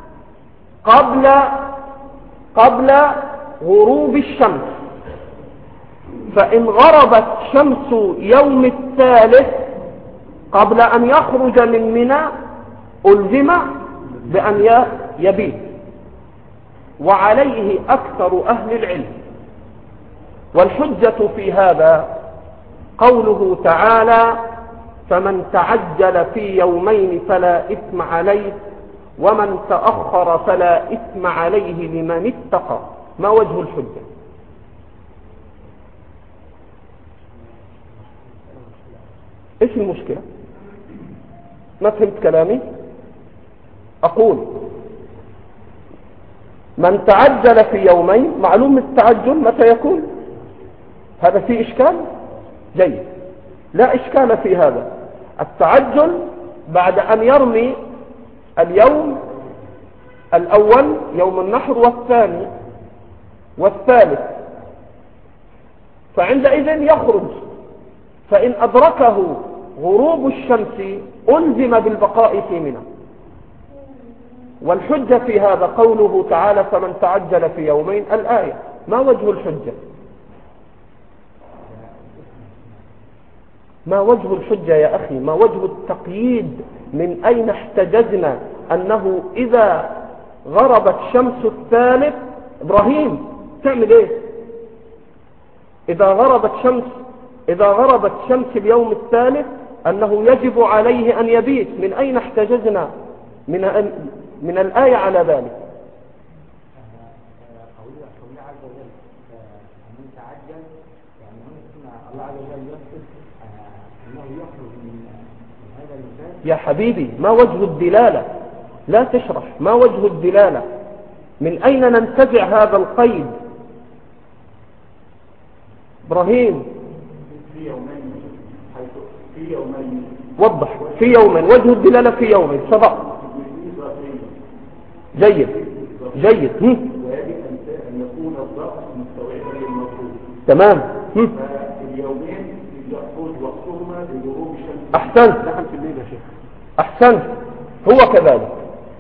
Speaker 1: قبل غروب الشمس. فإن غربت شمس يوم الثالث قبل أن يخرج من منى ألزم بأن يبيت. وعليه أكثر أهل العلم. والحجة في هذا قوله تعالى فمن تعجل في يومين فلا إثم عليه ومن تأخر فلا إثم عليه لمن اتقى. ما وجه الحجة؟ إيش المشكلة؟ ما فهمت كلامي؟ أقول من تعجل في يومين، معلوم التعجل متى يكون؟ هذا فيه إشكال؟ جيد، لا إشكال في هذا. التعجل بعد أن يرمي اليوم الأول يوم النحر والثاني والثالث، فعندئذ يخرج. فإن أدركه غروب الشمس ألزم بالبقاء في منى. والحجة في هذا قوله تعالى فمن تعجل في يومين الآية. ما وجه الحجة؟ ما وجه الحجة يا أخي؟ ما وجه التقييد؟ من أين احتجزنا أنه إذا غربت شمس الثالث إبراهيم تعمل إيه؟ إذا غربت شمس اليوم الثالث أنه يجب عليه أن يبيت. من أين احتجزنا من الآية على ذلك؟
Speaker 5: الله عز وجل من تعجل، يعني الله عز وجل يقصد أنه يخرج من هذا المكان.
Speaker 1: يا حبيبي ما وجه الدلالة؟ لا تشرح. ما وجه الدلالة؟ من أين ننتزع هذا القيد؟ إبراهيم
Speaker 3: في يومين
Speaker 1: وضح. في يومين، وجه الدلالة في يومين. سبق. جيد.
Speaker 3: ويجب أن يكون الضغط مستوعبا للمطلوب.
Speaker 1: تمام.
Speaker 3: فاليومين يأخذ وقتهما بغروب الشمس.
Speaker 1: أحسنت.
Speaker 3: دخل في الليل يا شيخ.
Speaker 1: أحسنت، هو كذلك.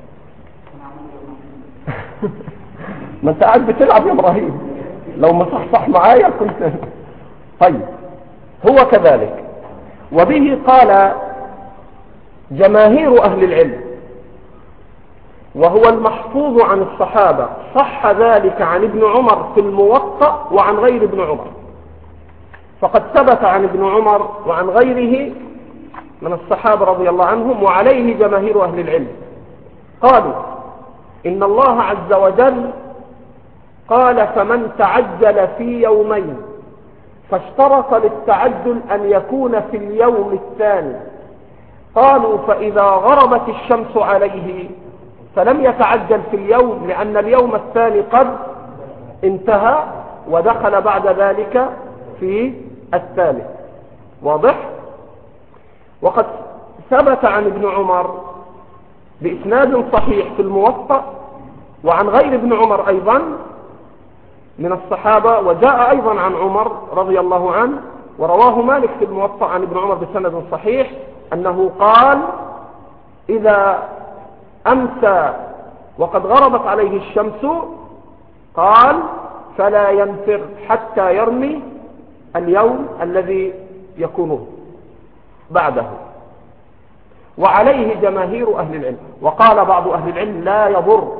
Speaker 1: ما أنت قاعد بتلعب يا إبراهيم، لو ما صح معايا كنت. طيب هو كذلك. وبه قال جماهير أهل العلم، وهو المحفوظ عن الصحابة. صح ذلك عن ابن عمر في الموطأ وعن غير ابن عمر. فقد ثبت عن ابن عمر وعن غيره من الصحابة رضي الله عنهم، وعليه جماهير أهل العلم. قالوا إن الله عز وجل قال فمن تعجل في يومين، فاشترط للتعجل أن يكون في اليوم الثاني. قالوا فإذا غربت الشمس عليه فلم يتعجل في اليوم، لأن اليوم الثاني قد انتهى ودخل بعد ذلك في الثالث. واضح؟ وقد ثبت عن ابن عمر بإسناد صحيح في الموطأ وعن غير ابن عمر أيضا من الصحابة، وجاء أيضا عن عمر رضي الله عنه، ورواه مالك في الموطأ عن ابن عمر بسند صحيح أنه قال إذا أمسى وقد غربت عليه الشمس قال فلا ينفر حتى يرمي اليوم الذي يكون بعده. وعليه جماهير أهل العلم. وقال بعض أهل العلم لا يضر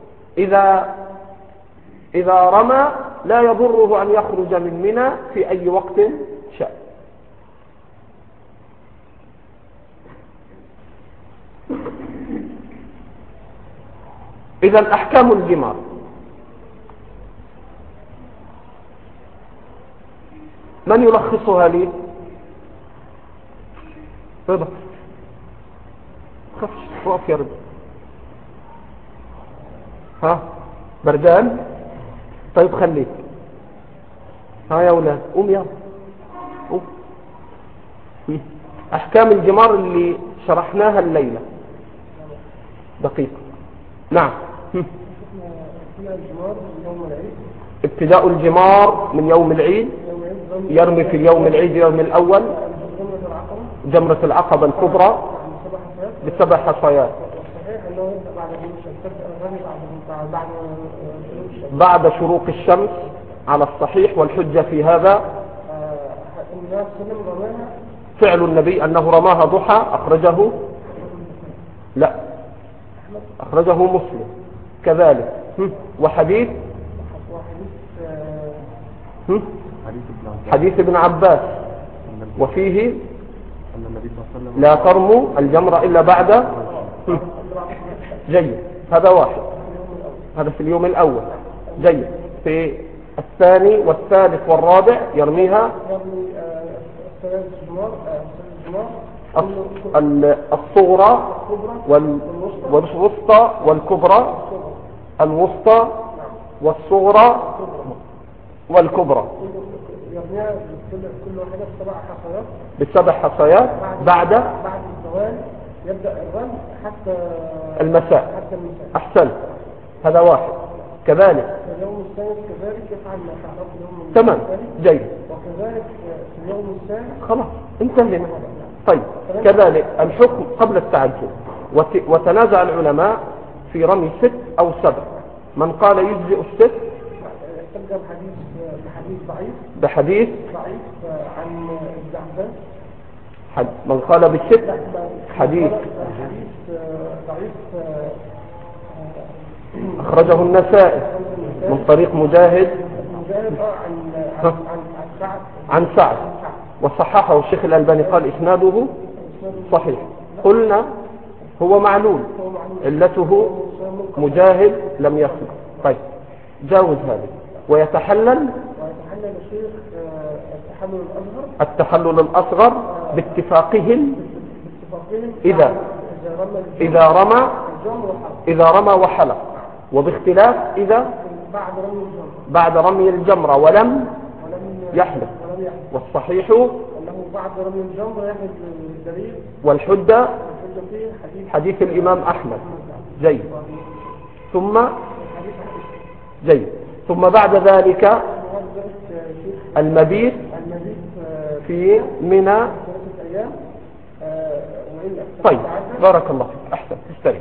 Speaker 1: إذا رمى لا يضره أن يخرج من منى في أي وقت شاء. إذا أحكام الجمار. من يلخصها لي؟ رضا خفش وقف يا رضا. ها بردان؟ طيب خليك. ها يا أولاد قوم يلا قوم. أحكام الجمار اللي شرحناها الليلة دقيقة. نعم. ابتداء الجمار من يوم العيد، يرمي في اليوم العيد يوم الأول جمرة العقبة الكبرى ب7 حصيات بعد شروق الشمس على الصحيح، والحجة في هذا فعل النبي أنه رماها ضحى. أخرجه مسلم كذلك. وحديث حديث ابن عباس وفيه لا ترموا الجمرة إلا بعد. جيد، هذا واحد، هذا في اليوم الأول. جيد، في الثاني والثالث والرابع يرميها الصغرى والوسطى والكبرى، الوسطى والصغرى والكبرى
Speaker 4: كل واحدة ب7 حصيات.
Speaker 1: بعد
Speaker 4: الزوال يبدأ الرمي حتى
Speaker 1: المساء. أحسن، هذا واحد. كذلك
Speaker 4: اليوم الثالث كذلك يفعل ما فعله اليوم
Speaker 1: تمام. جيد،
Speaker 4: وكذلك في اليوم الثالث
Speaker 1: خلاص انتهينا. طيب كذلك الحكم قبل التعجل. وتنازع العلماء في رمي 6 أو 7. من قال يجزئ 6
Speaker 4: ترجم بحديث
Speaker 1: ضعيف
Speaker 4: عن الزعفان.
Speaker 1: من قال ب6 حديث
Speaker 4: ضعيف
Speaker 1: أخرجه النسائي من طريق مجاهد عن سعد، وصححه الشيخ الألباني قال إسناده صحيح. قلنا هو معلول، علته مجاهد لم يصل. طيب جاوز هذا. ويتحلل
Speaker 4: الشيخ
Speaker 1: التحلل الأصغر باتفاقهم إذا رمى وحلق، وباختلاف إذا بعد رمي الجمرة ولم يحلق. والصحيح
Speaker 4: أنه بعد رمي الجمرة يحلق الدليل،
Speaker 1: والحجة حديث الإمام أحمد. جيد. ثم بعد ذلك المبيت في منى. طيب بارك الله فيك، أحسن، استري.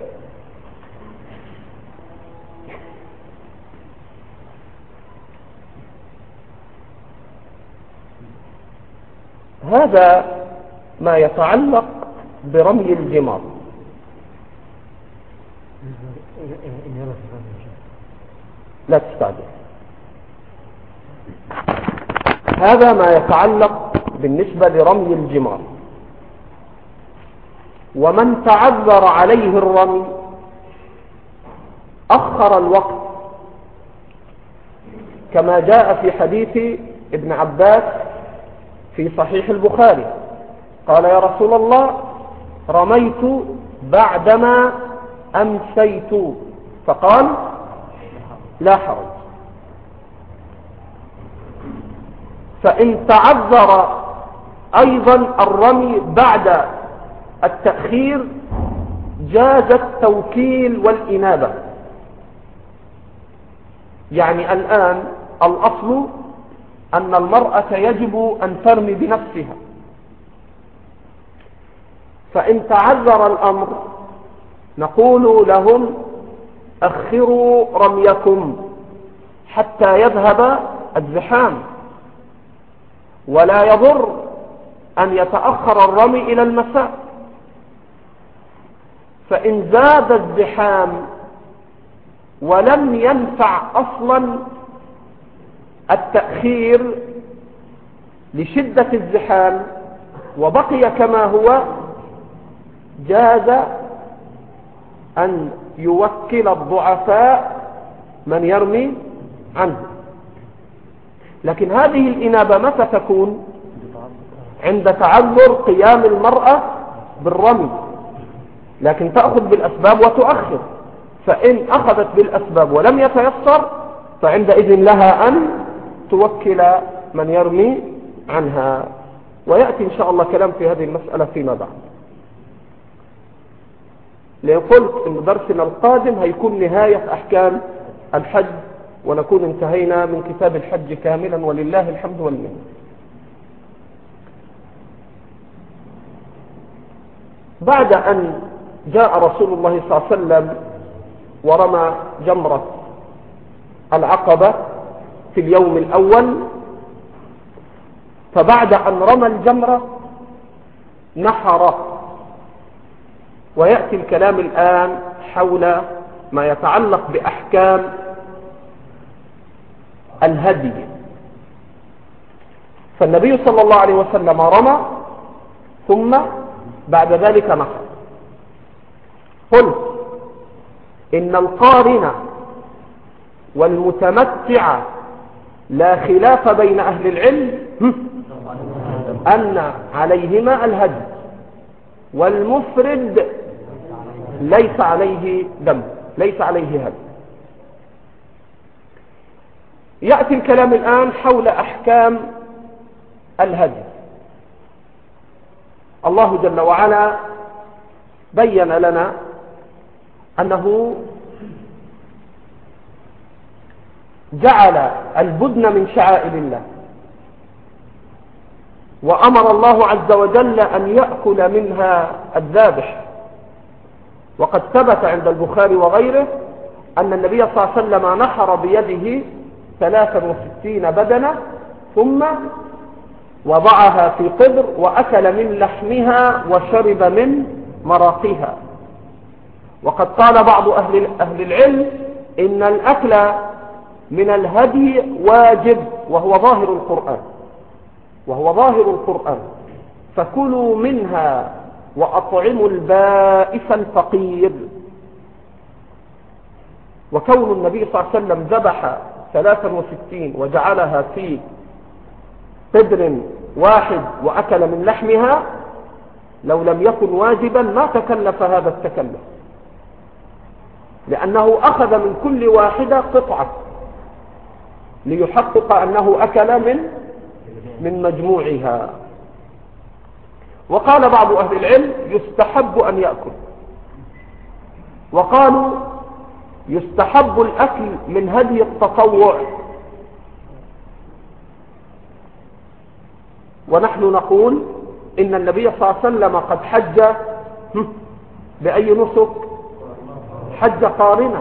Speaker 1: هذا ما يتعلق برمي الجمار. لا تستعجل. هذا ما يتعلق بالنسبة لرمي الجمار. ومن تعذر عليه الرمي أخر الوقت، كما جاء في حديث ابن عباس في صحيح البخاري. قال يا رسول الله رميت بعدما أمسيت، فقال لا حرج. فإن تعذر أيضا الرمي بعد التأخير جاز التوكيل والإنابة. يعني الآن الأصل أن المرأة يجب أن ترمي بنفسها، فإن تعذر الأمر نقول لهم أخروا رميكم حتى يذهب الزحام، ولا يضر أن يتأخر الرمي إلى المساء. فإن زاد الزحام ولم ينفع أصلا التأخير لشدة الزحام وبقي كما هو، جاز أن يوكل الضعفاء من يرمي عنه. لكن هذه الإنابة متى تكون؟ عند تعذر قيام المرأة بالرمي، لكن تأخذ بالأسباب وتؤخر. فإن أخذت بالأسباب ولم يتيسر فعندئذ لها أن توكل من يرمي عنها. ويأتي إن شاء الله كلام في هذه المسألة فيما بعد. لأن قلت إن درسنا القادم هيكون نهاية أحكام الحج، ونكون انتهينا من كتاب الحج كاملا ولله الحمد والمنة. بعد أن جاء رسول الله صلى الله عليه وسلم ورمى جمرة العقبة في اليوم الأول، فبعد أن رمى الجمرة نحر. ويأتي الكلام الآن حول ما يتعلق بأحكام الهدي. فالنبي صلى الله عليه وسلم رمى ثم بعد ذلك نحر. قلت إن القارن والمتمتع لا خلاف بين أهل العلم أن عليهما الهدي، والمفرد ليس عليه دم، ليس عليه هدي. يأتي الكلام الآن حول أحكام الهدي. الله جل وعلا بين لنا أنه جعل البدن من شعائر الله، وأمر الله عز وجل أن يأكل منها الذابح. وقد ثبت عند البخاري وغيره أن النبي صلى الله عليه وسلم نحر بيده 63 بدنة ثم وضعها في قدر وأكل من لحمها وشرب من مراقها. وقد قال بعض أهل العلم إن الأكل من الهدي واجب، وهو ظاهر القرآن، فكلوا منها وأطعموا البائس الفقير. وكون النبي صلى الله عليه وسلم ذبح 63 وجعلها في قدر واحد وأكل من لحمها، لو لم يكن واجبا ما تكلف هذا التكلف، لأنه أخذ من كل واحدة قطعة ليحقق أنه أكل من مجموعها. وقال بعض أهل العلم يستحب أن يأكل، وقالوا يستحب الأكل من هدي التطوع. ونحن نقول إن النبي صلى الله عليه وسلم قد حج بأي نسك؟ حج قارنا.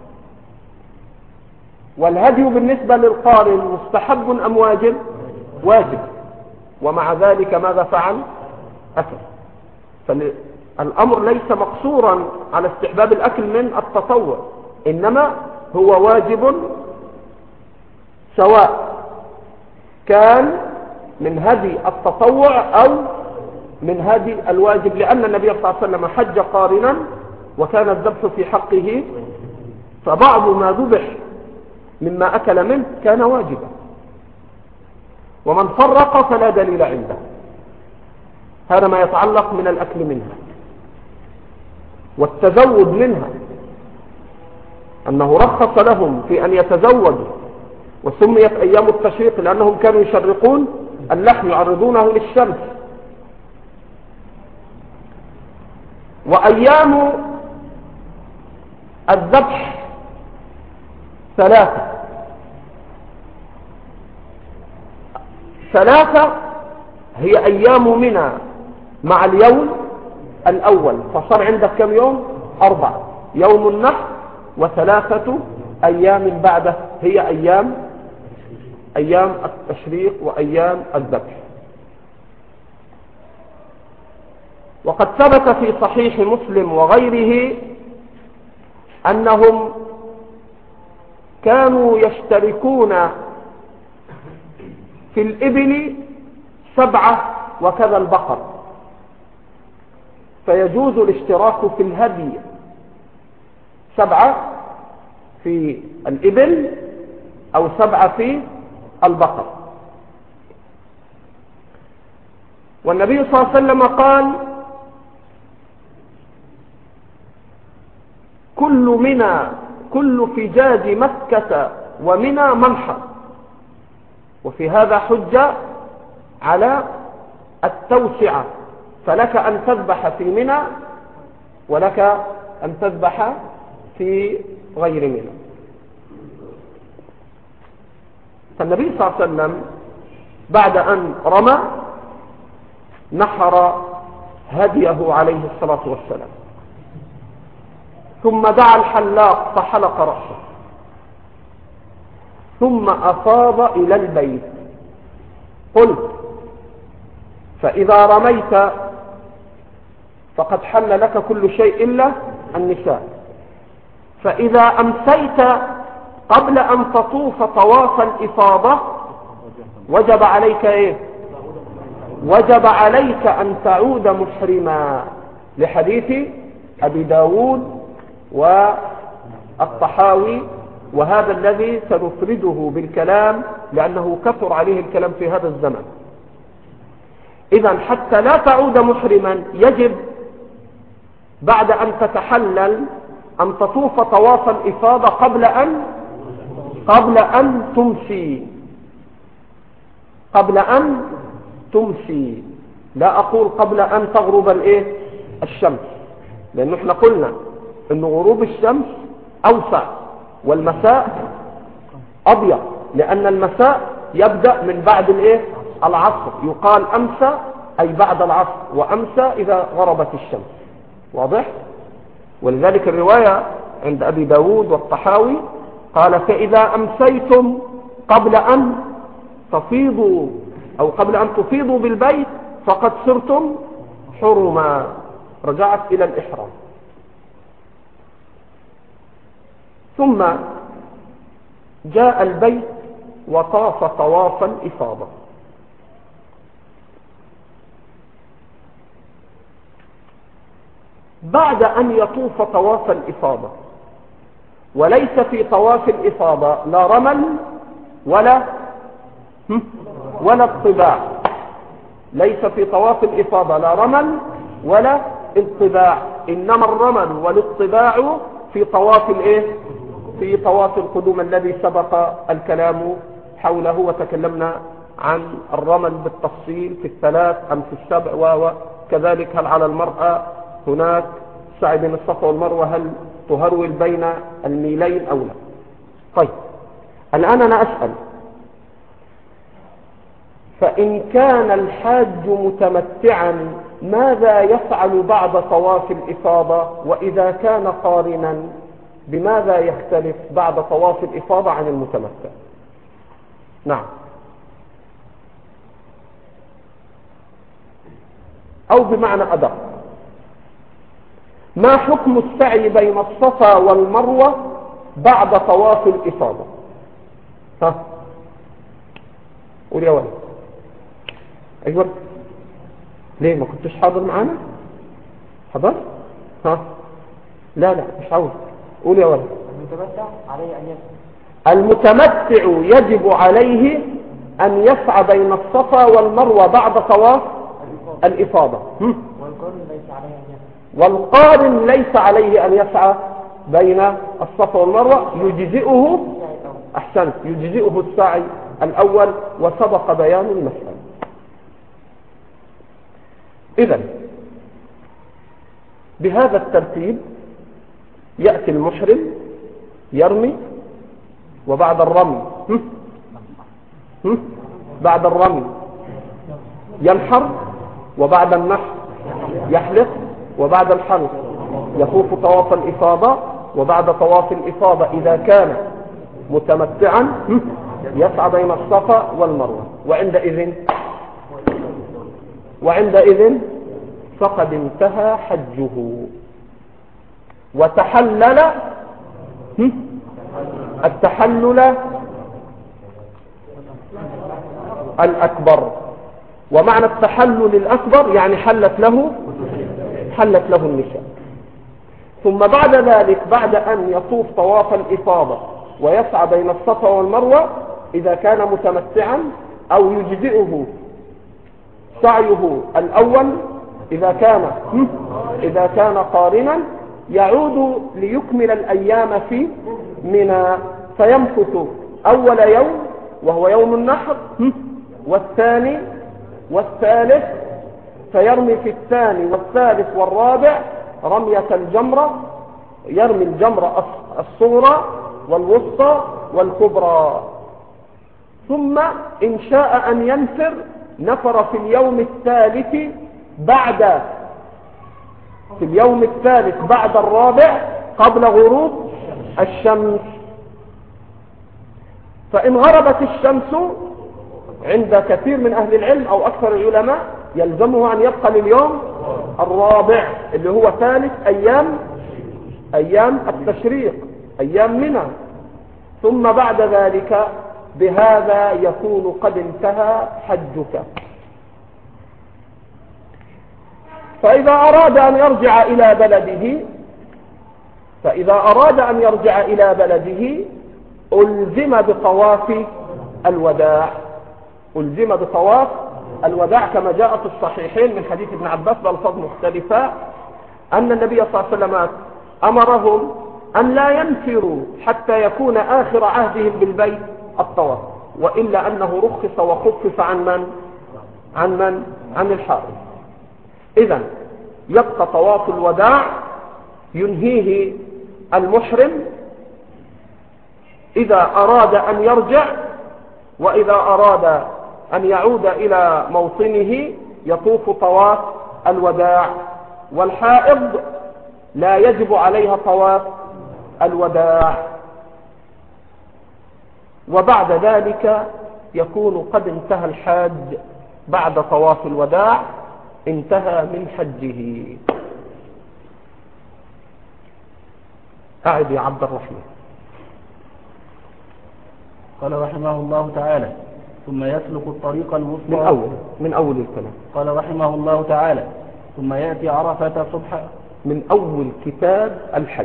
Speaker 1: والهدي بالنسبة للقارن مستحب أم واجب؟ واجب. ومع ذلك ماذا فعل؟ أكل. فالأمر ليس مقصورا على استحباب الأكل من التطوع، إنما هو واجب سواء كان من هدي التطوع أو من هدي الواجب، لأن النبي صلى الله عليه وسلم حج قارنا وكان الذبح في حقه، فبعض ما ذبح مما أكل منه كان واجبا، ومن فرق فلا دليل عنده. هذا ما يتعلق من الأكل منها. والتزود منها أنه رخص لهم في أن يتزودوا، وسميت أيام التشريق لأنهم كانوا يشرقون اللحم يعرضونه للشمس. وأيام الذبح 3 هي أيام منى مع اليوم الأول، فصار عندك كم يوم؟ 4. يوم النحر و3 أيام بعده هي أيام التشريق وأيام الذبح. وقد ثبت في صحيح مسلم وغيره أنهم كانوا يشتركون في الإبل 7 وكذا البقر، فيجوز الاشتراك في الهدي 7 في الإبل أو 7 في البقر. والنبي صلى الله عليه وسلم قال: كل فجاج مكة ومنى منحر. وفي هذا حجة على التوسعة، فلك أن تذبح في منى ولك أن تذبح في غير منى. فالنبي صلى الله عليه وسلم بعد أن رمى نحر هديه عليه الصلاة والسلام، ثم دعا الحلاق فحلق رأسه، ثم أفاض إلى البيت. قلت: فإذا رميت فقد حل لك كل شيء إلا النساء، فإذا أمسيت قبل أن تطوف طواف الإفاضة وجب عليك إيه؟ وجب عليك أن تعود محرما، لحديث أبي داود والطحاوي، وهذا الذي سنفرده بالكلام لأنه كثر عليه الكلام في هذا الزمن. إذن حتى لا تعود محرما يجب بعد أن تتحلل أن تطوف طواف الإفاضة قبل أن تمسي. لا أقول قبل أن تغرب الشمس، لأنه احنا قلنا أن غروب الشمس أوسع والمساء أضيق، لأن المساء يبدأ من بعد العصر. يقال أمسى أي بعد العصر، وأمسى إذا غربت الشمس. واضح؟ ولذلك الرواية عند أبي داود والطحاوي قال: فإذا أمسيتم قبل أن تفيضوا أو قبل أن تفيضوا بالبيت فقد صرتم حرما، رجعت إلى الإحرام. ثم جاء البيت وطاف طواف الإفاضة. بعد أن يطوف طواف الإفاضة، وليس في طواف الإفاضة لا رمل ولا اطباع، ليس في طواف الإفاضة لا رمل ولا اطباع، إنما الرمل والاطباع في طواف القدوم الذي سبق الكلام حوله، وتكلمنا عن الرمل بالتفصيل في 3 أم في 7، وكذلك هل على المرأة هناك سعي بين الصفا والمروة، هل تهرول بين الميلين أو لا. طيب، الآن أنا أسأل: فإن كان الحاج متمتعا ماذا يفعل بعد طواف الإفاضة؟ وإذا كان قارنا بماذا يختلف بعد طواف الإفاضة عن المتمتع؟ نعم. أو بمعنى أدق، ما حكم السعي بين الصفا والمروة بعد طواف الإفاضة؟ قول يا ولد. أيوة، ليه ما كنتش حاضر معانا؟ حضر؟ لا مش عاوز. قول يا ولد.
Speaker 5: المتمتع عليه أن يسعى.
Speaker 1: المتمتع يجب عليه أن يسعى بين الصفا والمروة بعد طواف الإفاضة. والقارن ليس عليه أن يسعى بين الصفا والمروة، يجزئه أحسنت، يجزئه السعي الأول، وسبق بيان المسألة. إذن بهذا الترتيب يأتي المحرم يرمي، وبعد الرمي بعد الرمي ينحر، وبعد النحر يحلق، وبعد الحلق يطوف طواف الإفاضة، وبعد طواف الإفاضة إذا كان متمتعا يسعى بين الصفا والمروة، وعندئذ فقد انتهى حجه وتحلل التحلل الأكبر. ومعنى التحلل الأكبر يعني حلت له النساء. ثم بعد ذلك، بعد أن يطوف طواف الإفاضة ويسعى بين الصفا والمروة، إذا كان متمتعا أو يجزئه سعيه الأول، إذا كان قارنا، يعود ليكمل الأيام في منى، فيمكث أول يوم وهو يوم النحر، والثاني والثالث، فيرمي في الثاني والثالث والرابع رمية الجمرة، يرمي الجمرة الصغرى والوسطى والكبرى. ثم إن شاء أن ينفر نفر في اليوم الثالث بعد الرابع قبل غروب الشمس. فإن غربت الشمس عند كثير من أهل العلم أو أكثر العلماء يلزمه أن يبقى لليوم الرابع اللي هو ثالث أيام التشريق، أيام منى. ثم بعد ذلك بهذا يكون قد انتهى حجك. فإذا أراد أن يرجع إلى بلده ألزم بطواف الوداع، كما جاء في الصحيحين من حديث ابن عباس بألفاظ مختلفة أن النبي صلى الله عليه وسلم أمرهم أن لا ينفروا حتى يكون آخر عهدهم بالبيت الطواف، وإلا أنه رخص وخفف عن الحائض. إذن يبقى طواف الوداع ينهيه المحرم إذا أراد أن يرجع، وإذا أراد أن يعود إلى موطنه يطوف طواف الوداع. والحائض لا يجب عليها طواف الوداع. وبعد ذلك يكون قد انتهى الحاج بعد طواف الوداع، انتهى من حجه. أعد يا عبد الرحمن.
Speaker 2: قال رحمه الله تعالى: ثم يسلك الطريق الوسطى
Speaker 1: من أول الكلام.
Speaker 2: قال رحمه الله تعالى: ثم يأتي عرفة صبح.
Speaker 1: من أول كتاب الحج.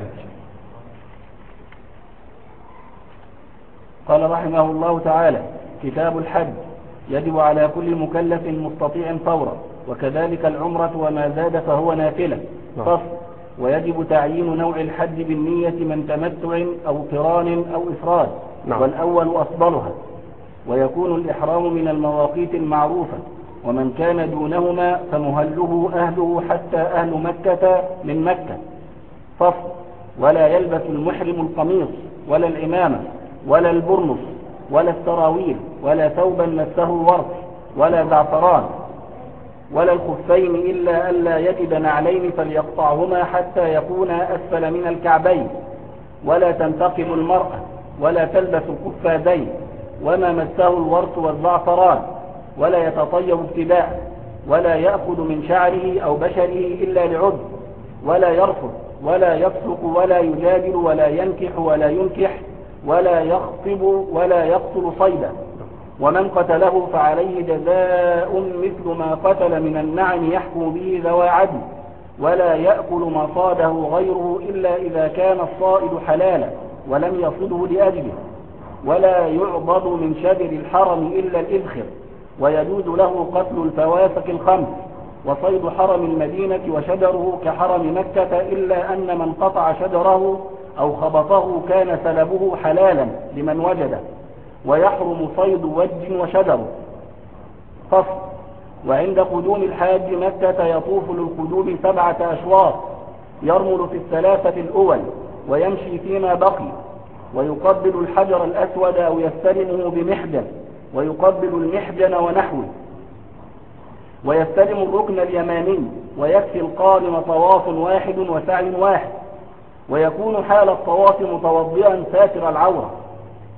Speaker 2: قال رحمه الله تعالى: كتاب الحج يجب على كل مكلف مستطيع فورا، وكذلك العمرة وما زاد فهو نافلة. فصل: ويجب تعيين نوع الحج بالنية من تمتع أو قران أو إفراد، والأول أفضلها، ويكون الإحرام من المواقيت المعروفة، ومن كان دونهما فمهله أهله حتى أهل مكة من مكة. فصل: ولا يلبس المحرم القميص ولا العمامة ولا البرنس ولا السراويل ولا ثوبا مسه الورق ولا زعفران ولا الخفين إلا ألا يجد نعلين فليقطعهما حتى يكونا أسفل من الكعبين، ولا تنتقب المرأة ولا تلبس القفازين وما مسه الورق والزعفران، ولا يتطيب ابتداء، ولا يأخذ من شعره أو بشره إلا لعد، ولا يرفض ولا يفسق ولا يجادل ولا ينكح ولا ينكح ولا يخطب ولا يقتل صيدا. ومن قتله فعليه جزاء مثل ما قتل من النعم يحكم به ذوى عدل، ولا يأكل ما صاده غيره إلا إذا كان الصائد حلالا ولم يصده لأجله، ولا يعضد من شجر الحرم إلا الإذخر، ويجوز له قتل الفواسق الخمس، وصيد حرم المدينة وشجره كحرم مكة، إلا أن من قطع شجره أو خبطه كان سلبه حلالا لمن وجده، ويحرم صيد وج وشجر. فصل: وعند قدوم الحاج مكة يطوف للقدوم 7 أشواط، يرمل في 3 الأول ويمشي فيما بقي، ويقبل الحجر الأسود أو يستلمه بمحجن، ويقبل المحجن ونحوه، ويستلم الركن اليماني، ويكفي القارن طواف واحد وسعي واحد، ويكون حال الطواف متوضئا ساتر العورة،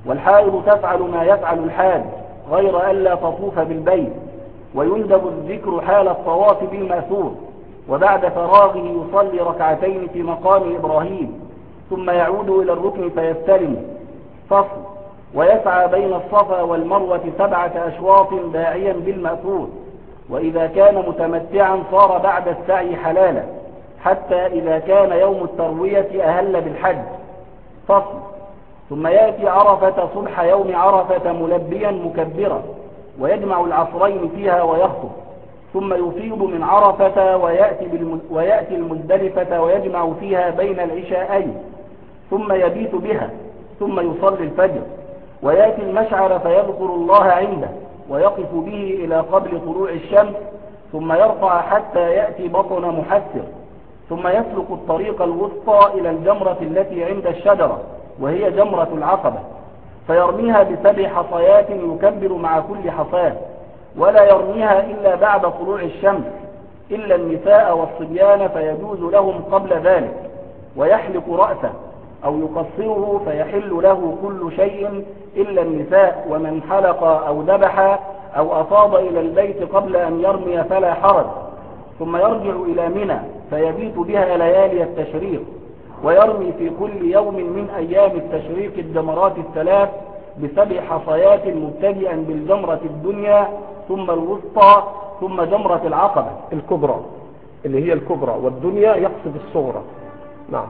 Speaker 2: والحائض تفعل ما يفعل الحاج غير ألا تطوف بالبيت، ويندب الذكر حال الطواف بالمأثور، وبعد فراغه يصلي ركعتين في مقام إبراهيم، ثم يعود إلى الركن فيستلم. فصل. ويسعى بين الصفا والمروة 7 أشواط داعيا بالمأثور، وإذا كان متمتعا صار بعد السعي حلالا، حتى إذا كان يوم التروية أهل بالحج. فصل. ثم يأتي عرفة صبح يوم عرفة ملبيا مكبرا، ويجمع العصرين فيها ويخطب، ثم يفيض من عرفة ويأتي المزدلفة ويجمع فيها بين العشاءين، ثم يبيت بها، ثم يصلي الفجر، ويأتي المشعر فيذكر الله عنده، ويقف به إلى قبل طلوع الشمس، ثم يرفع حتى يأتي بطن محسر، ثم يسلك الطريق الوسطى إلى الجمرة التي عند الشجرة، وهي جمرة العقبة، فيرميها ب7 حصيات يكبر مع كل حصاة، ولا يرميها إلا بعد طلوع الشمس، إلا النساء والصبيان فيجوز لهم قبل ذلك، ويحلق رأسه أو يقصره فيحل له كل شيء إلا النساء، ومن حلق أو ذبح أو أفاض إلى البيت قبل أن يرمي فلا حرج. ثم يرجع إلى منى فيبيت بها ليالي التشريق، ويرمي في كل يوم من أيام التشريق الجمرات 3 ب7 حصيات مبتدئا بالجمرة الدنيا ثم الوسطى ثم جمرة العقبة
Speaker 1: الكبرى، اللي هي الكبرى، والدنيا يقصد الصغرى. نعم.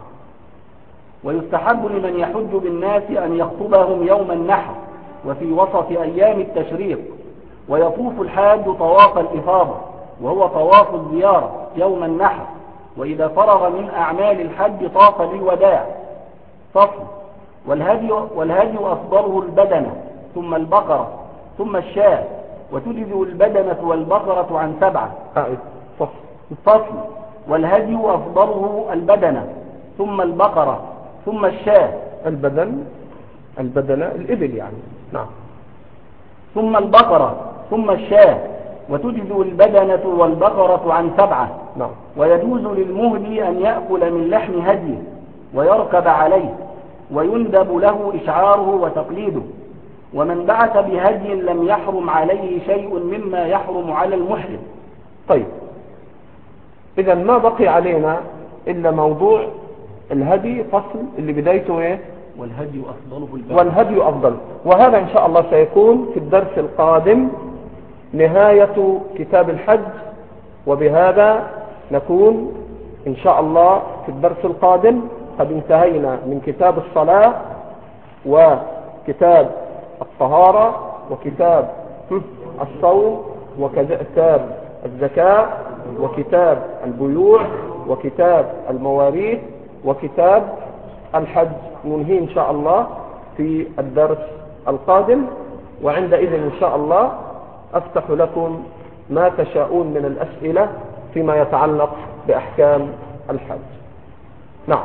Speaker 2: ويستحب لمن يحج بالناس أن يخطبهم يوم النحر وفي وسط أيام التشريق، ويطوف الحاج طواف الإفاضة وهو طواف الزيارة يوم النحر، وإذا فرغ من أعمال الحج طاف للوداع. فصل. والهدي أفضله البدنة ثم البقرة ثم الشاة، وتجزئ البدنة والبقرة عن 7. فصل. والهدي أفضله البدنة ثم البقرة ثم الشاة.
Speaker 1: البدنة الإبل يعني. نعم.
Speaker 2: ثم البقرة ثم الشاة، وتجزئ البدنة والبقرة عن 7.
Speaker 1: نعم.
Speaker 2: ويجوز للمهدي أن يأكل من لحم هديه ويركب عليه، ويندب له إشعاره وتقليده. ومن بعث بهدي لم يحرم عليه شيء مما يحرم على المحرم.
Speaker 1: طيب، إذا ما بقي علينا إلا موضوع الهدي، فصل اللي بدايته إيه؟
Speaker 2: والهدي أفضله البدنة.
Speaker 1: والهدي أفضل. وهذا إن شاء الله سيكون في الدرس القادم نهاية كتاب الحج، وبهذا نكون إن شاء الله في الدرس القادم قد انتهينا من كتاب الصلاة وكتاب الطهارة وكتاب الصوم وكتاب الزكاة وكتاب البيوع وكتاب المواريث وكتاب الحج، ننهي إن شاء الله في الدرس القادم. وعندئذ إن شاء الله أفتح لكم ما تشاءون من الأسئلة فيما يتعلق بأحكام الحج. نعم.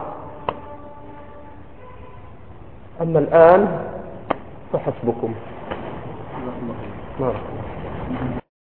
Speaker 1: أما الآن فحسبكم. نعم.